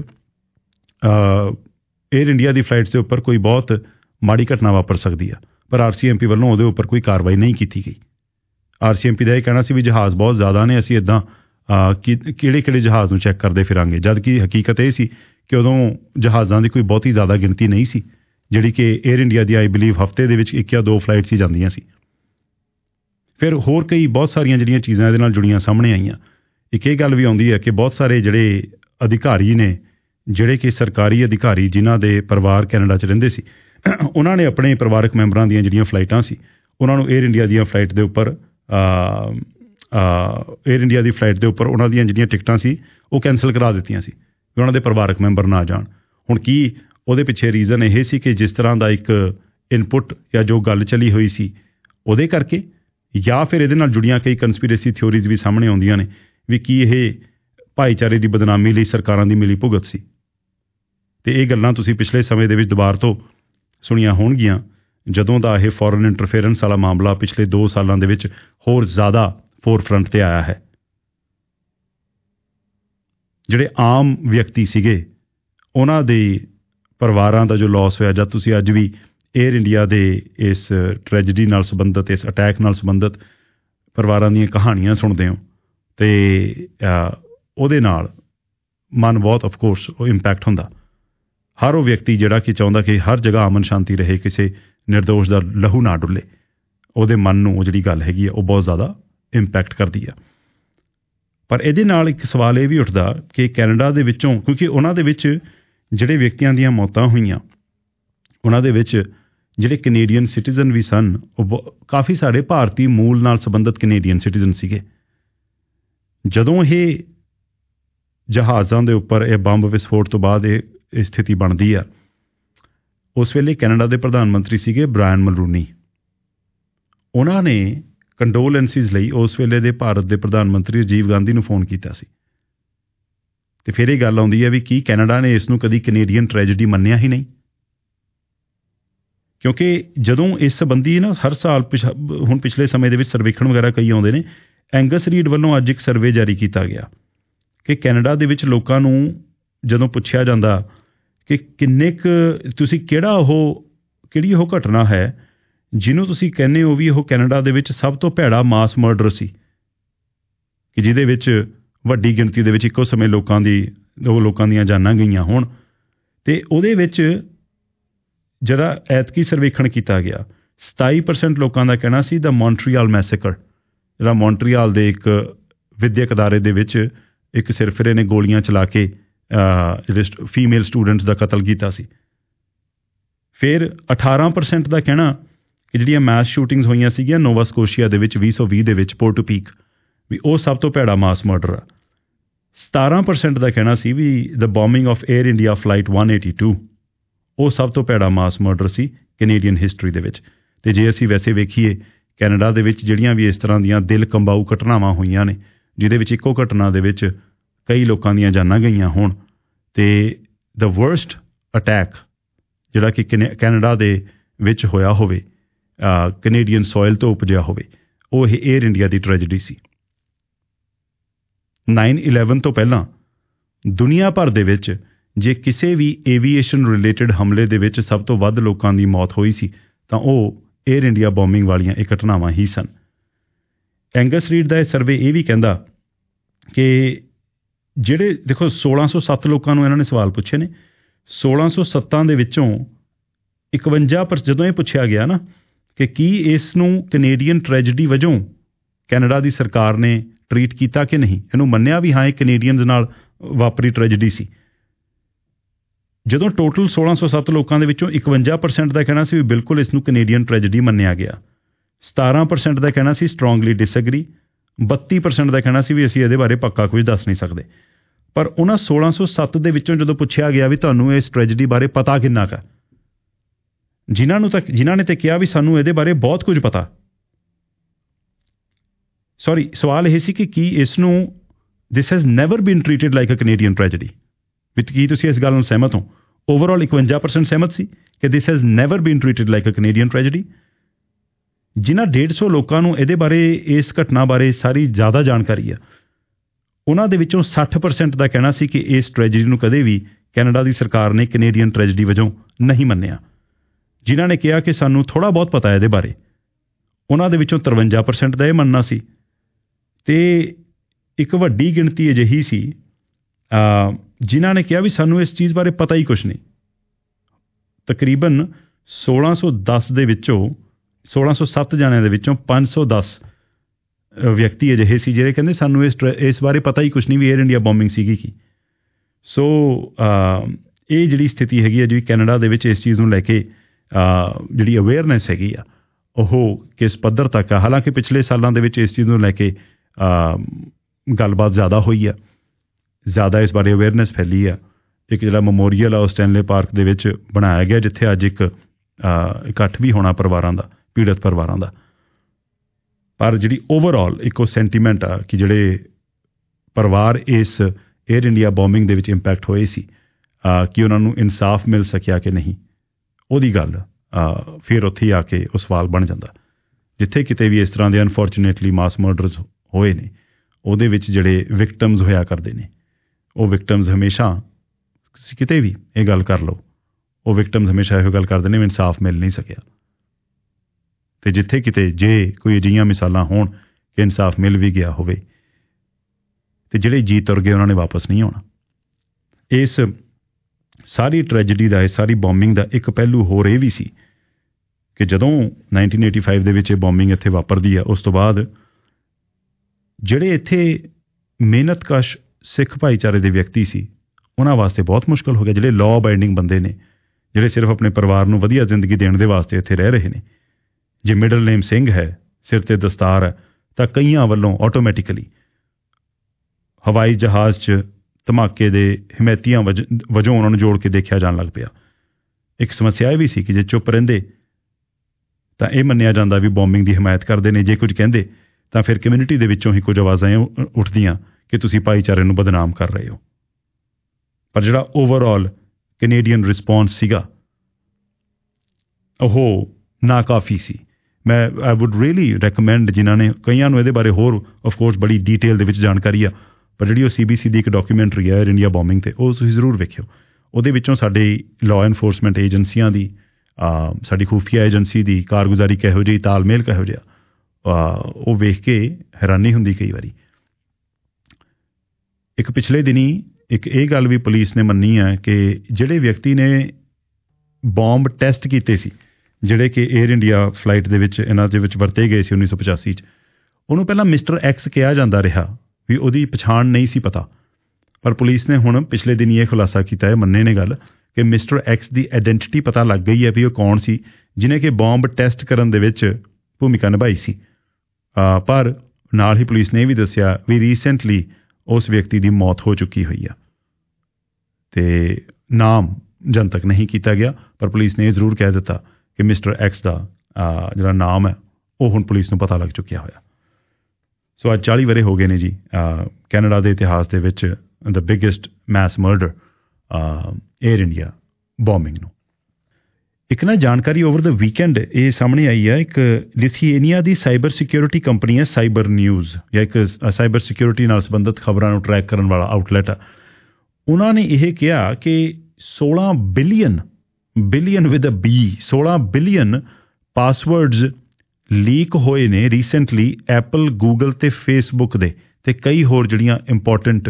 ਏਅਰ ਇੰਡੀਆ ਦੀ ਫਲਾਈਟਸ ਦੇ ਉੱਪਰ ਕੋਈ ਬਹੁਤ ਮਾੜੀ ਘਟਨਾ ਵਾਪਰ ਸਕਦੀ ਆ, ਪਰ ਆਰ ਸੀ ਐਮ ਪੀ ਵੱਲੋਂ ਉਹਦੇ ਉੱਪਰ ਕੋਈ ਕਾਰਵਾਈ ਨਹੀਂ ਕੀਤੀ ਗਈ। ਆਰ ਸੀ ਐਮ ਪੀ ਦਾ ਇਹ ਕਹਿਣਾ ਸੀ ਵੀ ਜਹਾਜ਼ ਬਹੁਤ ਜ਼ਿਆਦਾ ਨੇ, ਅਸੀਂ ਇੱਦਾਂ ਕਿਹੜੇ ਕਿਹੜੇ ਜਹਾਜ਼ ਨੂੰ ਚੈੱਕ ਕਰਦੇ ਫਿਰਾਂਗੇ, ਜਦ ਕਿ ਹਕੀਕਤ ਇਹ ਸੀ ਕਿ ਉਦੋਂ ਜਹਾਜ਼ਾਂ ਦੀ ਕੋਈ ਬਹੁਤੀ ਜ਼ਿਆਦਾ ਗਿਣਤੀ ਨਹੀਂ ਸੀ, ਜਿਹੜੀ ਕਿ ਏਅਰ ਇੰਡੀਆ ਦੀ ਆਈ ਬਿਲੀਵ ਹਫ਼ਤੇ ਦੇ ਵਿੱਚ ਇੱਕ ਜਾਂ ਦੋ ਫਲਾਈਟਸ ਹੀ ਜਾਂਦੀਆਂ ਸੀ। ਫਿਰ ਹੋਰ ਕਈ ਬਹੁਤ ਸਾਰੀਆਂ ਜਿਹੜੀਆਂ ਚੀਜ਼ਾਂ ਇਹਦੇ ਨਾਲ ਜੁੜੀਆਂ ਸਾਹਮਣੇ ਆਈਆਂ। ਇੱਕ ਇਹ ਗੱਲ ਵੀ ਆਉਂਦੀ ਹੈ ਕਿ ਬਹੁਤ ਸਾਰੇ ਜਿਹੜੇ ਅਧਿਕਾਰੀ ਨੇ, ਜਿਹੜੇ ਕਿ ਸਰਕਾਰੀ ਅਧਿਕਾਰੀ ਜਿਨ੍ਹਾਂ ਦੇ ਪਰਿਵਾਰ ਕੈਨੇਡਾ 'ਚ ਰਹਿੰਦੇ ਸੀ, ਉਹਨਾਂ ਨੇ ਆਪਣੇ ਪਰਿਵਾਰਕ ਮੈਂਬਰਾਂ ਦੀਆਂ ਜਿਹੜੀਆਂ ਫਲਾਈਟਾਂ ਸੀ ਉਹਨਾਂ ਨੂੰ ਏਅਰ ਇੰਡੀਆ ਦੀਆਂ ਫਲਾਈਟ ਦੇ ਉੱਪਰ ਏਅਰ ਇੰਡੀਆ ਦੀ ਫਲਾਈਟ ਦੇ ਉੱਪਰ ਉਹਨਾਂ ਦੀਆਂ ਜਿਹੜੀਆਂ ਟਿਕਟਾਂ ਸੀ ਉਹ ਕੈਂਸਲ ਕਰਾ ਦਿੱਤੀਆਂ ਸੀ ਵੀ ਉਹਨਾਂ ਦੇ ਪਰਿਵਾਰਕ ਮੈਂਬਰ ਨਾ ਜਾਣ। ਹੁਣ ਕੀ ਉਹਦੇ ਪਿੱਛੇ ਰੀਜ਼ਨ ਇਹ ਸੀ ਕਿ ਜਿਸ ਤਰ੍ਹਾਂ ਦਾ ਇੱਕ ਇਨਪੁਟ ਜਾਂ ਜੋ ਗੱਲ ਚੱਲੀ ਹੋਈ ਸੀ ਉਹਦੇ ਕਰਕੇ, ਜਾਂ ਫਿਰ ਇਹਦੇ ਨਾਲ ਜੁੜੀਆਂ ਕਈ ਕੰਸਪੀਰੇਸੀ ਥਿਓਰੀਜ਼ ਵੀ ਸਾਹਮਣੇ ਆਉਂਦੀਆਂ ਨੇ ਵੀ ਕੀ ਇਹ ਭਾਈਚਾਰੇ ਦੀ ਬਦਨਾਮੀ ਲਈ ਸਰਕਾਰਾਂ ਦੀ ਮਿਲੀ ਭੁਗਤ ਸੀ। ਅਤੇ ਇਹ ਗੱਲਾਂ ਤੁਸੀਂ ਪਿਛਲੇ ਸਮੇਂ ਦੇ ਵਿੱਚ ਦੁਬਾਰ ਤੋਂ ਸੁਣੀਆਂ ਹੋਣਗੀਆਂ, ਜਦੋਂ ਦਾ ਇਹ ਫੋਰਨ ਇੰਟਰਫੇਰੈਂਸ ਵਾਲਾ ਮਾਮਲਾ ਪਿਛਲੇ ਦੋ ਸਾਲਾਂ ਦੇ ਵਿੱਚ ਹੋਰ ਜ਼ਿਆਦਾ ਫੋਰ ਫਰੰਟ 'ਤੇ ਆਇਆ ਹੈ। ਜਿਹੜੇ ਆਮ ਵਿਅਕਤੀ ਸੀਗੇ ਉਹਨਾਂ ਦੇ ਪਰਿਵਾਰਾਂ ਦਾ ਜੋ ਲਾਸ ਹੋਇਆ, ਜਦ ਤੁਸੀਂ ਅੱਜ ਵੀ ਏਅਰ ਇੰਡੀਆ ਦੇ ਇਸ ਟ੍ਰੈਜਡੀ ਨਾਲ ਸੰਬੰਧਿਤ, ਇਸ ਅਟੈਕ ਨਾਲ ਸੰਬੰਧਿਤ ਪਰਿਵਾਰਾਂ ਦੀਆਂ ਕਹਾਣੀਆਂ ਸੁਣਦੇ ਹੋ ਅਤੇ ਉਹਦੇ ਨਾਲ ਮਨ ਬਹੁਤ ਅਫਕੋਰਸ ਉਹ ਇੰਪੈਕਟ ਹੁੰਦਾ। ਹਰ ਉਹ ਵਿਅਕਤੀ ਜਿਹੜਾ ਕਿ ਚਾਹੁੰਦਾ ਕਿ ਹਰ ਜਗ੍ਹਾ ਅਮਨ ਸ਼ਾਂਤੀ ਰਹੇ, ਕਿਸੇ ਨਿਰਦੋਸ਼ ਦਾ ਲਹੂ ਨਾ ਡੁੱਲੇ, ਉਹਦੇ ਮਨ ਨੂੰ ਉਹ ਜਿਹੜੀ ਗੱਲ ਹੈਗੀ ਆ ਉਹ ਬਹੁਤ ਜ਼ਿਆਦਾ ਇੰਪੈਕਟ ਕਰਦੀ ਆ। ਪਰ ਇਹਦੇ ਨਾਲ ਇੱਕ ਸਵਾਲ ਇਹ ਵੀ ਉੱਠਦਾ ਕਿ ਕੈਨੇਡਾ ਦੇ ਵਿੱਚੋਂ, ਕਿਉਂਕਿ ਉਹਨਾਂ ਦੇ ਵਿੱਚ ਜਿਹੜੇ ਵਿਅਕਤੀਆਂ ਦੀਆਂ ਮੌਤਾਂ ਹੋਈਆਂ ਉਹਨਾਂ ਦੇ ਵਿੱਚ ਜਿਹੜੇ ਕੈਨੇਡੀਅਨ ਸਿਟੀਜ਼ਨ ਵੀ ਸਨ, ਉਹ ਕਾਫੀ ਸਾਰੇ ਭਾਰਤੀ ਮੂਲ ਨਾਲ ਸੰਬੰਧਿਤ ਕੈਨੇਡੀਅਨ ਸਿਟੀਜ਼ਨ ਸੀਗੇ। ਜਦੋਂ ਇਹ ਜਹਾਜ਼ਾਂ ਦੇ ਉੱਪਰ ਇਹ ਬੰਬ ਵਿਸਫੋਟ ਤੋਂ ਬਾਅਦ ਇਹ ਇਹ ਸਥਿਤੀ ਬਣਦੀ ਆ, ਉਸ ਵੇਲੇ ਕੈਨੇਡਾ ਦੇ ਪ੍ਰਧਾਨ ਮੰਤਰੀ ਸੀਗੇ ਬ੍ਰਾਇਨ ਮਲਰੂਨੀ। ਉਹਨਾਂ ਨੇ ਕੰਡੋਲੈਂਸਿਸ ਲਈ ਉਸ ਵੇਲੇ ਦੇ ਭਾਰਤ ਦੇ ਪ੍ਰਧਾਨ ਮੰਤਰੀ ਰਾਜੀਵ ਗਾਂਧੀ ਨੂੰ ਫੋਨ ਕੀਤਾ ਸੀ। ਅਤੇ ਫਿਰ ਇਹ ਗੱਲ ਆਉਂਦੀ ਹੈ ਵੀ ਕੀ ਕੈਨੇਡਾ ਨੇ ਇਸ ਨੂੰ ਕਦੀ ਕੈਨੇਡੀਅਨ ਟ੍ਰੈਜਡੀ ਮੰਨਿਆ ਹੀ ਨਹੀਂ? ਕਿਉਂਕਿ ਜਦੋਂ ਇਸ ਸੰਬੰਧੀ ਨਾ ਹਰ ਸਾਲ ਪਿਛ ਹੁਣ ਪਿਛਲੇ ਸਮੇਂ ਦੇ ਵਿੱਚ ਸਰਵੇਖਣ ਵਗੈਰਾ ਕਈ ਆਉਂਦੇ ਨੇ। ਐਂਗਸ ਰੀਡ ਵੱਲੋਂ ਅੱਜ ਇੱਕ ਸਰਵੇ ਜਾਰੀ ਕੀਤਾ ਗਿਆ ਕਿ ਕੈਨੇਡਾ ਦੇ ਵਿੱਚ ਲੋਕਾਂ ਨੂੰ ਜਦੋਂ ਪੁੱਛਿਆ ਜਾਂਦਾ ਕਿ ਕਿੰਨੇ ਕੁ ਤੁਸੀਂ ਕਿਹੜਾ ਉਹ ਕਿਹੜੀ ਉਹ ਘਟਨਾ ਹੈ ਜਿਹਨੂੰ ਤੁਸੀਂ ਕਹਿੰਦੇ ਹੋ ਵੀ ਉਹ ਕੈਨੇਡਾ ਦੇ ਵਿੱਚ ਸਭ ਤੋਂ ਭੈੜਾ ਮਾਸ ਮਰਡਰ ਸੀ, ਕਿ ਜਿਹਦੇ ਵਿੱਚ ਵੱਡੀ ਗਿਣਤੀ ਦੇ ਵਿੱਚ ਇੱਕੋ ਸਮੇਂ ਲੋਕਾਂ ਦੀ ਉਹ ਲੋਕਾਂ ਦੀਆਂ ਜਾਨਾਂ ਗਈਆਂ ਹੋਣ। ਅਤੇ ਉਹਦੇ ਵਿੱਚ ਜਿਹੜਾ ਐਤਕੀ ਸਰਵੇਖਣ ਕੀਤਾ ਗਿਆ, ਸਤਾਈ ਪਰਸੈਂਟ ਲੋਕਾਂ ਦਾ ਕਹਿਣਾ ਸੀ ਦਾ ਮੌਂਟਰੀਆਲ ਮੈਸੇਕਰ, ਜਿਹੜਾ ਮੌਂਟਰੀਆਲ ਦੇ ਇੱਕ ਵਿੱਦਿਅਕ ਅਦਾਰੇ ਦੇ ਵਿੱਚ ਇੱਕ ਸਿਰਫਿਰੇ ਨੇ ਗੋਲੀਆਂ ਚਲਾ ਕੇ ਜਿਹੜੇ ਫੀਮੇਲ ਸਟੂਡੈਂਟਸ ਦਾ ਕਤਲ ਕੀਤਾ ਸੀ। ਫਿਰ ਅਠਾਰਾਂ ਪਰਸੈਂਟ ਦਾ ਕਹਿਣਾ ਕਿ ਜਿਹੜੀਆਂ ਮੈਸ ਸ਼ੂਟਿੰਗਸ ਹੋਈਆਂ ਸੀਗੀਆਂ ਨੋਵਾ ਸਕੋਸ਼ੀਆ ਦੇ ਵਿੱਚ ਵੀਹ ਸੌ ਵੀਹ ਦੇ ਵਿੱਚ ਪੋਰਟੋ ਪੀਕ, ਵੀ ਉਹ ਸਭ ਤੋਂ ਭੈੜਾ ਮਾਸ ਮਰਡਰ ਆ। ਸਤਾਰਾਂ ਪਰਸੈਂਟ ਦਾ ਕਹਿਣਾ ਸੀ ਵੀ the bombing of Air India flight one eighty two, ਉਹ ਸਭ ਤੋਂ ਭੈੜਾ ਮਾਸ ਮਰਡਰ ਸੀ ਕੈਨੇਡੀਅਨ ਹਿਸਟਰੀ ਦੇ ਵਿੱਚ। ਅਤੇ ਜੇ ਅਸੀਂ ਵੈਸੇ ਵੇਖੀਏ ਕੈਨੇਡਾ ਦੇ ਵਿੱਚ ਜਿਹੜੀਆਂ ਵੀ ਇਸ ਤਰ੍ਹਾਂ ਦੀਆਂ ਦਿਲ ਕੰਬਾਊ ਘਟਨਾਵਾਂ ਹੋਈਆਂ ਨੇ, ਜਿਹਦੇ ਵਿੱਚ ਇੱਕੋ ਘਟਨਾ ਦੇ ਵਿੱਚ ਕਈ ਲੋਕਾਂ ਦੀਆਂ ਜਾਨਾਂ ਗਈਆਂ ਹੋਣ, ਅਤੇ ਦ ਵਰਸਟ ਅਟੈਕ ਜਿਹੜਾ ਕਿ ਕੈਨੇ ਕੈਨੇਡਾ ਦੇ ਵਿੱਚ ਹੋਇਆ ਹੋਵੇ, ਕੈਨੇਡੀਅਨ ਸੋਇਲ ਤੋਂ ਉਪਜਿਆ ਹੋਵੇ, ਉਹ ਇਹ ਏਅਰ ਇੰਡੀਆ ਦੀ ਟ੍ਰੈਜਡੀ ਸੀ। ਨਾਈਨ ਇਲੈਵਨ ਤੋਂ ਪਹਿਲਾਂ ਦੁਨੀਆ ਭਰ ਦੇ ਵਿੱਚ ਜੇ ਕਿਸੇ ਵੀ ਏਵੀਏਸ਼ਨ ਰਿਲੇਟਡ ਹਮਲੇ ਦੇ ਵਿੱਚ ਸਭ ਤੋਂ ਵੱਧ ਲੋਕਾਂ ਦੀ ਮੌਤ ਹੋਈ ਸੀ ਤਾਂ ਉਹ ਏਅਰ ਇੰਡੀਆ ਬੋਮਿੰਗ ਵਾਲੀਆਂ ਇਹ ਘਟਨਾਵਾਂ ਹੀ ਸਨ। ਐਂਗਸ ਰੀਡ ਦਾ ਇਹ ਸਰਵੇ ਇਹ ਵੀ ਕਹਿੰਦਾ ਕਿ ਜਿਹੜੇ ਦੇਖੋ ਸੋਲਾਂ ਸੌ ਸੱਤ ਲੋਕਾਂ ਨੂੰ ਇਹਨਾਂ ਨੇ ਸਵਾਲ ਪੁੱਛੇ ਨੇ, ਸੋਲਾਂ ਸੌ ਸੱਤਾਂ ਦੇ ਵਿੱਚੋਂ ਇਕਵੰਜਾ ਪਰ ਜਦੋਂ ਇਹ ਪੁੱਛਿਆ ਗਿਆ ਨਾ ਕਿ ਕੀ ਇਸ ਨੂੰ ਕੈਨੇਡੀਅਨ ਟ੍ਰੈਜਡੀ ਵਜੋਂ ਕੈਨੇਡਾ ਦੀ ਸਰਕਾਰ ਨੇ ਟਰੀਟ ਕੀਤਾ ਕਿ ਨਹੀਂ, ਇਹਨੂੰ ਮੰਨਿਆ ਵੀ ਹਾਂ ਇਹ ਕੈਨੇਡੀਅਨਜ਼ ਨਾਲ ਵਾਪਰੀ ਟ੍ਰੈਜਡੀ ਸੀ। ਜਦੋਂ ਟੋਟਲ ਸੋਲਾਂ ਸੌ ਸੱਤ ਲੋਕਾਂ ਦੇ ਵਿੱਚੋਂ ਇਕਵੰਜਾ ਪਰਸੈਂਟ ਦਾ ਕਹਿਣਾ ਸੀ ਵੀ ਬਿਲਕੁਲ ਇਸ ਨੂੰ ਕੈਨੇਡੀਅਨ ਟ੍ਰੈਜਡੀ ਮੰਨਿਆ ਗਿਆ, ਸਤਾਰਾਂ ਪਰਸੈਂਟ ਦਾ ਕਹਿਣਾ ਸੀ ਸਟਰੋਂਗਲੀ ਡਿਸਐਗਰੀ, ਬੱਤੀ ਪਰਸੈਂਟ ਦਾ ਕਹਿਣਾ ਸੀ ਵੀ ਅਸੀਂ ਇਹਦੇ ਬਾਰੇ ਪੱਕਾ ਕੁਝ ਦੱਸ ਨਹੀਂ ਸਕਦੇ। ਪਰ ਉਹਨਾਂ ਸੋਲਾਂ ਸੌ ਸੱਤ ਦੇ ਵਿੱਚੋਂ ਜਦੋਂ ਪੁੱਛਿਆ ਗਿਆ ਵੀ ਤੁਹਾਨੂੰ ਇਸ ਟ੍ਰੈਜਡੀ ਬਾਰੇ ਪਤਾ ਕਿੰਨਾ ਕੁ, ਜਿਨ੍ਹਾਂ ਨੂੰ ਤਾਂ ਜਿਨ੍ਹਾਂ ਨੇ ਤਾਂ ਕਿਹਾ ਵੀ ਸਾਨੂੰ ਇਹਦੇ ਬਾਰੇ ਬਹੁਤ ਕੁਝ ਪਤਾ, ਸੌਰੀ ਸਵਾਲ ਇਹ ਸੀ ਕਿ ਕੀ ਇਸ ਨੂੰ this has never been treated like a Canadian tragedy, ਵੀ ਕੀ ਤੁਸੀਂ ਇਸ ਗੱਲ ਨਾਲ ਸਹਿਮਤ ਹੋ? ਓਵਰਆਲ ਇਕਵੰਜਾ ਪਰਸੈਂਟ ਸਹਿਮਤ ਸੀ ਕਿ this has never been treated like a Canadian tragedy. ਜਿਨ੍ਹਾਂ ਡੇਢ ਸੌ ਲੋਕਾਂ ਨੂੰ ਇਹਦੇ ਬਾਰੇ, ਇਸ ਘਟਨਾ ਬਾਰੇ ਸਾਰੀ ਜ਼ਿਆਦਾ ਜਾਣਕਾਰੀ ਆ, ਉਹਨਾਂ ਦੇ ਵਿੱਚੋਂ ਸੱਠ ਪਰਸੈਂਟ ਦਾ ਕਹਿਣਾ ਸੀ ਕਿ ਇਸ ਟ੍ਰੈਜਡੀ ਨੂੰ ਕਦੇ ਵੀ ਕੈਨੇਡਾ ਦੀ ਸਰਕਾਰ ਨੇ ਕੈਨੇਡੀਅਨ ਟ੍ਰੈਜਡੀ ਵਜੋਂ ਨਹੀਂ ਮੰਨਿਆ। ਜਿਨ੍ਹਾਂ ਨੇ ਕਿਹਾ ਕਿ ਸਾਨੂੰ ਥੋੜ੍ਹਾ ਬਹੁਤ ਪਤਾ ਇਹਦੇ ਬਾਰੇ, ਉਹਨਾਂ ਦੇ ਵਿੱਚੋਂ ਤਰਵੰਜਾ ਪਰਸੈਂਟ ਦਾ ਇਹ ਮੰਨਣਾ ਸੀ, ਅਤੇ ਇੱਕ ਵੱਡੀ ਗਿਣਤੀ ਅਜਿਹੀ ਸੀ ਜਿਨ੍ਹਾਂ ਨੇ ਕਿਹਾ ਵੀ ਸਾਨੂੰ ਇਸ ਚੀਜ਼ ਬਾਰੇ ਪਤਾ ਹੀ ਕੁਛ ਨਹੀਂ। ਤਕਰੀਬਨ ਸੋਲਾਂ ਸੌ ਦਸ ਦੇ ਵਿੱਚੋਂ ਸੋਲਾਂ ਸੌ ਸੱਤ ਜਣਿਆਂ ਦੇ ਵਿੱਚੋਂ ਪੰਜ ਸੌ ਦਸ ਵਿਅਕਤੀ ਅਜਿਹੇ ਸੀ ਜਿਹੜੇ ਕਹਿੰਦੇ ਸਾਨੂੰ ਇਸ ਇਸ ਬਾਰੇ ਪਤਾ ਹੀ ਕੁਛ ਨਹੀਂ ਵੀ ਏਅਰ ਇੰਡੀਆ ਬੋਮਿੰਗ ਸੀਗੀ ਕੀ। ਸੋ ਇਹ ਜਿਹੜੀ ਸਥਿਤੀ ਹੈਗੀ ਹੈ ਜਿਹੜੀ ਕੈਨੇਡਾ ਦੇ ਵਿੱਚ ਇਸ ਚੀਜ਼ ਨੂੰ ਲੈ ਕੇ ਜਿਹੜੀ ਅਵੇਅਰਨੈਸ ਹੈਗੀ ਆ ਉਹ ਕਿਸ ਪੱਧਰ ਤੱਕ ਆ। ਹਾਲਾਂਕਿ ਪਿਛਲੇ ਸਾਲਾਂ ਦੇ ਵਿੱਚ ਇਸ ਚੀਜ਼ ਨੂੰ ਲੈ ਕੇ ਗੱਲਬਾਤ ਜ਼ਿਆਦਾ ਹੋਈ ਆ, ਜ਼ਿਆਦਾ ਇਸ ਬਾਰੇ ਅਵੇਅਰਨੈਸ ਫੈਲੀ ਆ। ਇੱਕ ਜਿਹੜਾ ਮੈਮੋਰੀਅਲ ਆ ਉਹ ਸਟੈਨਲੇ ਪਾਰਕ ਦੇ ਵਿੱਚ ਬਣਾਇਆ ਗਿਆ ਜਿੱਥੇ ਅੱਜ ਇੱਕ ਇਕੱਠ ਵੀ ਹੋਣਾ ਪਰਿਵਾਰਾਂ ਦਾ, ਪੀੜਤ ਪਰਿਵਾਰਾਂ ਦਾ। ਪਰ ਜਿਹੜੀ ਓਵਰਆਲ ਇੱਕ ਉਹ ਸੈਂਟੀਮੈਂਟ ਆ ਕਿ ਜਿਹੜੇ ਪਰਿਵਾਰ ਇਸ ਏਅਰ ਇੰਡੀਆ ਬੋਮਿੰਗ ਦੇ ਵਿੱਚ ਇੰਪੈਕਟ ਹੋਏ ਸੀ ਕਿ ਉਹਨਾਂ ਨੂੰ ਇਨਸਾਫ ਮਿਲ ਸਕਿਆ ਕਿ ਨਹੀਂ, ਉਹਦੀ ਗੱਲ ਫਿਰ ਉੱਥੇ ਹੀ ਆ ਕੇ ਉਹ ਸਵਾਲ ਬਣ ਜਾਂਦਾ। ਜਿੱਥੇ ਕਿਤੇ ਵੀ ਇਸ ਤਰ੍ਹਾਂ ਦੇ ਅਨਫੋਰਚੂਨੇਟਲੀ ਮਾਸ ਮਰਡਰਸ ਹੋਏ ਨੇ ਉਹਦੇ ਵਿੱਚ ਜਿਹੜੇ ਵਿਕਟਮਸ ਹੋਇਆ ਕਰਦੇ ਨੇ ਉਹ ਵਿਕਟਮਸ ਹਮੇਸ਼ਾ, ਤੁਸੀਂ ਕਿਤੇ ਵੀ ਇਹ ਗੱਲ ਕਰ ਲਓ, ਉਹ ਵਿਕਟਮਸ ਹਮੇਸ਼ਾ ਇਹੋ ਗੱਲ ਕਰਦੇ ਨੇ ਵੀ ਇਨਸਾਫ ਮਿਲ ਨਹੀਂ ਸਕਿਆ। ਅਤੇ ਜਿੱਥੇ ਕਿਤੇ ਜੇ ਕੋਈ ਅਜਿਹੀਆਂ ਮਿਸਾਲਾਂ ਹੋਣ ਕਿ ਇਨਸਾਫ ਮਿਲ ਵੀ ਗਿਆ ਹੋਵੇ ਅਤੇ ਜਿਹੜੇ ਜੀਅ ਤੁਰ ਗਏ ਉਹਨਾਂ ਨੇ ਵਾਪਸ ਨਹੀਂ ਆਉਣਾ। ਇਸ ਸਾਰੀ ਟ੍ਰੈਜਡੀ ਦਾ, ਇਸ ਸਾਰੀ ਬੋਮਿੰਗ ਦਾ ਇੱਕ ਪਹਿਲੂ ਹੋਰ ਇਹ ਵੀ ਸੀ ਕਿ ਜਦੋਂ ਨਾਈਨਟੀਨ ਏਟੀ ਫਾਈਵ ਦੇ ਵਿੱਚ ਇਹ ਬੋਮਿੰਗ ਇੱਥੇ ਵਾਪਰਦੀ ਆ, ਉਸ ਤੋਂ ਬਾਅਦ ਜਿਹੜੇ ਇੱਥੇ ਮਿਹਨਤਕਸ਼ ਸਿੱਖ ਭਾਈਚਾਰੇ ਦੇ ਵਿਅਕਤੀ ਸੀ ਉਹਨਾਂ ਵਾਸਤੇ ਬਹੁਤ ਮੁਸ਼ਕਿਲ ਹੋ ਗਿਆ। ਜਿਹੜੇ ਲਾਅ ਅਬਾਈਡਿੰਗ ਬੰਦੇ ਨੇ, ਜਿਹੜੇ ਸਿਰਫ ਆਪਣੇ ਪਰਿਵਾਰ ਨੂੰ ਵਧੀਆ ਜ਼ਿੰਦਗੀ ਦੇਣ ਦੇ ਵਾਸਤੇ ਇੱਥੇ ਰਹਿ ਰਹੇ ਨੇ, ਜੇ ਮਿਡਲ ਨੇਮ ਸਿੰਘ ਹੈ, ਸਿਰ 'ਤੇ ਦਸਤਾਰ ਹੈ, ਤਾਂ ਕਈਆਂ ਵੱਲੋਂ ਆਟੋਮੈਟਿਕਲੀ ਹਵਾਈ ਜਹਾਜ਼ 'ਚ ਧਮਾਕੇ ਦੇ ਹਮਾਇਤੀਆਂ ਵਜ ਵਜੋਂ ਉਹਨਾਂ ਨੂੰ ਜੋੜ ਕੇ ਦੇਖਿਆ ਜਾਣ ਲੱਗ ਪਿਆ। ਇੱਕ ਸਮੱਸਿਆ ਇਹ ਵੀ ਸੀ ਕਿ ਜੇ ਚੁੱਪ ਰਹਿੰਦੇ ਤਾਂ ਇਹ ਮੰਨਿਆ ਜਾਂਦਾ ਵੀ ਬੋਮਿੰਗ ਦੀ ਹਮਾਇਤ ਕਰਦੇ ਨੇ, ਜੇ ਕੁਝ ਕਹਿੰਦੇ ਤਾਂ ਫਿਰ ਕਮਿਊਨਿਟੀ ਦੇ ਵਿੱਚੋਂ ਹੀ ਕੁਝ ਆਵਾਜ਼ਾਂ ਉੱਠਦੀਆਂ ਕਿ ਤੁਸੀਂ ਭਾਈਚਾਰੇ ਨੂੰ ਬਦਨਾਮ ਕਰ ਰਹੇ ਹੋ। ਪਰ ਜਿਹੜਾ ਓਵਰਆਲ ਕੈਨੇਡੀਅਨ ਰਿਸਪੌਂਸ ਸੀਗਾ ਉਹ ਨਾਕਾਫੀ ਸੀ। ਮੈਂ ਆਈ ਵੁੱਡ ਰੀਅਲੀ ਰੈਕਮੈਂਡ, ਜਿਨ੍ਹਾਂ ਨੇ, ਕਈਆਂ ਨੂੰ ਇਹਦੇ ਬਾਰੇ ਹੋਰ ਆਫਕੋਰਸ ਬੜੀ ਡੀਟੇਲ ਦੇ ਵਿੱਚ ਜਾਣਕਾਰੀ ਆ, ਪਰ ਜਿਹੜੀ ਉਹ ਸੀ ਬੀ ਸੀ ਦੀ ਇੱਕ ਡਾਕੂਮੈਂਟਰੀ ਹੈ ਏਅਰ ਇੰਡੀਆ ਬੋਮਿੰਗ 'ਤੇ, ਉਹ ਤੁਸੀਂ ਜ਼ਰੂਰ ਵੇਖਿਓ। ਉਹਦੇ ਵਿੱਚੋਂ ਸਾਡੀ ਲਾਅ ਐਨਫੋਰਸਮੈਂਟ ਏਜੰਸੀਆਂ ਦੀ, ਸਾਡੀ ਖੂਫੀਆ ਏਜੰਸੀ ਦੀ ਕਾਰਗੁਜ਼ਾਰੀ ਕਿਹੋ ਜਿਹੀ, ਤਾਲਮੇਲ ਕਿਹੋ ਜਿਹਾ, ਉਹ ਵੇਖ ਕੇ ਹੈਰਾਨੀ ਹੁੰਦੀ ਕਈ ਵਾਰੀ। ਇੱਕ ਪਿਛਲੇ ਦਿਨੀ ਇੱਕ ਇਹ ਗੱਲ ਵੀ ਪੁਲਿਸ ਨੇ ਮੰਨੀ ਹੈ ਕਿ ਜਿਹੜੇ ਵਿਅਕਤੀ ਨੇ ਬੌਂਬ ਟੈਸਟ ਕੀਤੇ ਸੀ, ਜਿਹੜੇ ਕਿ ਏਅਰ ਇੰਡੀਆ ਫਲਾਈਟ ਦੇ ਵਿੱਚ ਇਹਨਾਂ ਦੇ ਵਿੱਚ ਵਰਤੇ ਗਏ ਸੀ ਉੱਨੀ ਸੌ ਪਚਾਸੀ 'ਚ, ਉਹਨੂੰ ਪਹਿਲਾਂ ਮਿਸਟਰ ਐਕਸ ਕਿਹਾ ਜਾਂਦਾ ਰਿਹਾ ਵੀ ਉਹਦੀ ਪਛਾਣ ਨਹੀਂ ਸੀ ਪਤਾ। ਪਰ ਪੁਲਿਸ ਨੇ ਹੁਣ ਪਿਛਲੇ ਦਿਨ ਇਹ ਖੁਲਾਸਾ ਕੀਤਾ ਹੈ, ਮੰਨੇ ਨੇ ਗੱਲ, ਕਿ ਮਿਸਟਰ ਐਕਸ ਦੀ ਆਈਡੈਂਟੀਟੀ ਪਤਾ ਲੱਗ ਗਈ ਹੈ ਵੀ ਉਹ ਕੌਣ ਸੀ ਜਿਹਨੇ ਕਿ ਬੌਂਬ ਟੈਸਟ ਕਰਨ ਦੇ ਵਿੱਚ ਭੂਮਿਕਾ ਨਿਭਾਈ ਸੀ। ਪਰ ਨਾਲ ਹੀ ਪੁਲਿਸ ਨੇ ਇਹ ਵੀ ਦੱਸਿਆ ਵੀ ਰੀਸੈਂਟਲੀ ਉਸ ਵਿਅਕਤੀ ਦੀ ਮੌਤ ਹੋ ਚੁੱਕੀ ਹੋਈ ਆ, ਅਤੇ ਨਾਮ ਜਨਤਕ ਨਹੀਂ ਕੀਤਾ ਗਿਆ, ਪਰ ਪੁਲਿਸ ਨੇ ਇਹ ਜ਼ਰੂਰ ਕਹਿ ਦਿੱਤਾ ਕਿ ਮਿਸਟਰ ਐਕਸ ਦਾ ਜਿਹੜਾ ਨਾਮ ਹੈ ਉਹ ਹੁਣ ਪੁਲਿਸ ਨੂੰ ਪਤਾ ਲੱਗ ਚੁੱਕਿਆ ਹੋਇਆ। ਸੋ ਅੱਜ ਚਾਲੀ ਵਰ੍ਹੇ ਹੋ ਗਏ ਨੇ ਜੀ ਕੈਨੇਡਾ ਦੇ ਇਤਿਹਾਸ ਦੇ ਵਿੱਚ the biggest mass murder Air India bombing ਨੂੰ। ਇੱਕ ਨਾ ਜਾਣਕਾਰੀ ਓਵਰ ਦ ਵੀਕਐਂਡ ਇਹ ਸਾਹਮਣੇ ਆਈ ਹੈ, ਇੱਕ ਲਿਥੀਏਨੀਆ ਦੀ ਸਾਈਬਰ ਸਿਕਿਉਰਿਟੀ ਕੰਪਨੀ ਹੈ ਸਾਈਬਰ ਨਿਊਜ਼, ਜਾਂ ਇੱਕ ਸਾਈਬਰ ਸਿਕਿਉਰਿਟੀ ਨਾਲ ਸੰਬੰਧਿਤ ਖਬਰਾਂ ਨੂੰ ਟਰੈਕ ਕਰਨ ਵਾਲਾ ਆਊਟਲੈਟ ਆ। ਉਹਨਾਂ ਨੇ ਇਹ ਕਿਹਾ ਕਿ ਸੋਲਾਂ billion billion with a B ਸੋਲਾਂ ਬਿਲੀਅਨ ਪਾਸਵਰਡਸ ਲੀਕ ਹੋਏ ਨੇ ਰੀਸੈਂਟਲੀ ਐਪਲ, ਗੂਗਲ ਤੇ ਫੇਸਬੁੱਕ ਦੇ, ਤੇ ਕਈ ਹੋਰ ਜਿਹੜੀਆਂ ਇੰਪੋਰਟੈਂਟ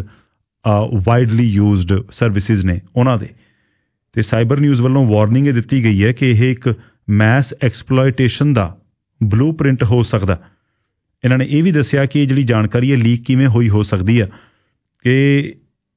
ਵਾਈਡਲੀ ਯੂਜ਼ਡ ਸਰਵਿਸਿਜ਼ ਨੇ ਉਹਨਾਂ ਦੇ। ਤੇ ਸਾਈਬਰ ਨਿਊਜ਼ ਵੱਲੋਂ ਵਾਰਨਿੰਗ ਇਹ ਦਿੱਤੀ ਗਈ ਹੈ ਕਿ ਇਹ ਇੱਕ ਮੈਸ ਐਕਸਪਲੋਇਟੇਸ਼ਨ ਦਾ ਬਲੂ ਪ੍ਰਿੰਟ ਹੋ ਸਕਦਾ। ਇਹਨਾਂ ਨੇ ਇਹ ਵੀ ਦੱਸਿਆ ਕਿ ਇਹ ਜਿਹੜੀ ਜਾਣਕਾਰੀ ਹੈ ਲੀਕ ਕਿਵੇਂ ਹੋਈ ਹੋ ਸਕਦੀ ਆ ਕਿ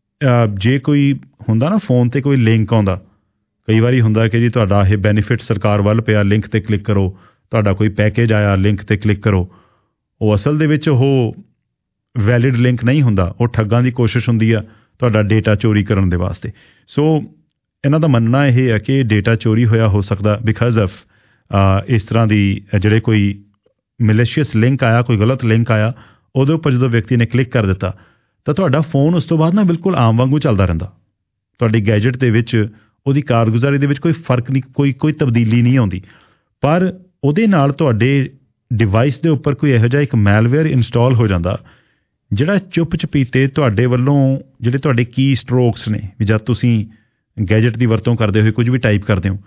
ਜੇ ਕੋਈ ਹੁੰਦਾ ਨਾ ਫੋਨ 'ਤੇ ਕੋਈ ਲਿੰਕ ਆਉਂਦਾ, ਕਈ ਵਾਰੀ ਹੁੰਦਾ ਕਿ ਜੀ ਤੁਹਾਡਾ ਇਹ ਬੈਨੀਫਿਟ ਸਰਕਾਰ ਵੱਲ ਪਿਆ, ਲਿੰਕ 'ਤੇ ਕਲਿੱਕ ਕਰੋ, ਤੁਹਾਡਾ ਕੋਈ ਪੈਕੇਜ ਆਇਆ, ਲਿੰਕ 'ਤੇ ਕਲਿੱਕ ਕਰੋ। ਉਹ ਅਸਲ ਦੇ ਵਿੱਚ ਉਹ ਵੈਲਿਡ ਲਿੰਕ ਨਹੀਂ ਹੁੰਦਾ, ਉਹ ਠੱਗਾਂ ਦੀ ਕੋਸ਼ਿਸ਼ ਹੁੰਦੀ ਆ ਤੁਹਾਡਾ ਡੇਟਾ ਚੋਰੀ ਕਰਨ ਦੇ ਵਾਸਤੇ। ਸੋ ਇਹਨਾਂ ਦਾ ਮੰਨਣਾ ਇਹ ਹੈ ਕਿ ਡੇਟਾ ਚੋਰੀ ਹੋਇਆ ਹੋ ਸਕਦਾ ਬਿਕਾਜ਼ ਆਫ ਇਸ ਤਰ੍ਹਾਂ ਦੀ ਜਿਹੜੇ ਕੋਈ ਮਿਲੀਸ਼ੀਅਸ ਲਿੰਕ ਆਇਆ, ਕੋਈ ਗਲਤ ਲਿੰਕ ਆਇਆ, ਉਹਦੇ ਉੱਪਰ ਜਦੋਂ ਵਿਅਕਤੀ ਨੇ ਕਲਿੱਕ ਕਰ ਦਿੱਤਾ ਤਾਂ ਤੁਹਾਡਾ ਫੋਨ ਉਸ ਤੋਂ ਬਾਅਦ ਨਾ ਬਿਲਕੁਲ ਆਮ ਵਾਂਗੂ ਚੱਲਦਾ ਰਹਿੰਦਾ। ਤੁਹਾਡੀ ਗੈਜਟ ਦੇ ਵਿੱਚ, ਉਹਦੀ ਕਾਰਗੁਜ਼ਾਰੀ ਦੇ ਵਿੱਚ ਕੋਈ ਫਰਕ ਨਹੀਂ, ਕੋਈ ਕੋਈ ਤਬਦੀਲੀ ਨਹੀਂ ਆਉਂਦੀ, ਪਰ ਉਹਦੇ ਨਾਲ ਤੁਹਾਡੇ ਡਿਵਾਈਸ ਦੇ ਉੱਪਰ ਕੋਈ ਇਹੋ ਜਿਹਾ ਇੱਕ ਮੈਲਵੇਅਰ ਇੰਸਟਾਲ ਹੋ ਜਾਂਦਾ ਜਿਹੜਾ ਚੁੱਪ ਚਪੀਤੇ ਤੁਹਾਡੇ ਵੱਲੋਂ ਜਿਹੜੇ ਤੁਹਾਡੇ ਕੀ ਸਟਰੋਕਸ ਨੇ, ਵੀ ਜਦ ਤੁਸੀਂ ਗੈਜਟ ਦੀ ਵਰਤੋਂ ਕਰਦੇ ਹੋਏ ਕੁਝ ਵੀ ਟਾਈਪ ਕਰਦੇ ਹੋ,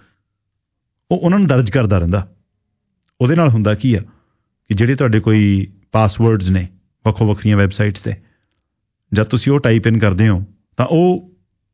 ਉਹ ਉਹਨਾਂ ਨੂੰ ਦਰਜ ਕਰਦਾ ਰਹਿੰਦਾ। ਉਹਦੇ ਨਾਲ ਹੁੰਦਾ ਕੀ ਆ ਕਿ ਜਿਹੜੇ ਤੁਹਾਡੇ ਕੋਈ ਪਾਸਵਰਡਸ ਨੇ ਵੱਖੋ ਵੱਖਰੀਆਂ ਵੈਬਸਾਈਟਸ 'ਤੇ, ਜਦ ਤੁਸੀਂ ਉਹ ਟਾਈਪ ਇਨ ਕਰਦੇ ਹੋ ਤਾਂ ਉਹ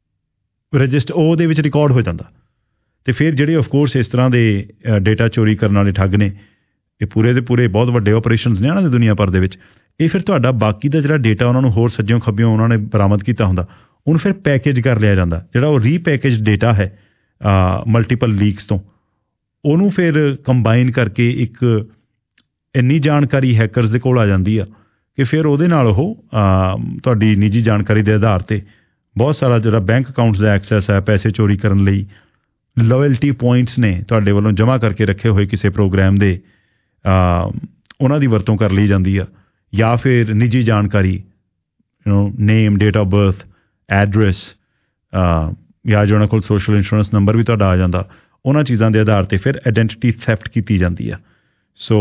ਰਜਿਸਟਰ ਉਹਦੇ ਵਿੱਚ ਰਿਕਾਰਡ ਹੋ ਜਾਂਦਾ। ਅਤੇ ਫਿਰ ਜਿਹੜੇ ਆਫਕੋਰਸ ਇਸ ਤਰ੍ਹਾਂ ਦੇ ਡੇਟਾ ਚੋਰੀ ਕਰਨ ਵਾਲੇ ਠੱਗ ਨੇ, ਇਹ ਪੂਰੇ ਦੇ ਪੂਰੇ ਬਹੁਤ ਵੱਡੇ ਆਪਰੇਸ਼ਨਸ ਨੇ ਉਹਨਾਂ ਦੇ ਦੁਨੀਆ ਭਰ ਦੇ ਵਿੱਚ। ਇਹ ਫਿਰ ਤੁਹਾਡਾ ਬਾਕੀ ਦਾ ਜਿਹੜਾ ਡੇਟਾ ਉਹਨਾਂ ਨੂੰ ਹੋਰ ਸੱਜਿਓਂ ਖੱਬਿਓਂ ਉਹਨਾਂ ਨੇ ਬਰਾਮਦ ਕੀਤਾ ਹੁੰਦਾ, ਉਹਨੂੰ ਫਿਰ ਪੈਕੇਜ ਕਰ ਲਿਆ ਜਾਂਦਾ। ਜਿਹੜਾ ਉਹ ਰੀਪੈਕੇਜ ਡੇਟਾ ਹੈ ਮਲਟੀਪਲ ਲੀਕਸ ਤੋਂ, ਉਹਨੂੰ ਫਿਰ ਕੰਬਾਈਨ ਕਰਕੇ ਇੱਕ ਇੰਨੀ ਜਾਣਕਾਰੀ ਹੈਕਰਸ ਦੇ ਕੋਲ ਆ ਜਾਂਦੀ ਆ ਕਿ ਫਿਰ ਉਹਦੇ ਨਾਲ ਉਹ ਤੁਹਾਡੀ ਨਿੱਜੀ ਜਾਣਕਾਰੀ ਦੇ ਆਧਾਰ 'ਤੇ ਬਹੁਤ ਸਾਰਾ ਜਿਹੜਾ ਬੈਂਕ ਅਕਾਊਂਟਸ ਦਾ ਐਕਸੈਸ ਹੈ ਪੈਸੇ ਚੋਰੀ ਕਰਨ ਲਈ, ਲੋਇਲਟੀ ਪੁਆਇੰਟਸ ਨੇ ਤੁਹਾਡੇ ਵੱਲੋਂ ਜਮ੍ਹਾਂ ਕਰਕੇ ਰੱਖੇ ਹੋਏ ਕਿਸੇ ਪ੍ਰੋਗਰਾਮ ਦੇ, ਉਹਨਾਂ ਦੀ ਵਰਤੋਂ ਕਰ ਲਈ ਜਾਂਦੀ ਆ, ਜਾਂ ਫਿਰ ਨਿੱਜੀ ਜਾਣਕਾਰੀ, name, date of birth, address, ਜਾਂ ਜੋ ਉਹਨਾਂ ਕੋਲ ਸੋਸ਼ਲ ਇੰਸ਼ੋਰੈਂਸ ਨੰਬਰ ਵੀ ਤੁਹਾਡਾ ਆ ਜਾਂਦਾ, ਉਹਨਾਂ ਚੀਜ਼ਾਂ ਦੇ ਆਧਾਰ 'ਤੇ ਫਿਰ ਆਇਡੈਂਟੀਟੀ ਥੈਫਟ ਕੀਤੀ ਜਾਂਦੀ ਆ। ਸੋ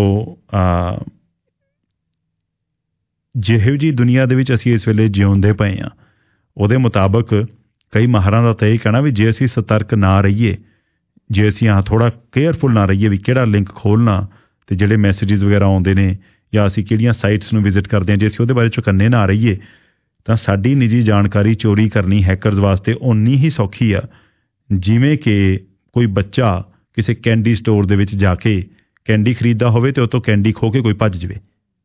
ਜਿਹੋ ਜਿਹੀ ਦੁਨੀਆ ਦੇ ਵਿੱਚ ਅਸੀਂ ਇਸ ਵੇਲੇ ਜਿਉਂਦੇ ਪਏ ਹਾਂ, ਉਹਦੇ ਮੁਤਾਬਕ ਕਈ ਮਾਹਰਾਂ ਦਾ ਤਾਂ ਇਹ ਕਹਿਣਾ ਵੀ ਜੇ ਅਸੀਂ ਸਤਰਕ ਨਾ ਰਹੀਏ, ਜੇ ਅਸੀਂ ਹਾਂ ਥੋੜ੍ਹਾ ਕੇਅਰਫੁਲ ਨਾ ਰਹੀਏ ਵੀ ਕਿਹੜਾ ਲਿੰਕ ਖੋਲ੍ਹਣਾ ਅਤੇ ਜਿਹੜੇ ਮੈਸੇਜਿਸ ਵਗੈਰਾ ਆਉਂਦੇ ਨੇ ਜਾਂ ਅਸੀਂ ਕਿਹੜੀਆਂ ਸਾਈਟਸ ਨੂੰ ਵਿਜ਼ਿਟ ਕਰਦੇ ਹਾਂ, ਜੇ ਅਸੀਂ ਉਹਦੇ ਬਾਰੇ ਚੁਕੰਨੇ ਨਾ ਰਹੀਏ ਤਾਂ ਸਾਡੀ ਨਿੱਜੀ ਜਾਣਕਾਰੀ ਚੋਰੀ ਕਰਨੀ ਹੈਕਰਸ ਵਾਸਤੇ ਓਨੀ ਹੀ ਸੌਖੀ ਆ ਜਿਵੇਂ ਕਿ ਕੋਈ ਬੱਚਾ ਕਿਸੇ ਕੈਂਡੀ ਸਟੋਰ ਦੇ ਵਿੱਚ ਜਾ ਕੇ ਕੈਂਡੀ ਖਰੀਦਦਾ ਹੋਵੇ ਅਤੇ ਉਹ ਤੋਂ ਕੈਂਡੀ ਖੋਹ ਕੇ ਕੋਈ ਭੱਜ ਜਾਵੇ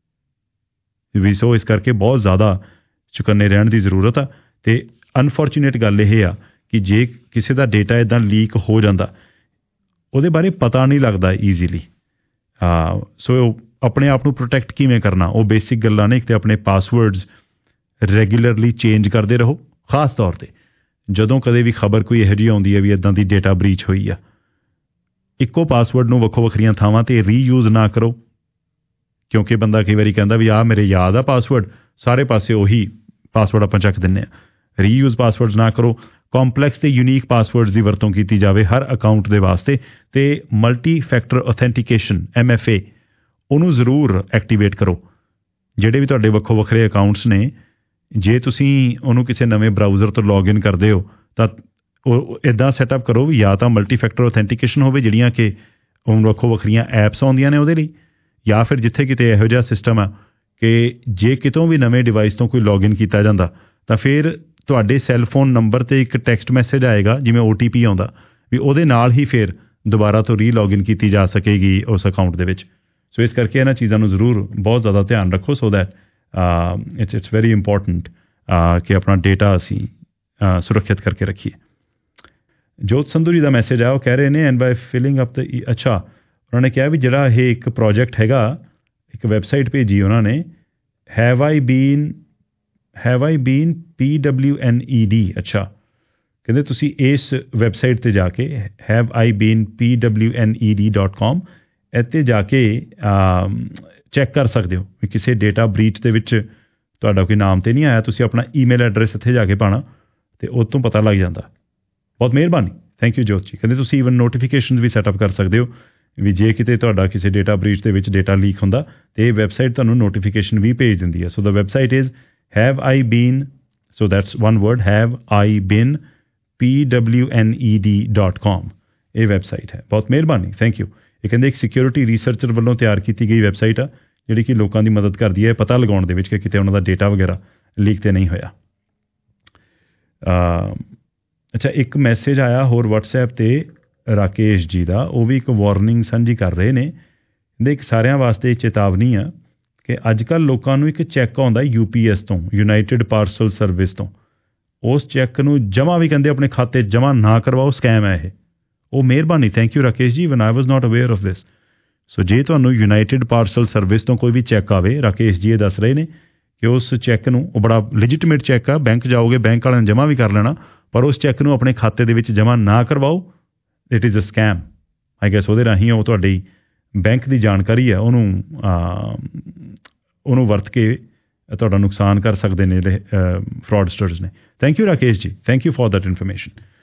ਵੀ। ਸੋ ਇਸ ਕਰਕੇ ਬਹੁਤ ਜ਼ਿਆਦਾ ਚੁਕੰਨੇ ਰਹਿਣ ਦੀ ਜ਼ਰੂਰਤ ਆ। ਅਤੇ ਅਨਫੋਰਚੂਨੇਟ ਗੱਲ ਇਹ ਆ ਕਿ ਜੇ ਕਿਸੇ ਦਾ ਡੇਟਾ ਇੱਦਾਂ ਲੀਕ ਹੋ ਜਾਂਦਾ, ਉਹਦੇ ਬਾਰੇ ਪਤਾ ਨਹੀਂ ਲੱਗਦਾ ਈਜ਼ੀਲੀ। ਸੋ ਆਪਣੇ ਆਪ ਨੂੰ ਪ੍ਰੋਟੈਕਟ ਕਿਵੇਂ ਕਰਨਾ, ਉਹ ਬੇਸਿਕ ਗੱਲਾਂ ਨੇ। ਇੱਕ ਤਾਂ ਆਪਣੇ ਪਾਸਵਰਡਸ ਰੈਗੂਲਰਲੀ ਚੇਂਜ ਕਰਦੇ ਰਹੋ, ਖਾਸ ਤੌਰ 'ਤੇ ਜਦੋਂ ਕਦੇ ਵੀ ਖਬਰ ਕੋਈ ਇਹੋ ਜਿਹੀ ਆਉਂਦੀ ਹੈ ਵੀ ਇੱਦਾਂ ਦੀ ਡੇਟਾ ਬਰੀਚ ਹੋਈ ਆ। ਇੱਕੋ ਪਾਸਵਰਡ ਨੂੰ ਵੱਖੋ ਵੱਖਰੀਆਂ ਥਾਵਾਂ 'ਤੇ ਰੀਯੂਜ਼ ਨਾ ਕਰੋ, ਕਿਉਂਕਿ ਬੰਦਾ ਕਈ ਵਾਰੀ ਕਹਿੰਦਾ ਵੀ ਆਹ ਮੇਰੇ ਯਾਦ ਆ ਪਾਸਵਰਡ, ਸਾਰੇ ਪਾਸੇ ਉਹੀ ਪਾਸਵਰਡ ਆਪਾਂ ਚੱਕ ਦਿੰਦੇ ਹਾਂ। ਰੀਯੂਜ਼ ਪਾਸਵਰਡਸ ਨਾ ਕਰੋ। ਕੰਪਲੈਕਸ ਤੇ ਯੂਨੀਕ ਪਾਸਵਰਡਸ ਦੀ ਵਰਤੋਂ ਕੀਤੀ ਜਾਵੇ ਹਰ ਅਕਾਊਂਟ ਦੇ ਵਾਸਤੇ। ਅਤੇ multi factor authentication M F A ਉਹਨੂੰ ਜ਼ਰੂਰ ਐਕਟੀਵੇਟ ਕਰੋ। ਜਿਹੜੇ ਵੀ ਤੁਹਾਡੇ ਵੱਖੋ ਵੱਖਰੇ ਅਕਾਊਂਟਸ ਨੇ, ਜੇ ਤੁਸੀਂ ਉਹਨੂੰ ਕਿਸੇ ਨਵੇਂ ਬਰਾਊਜ਼ਰ ਤੋਂ ਲੌਗਇਨ ਕਰਦੇ ਹੋ ਤਾਂ ਉਹ ਇੱਦਾਂ ਸੈਟਅਪ ਕਰੋ ਵੀ ਜਾਂ ਤਾਂ ਮਲਟੀ ਫੈਕਟਰ ਔਥੈਂਟੀਕੇਸ਼ਨ ਹੋਵੇ, ਜਿਹੜੀਆਂ ਕਿ ਉਹ ਵੱਖੋ ਵੱਖਰੀਆਂ ਐਪਸ ਆਉਂਦੀਆਂ ਨੇ ਉਹਦੇ ਲਈ, ਜਾਂ ਫਿਰ ਜਿੱਥੇ ਕਿਤੇ ਇਹੋ ਜਿਹਾ ਸਿਸਟਮ ਆ ਕਿ ਜੇ ਕਿਤੋਂ ਵੀ ਨਵੇਂ ਡਿਵਾਈਸ ਤੋਂ ਕੋਈ ਲੌਗਇਨ ਕੀਤਾ ਜਾਂਦਾ ਤਾਂ ਫਿਰ ਤੁਹਾਡੇ ਸੈੱਲਫੋਨ ਨੰਬਰ 'ਤੇ ਇੱਕ ਟੈਕਸਟ ਮੈਸੇਜ ਆਏਗਾ, ਜਿਵੇਂ ਓ ਟੀ ਪੀ ਆਉਂਦਾ, ਵੀ ਉਹਦੇ ਨਾਲ ਹੀ ਫਿਰ ਦੁਬਾਰਾ ਤੋਂ ਰੀ ਲੌਗਇਨ ਕੀਤੀ ਜਾ ਸਕੇਗੀ ਉਸ ਅਕਾਊਂਟ ਦੇ ਵਿੱਚ। ਸੋ ਇਸ ਕਰਕੇ ਇਹਨਾਂ ਚੀਜ਼ਾਂ ਨੂੰ ਜ਼ਰੂਰ ਬਹੁਤ ਜ਼ਿਆਦਾ ਧਿਆਨ ਰੱਖੋ, so that it's it's very important ਕਿ ਆਪਣਾ ਡੇਟਾ ਅਸੀਂ ਸੁਰੱਖਿਅਤ ਕਰਕੇ ਰੱਖੀਏ। ਜੋਤ ਸੰਧੂ ਜੀ ਦਾ ਮੈਸੇਜ ਆ, ਉਹ ਕਹਿ ਰਹੇ ਨੇ and by filling up the ਅੱਛਾ ਉਹਨਾਂ ਨੇ ਕਿਹਾ ਵੀ ਜਿਹੜਾ ਇਹ ਇੱਕ ਪ੍ਰੋਜੈਕਟ ਹੈਗਾ, ਇੱਕ ਵੈਬਸਾਈਟ ਭੇਜੀ ਉਹਨਾਂ ਨੇ, have I been have I been P W N E D. ਅੱਛਾ, ਕਹਿੰਦੇ ਤੁਸੀਂ ਇਸ ਵੈਬਸਾਈਟ 'ਤੇ ਜਾ ਕੇ have I been P W N E D dot com, ਇੱਥੇ ਜਾ ਕੇ ਚੈੱਕ ਕਰ ਸਕਦੇ ਹੋ ਵੀ ਕਿਸੇ ਡੇਟਾ ਬਰੀਚ ਦੇ ਵਿੱਚ ਤੁਹਾਡਾ ਕੋਈ ਨਾਮ ਤੇ ਨਹੀਂ ਆਇਆ। ਤੁਸੀਂ ਆਪਣਾ ਈਮੇਲ ਐਡਰੈਸ ਇੱਥੇ ਜਾ ਕੇ ਪਾਉਣਾ ਤੇ ਉਹ ਤੋਂ ਪਤਾ ਲੱਗ ਜਾਂਦਾ। ਬਹੁਤ ਮਿਹਰਬਾਨੀ, ਥੈਂਕ ਯੂ ਜੋਤ ਜੀ। ਕਹਿੰਦੇ ਤੁਸੀਂ ਈਵਨ ਨੋਟੀਫਿਕੇਸ਼ਨ ਵੀ ਸੈਟਅਪ ਕਰ ਸਕਦੇ ਹੋ ਵੀ ਜੇ ਕਿਤੇ ਤੁਹਾਡਾ ਕਿਸੇ ਡੇਟਾ ਬਰੀਚ ਦੇ ਵਿੱਚ ਡੇਟਾ ਲੀਕ ਹੁੰਦਾ ਤੇ ਇਹ ਵੈਬਸਾਈਟ ਤੁਹਾਨੂੰ ਨੋਟੀਫਿਕੇਸ਼ਨ ਵੀ ਭੇਜ ਦਿੰਦੀ ਹੈ। So the website is have I been, so that's one word, have I been P W N E D dot com ਇਹ ਵੈਬਸਾਈਟ ਹੈ। ਬਹੁਤ ਮਿਹਰਬਾਨੀ, ਥੈਂਕ ਯੂ। ਇਹ ਕਹਿੰਦੇ ਇੱਕ ਸਿਕਿਉਰਿਟੀ ਰਿਸਰਚਰ ਵੱਲੋਂ ਤਿਆਰ ਕੀਤੀ ਗਈ ਵੈਬਸਾਈਟ ਆ ਜਿਹੜੀ ਕਿ ਲੋਕਾਂ ਦੀ ਮਦਦ ਕਰਦੀ ਹੈ ਪਤਾ ਲਗਾਉਣ ਦੇ ਵਿੱਚ ਕਿ ਕਿਤੇ ਉਹਨਾਂ ਦਾ ਡੇਟਾ ਵਗੈਰਾ ਲੀਕ ਤੇ ਨਹੀਂ ਹੋਇਆ। ਅੱਛਾ, ਇੱਕ ਮੈਸੇਜ ਆਇਆ ਹੋਰ WhatsApp ਤੇ ਰਾਕੇਸ਼ ਜੀ ਦਾ, ਉਹ ਵੀ ਇੱਕ ਵਾਰਨਿੰਗ ਸਾਂਝੀ ਕਰ ਰਹੇ ਨੇ। ਕਹਿੰਦੇ ਇੱਕ ਸਾਰਿਆਂ ਵਾਸਤੇ ਚੇਤਾਵਨੀ ਆ ਕਿ ਅੱਜ ਕੱਲ੍ਹ ਲੋਕਾਂ ਨੂੰ ਇੱਕ ਚੈੱਕ ਆਉਂਦਾ ਯੂ ਪੀ ਐਸ ਤੋਂ, ਯੂਨਾਈਟਿਡ ਪਾਰਸਲ ਸਰਵਿਸ ਤੋਂ। ਉਸ ਚੈੱਕ ਨੂੰ ਜਮ੍ਹਾਂ ਵੀ ਕਹਿੰਦੇ ਆਪਣੇ ਖਾਤੇ ਜਮ੍ਹਾਂ ਨਾ ਕਰਵਾਓ, ਸਕੈਮ ਹੈ ਇਹ। ਉਹ ਮਿਹਰਬਾਨੀ, thank you Rakesh ji, one I was not aware of this. So ਜੇ ਤੁਹਾਨੂੰ ਯੂਨਾਈਟਿਡ ਪਾਰਸਲ ਸਰਵਿਸ ਤੋਂ ਕੋਈ ਵੀ ਚੈੱਕ ਆਵੇ, ਰਾਕੇਸ਼ ਜੀ ਇਹ ਦੱਸ ਰਹੇ ਨੇ ਕਿ ਉਸ ਚੈੱਕ ਨੂੰ, ਉਹ ਬੜਾ ਲੈਜਿਟੀਮੇਟ ਚੈੱਕ ਆ, ਬੈਂਕ ਜਾਓਗੇ ਬੈਂਕ ਵਾਲਿਆਂ ਨੇ ਜਮ੍ਹਾਂ ਵੀ ਕਰ ਲੈਣਾ, ਪਰ ਉਸ ਚੈੱਕ ਨੂੰ ਆਪਣੇ ਖਾਤੇ ਦੇ ਵਿੱਚ ਜਮ੍ਹਾਂ ਨਾ ਕਰਵਾਓ। It is a scam. I guess ਉਹਦੇ ਰਾਹੀਂ ਉਹ ਤੁਹਾਡੀ ਬੈਂਕ ਦੀ ਜਾਣਕਾਰੀ ਹੈ ਉਹਨੂੰ ਉਹਨੂੰ ਵਰਤ ਕੇ ਤੁਹਾਡਾ ਨੁਕਸਾਨ ਕਰ ਸਕਦੇ ਨੇ ਫਰਾਡਸਟਰਸ ਨੇ। Thank you Rakesh ji, thank you for that information.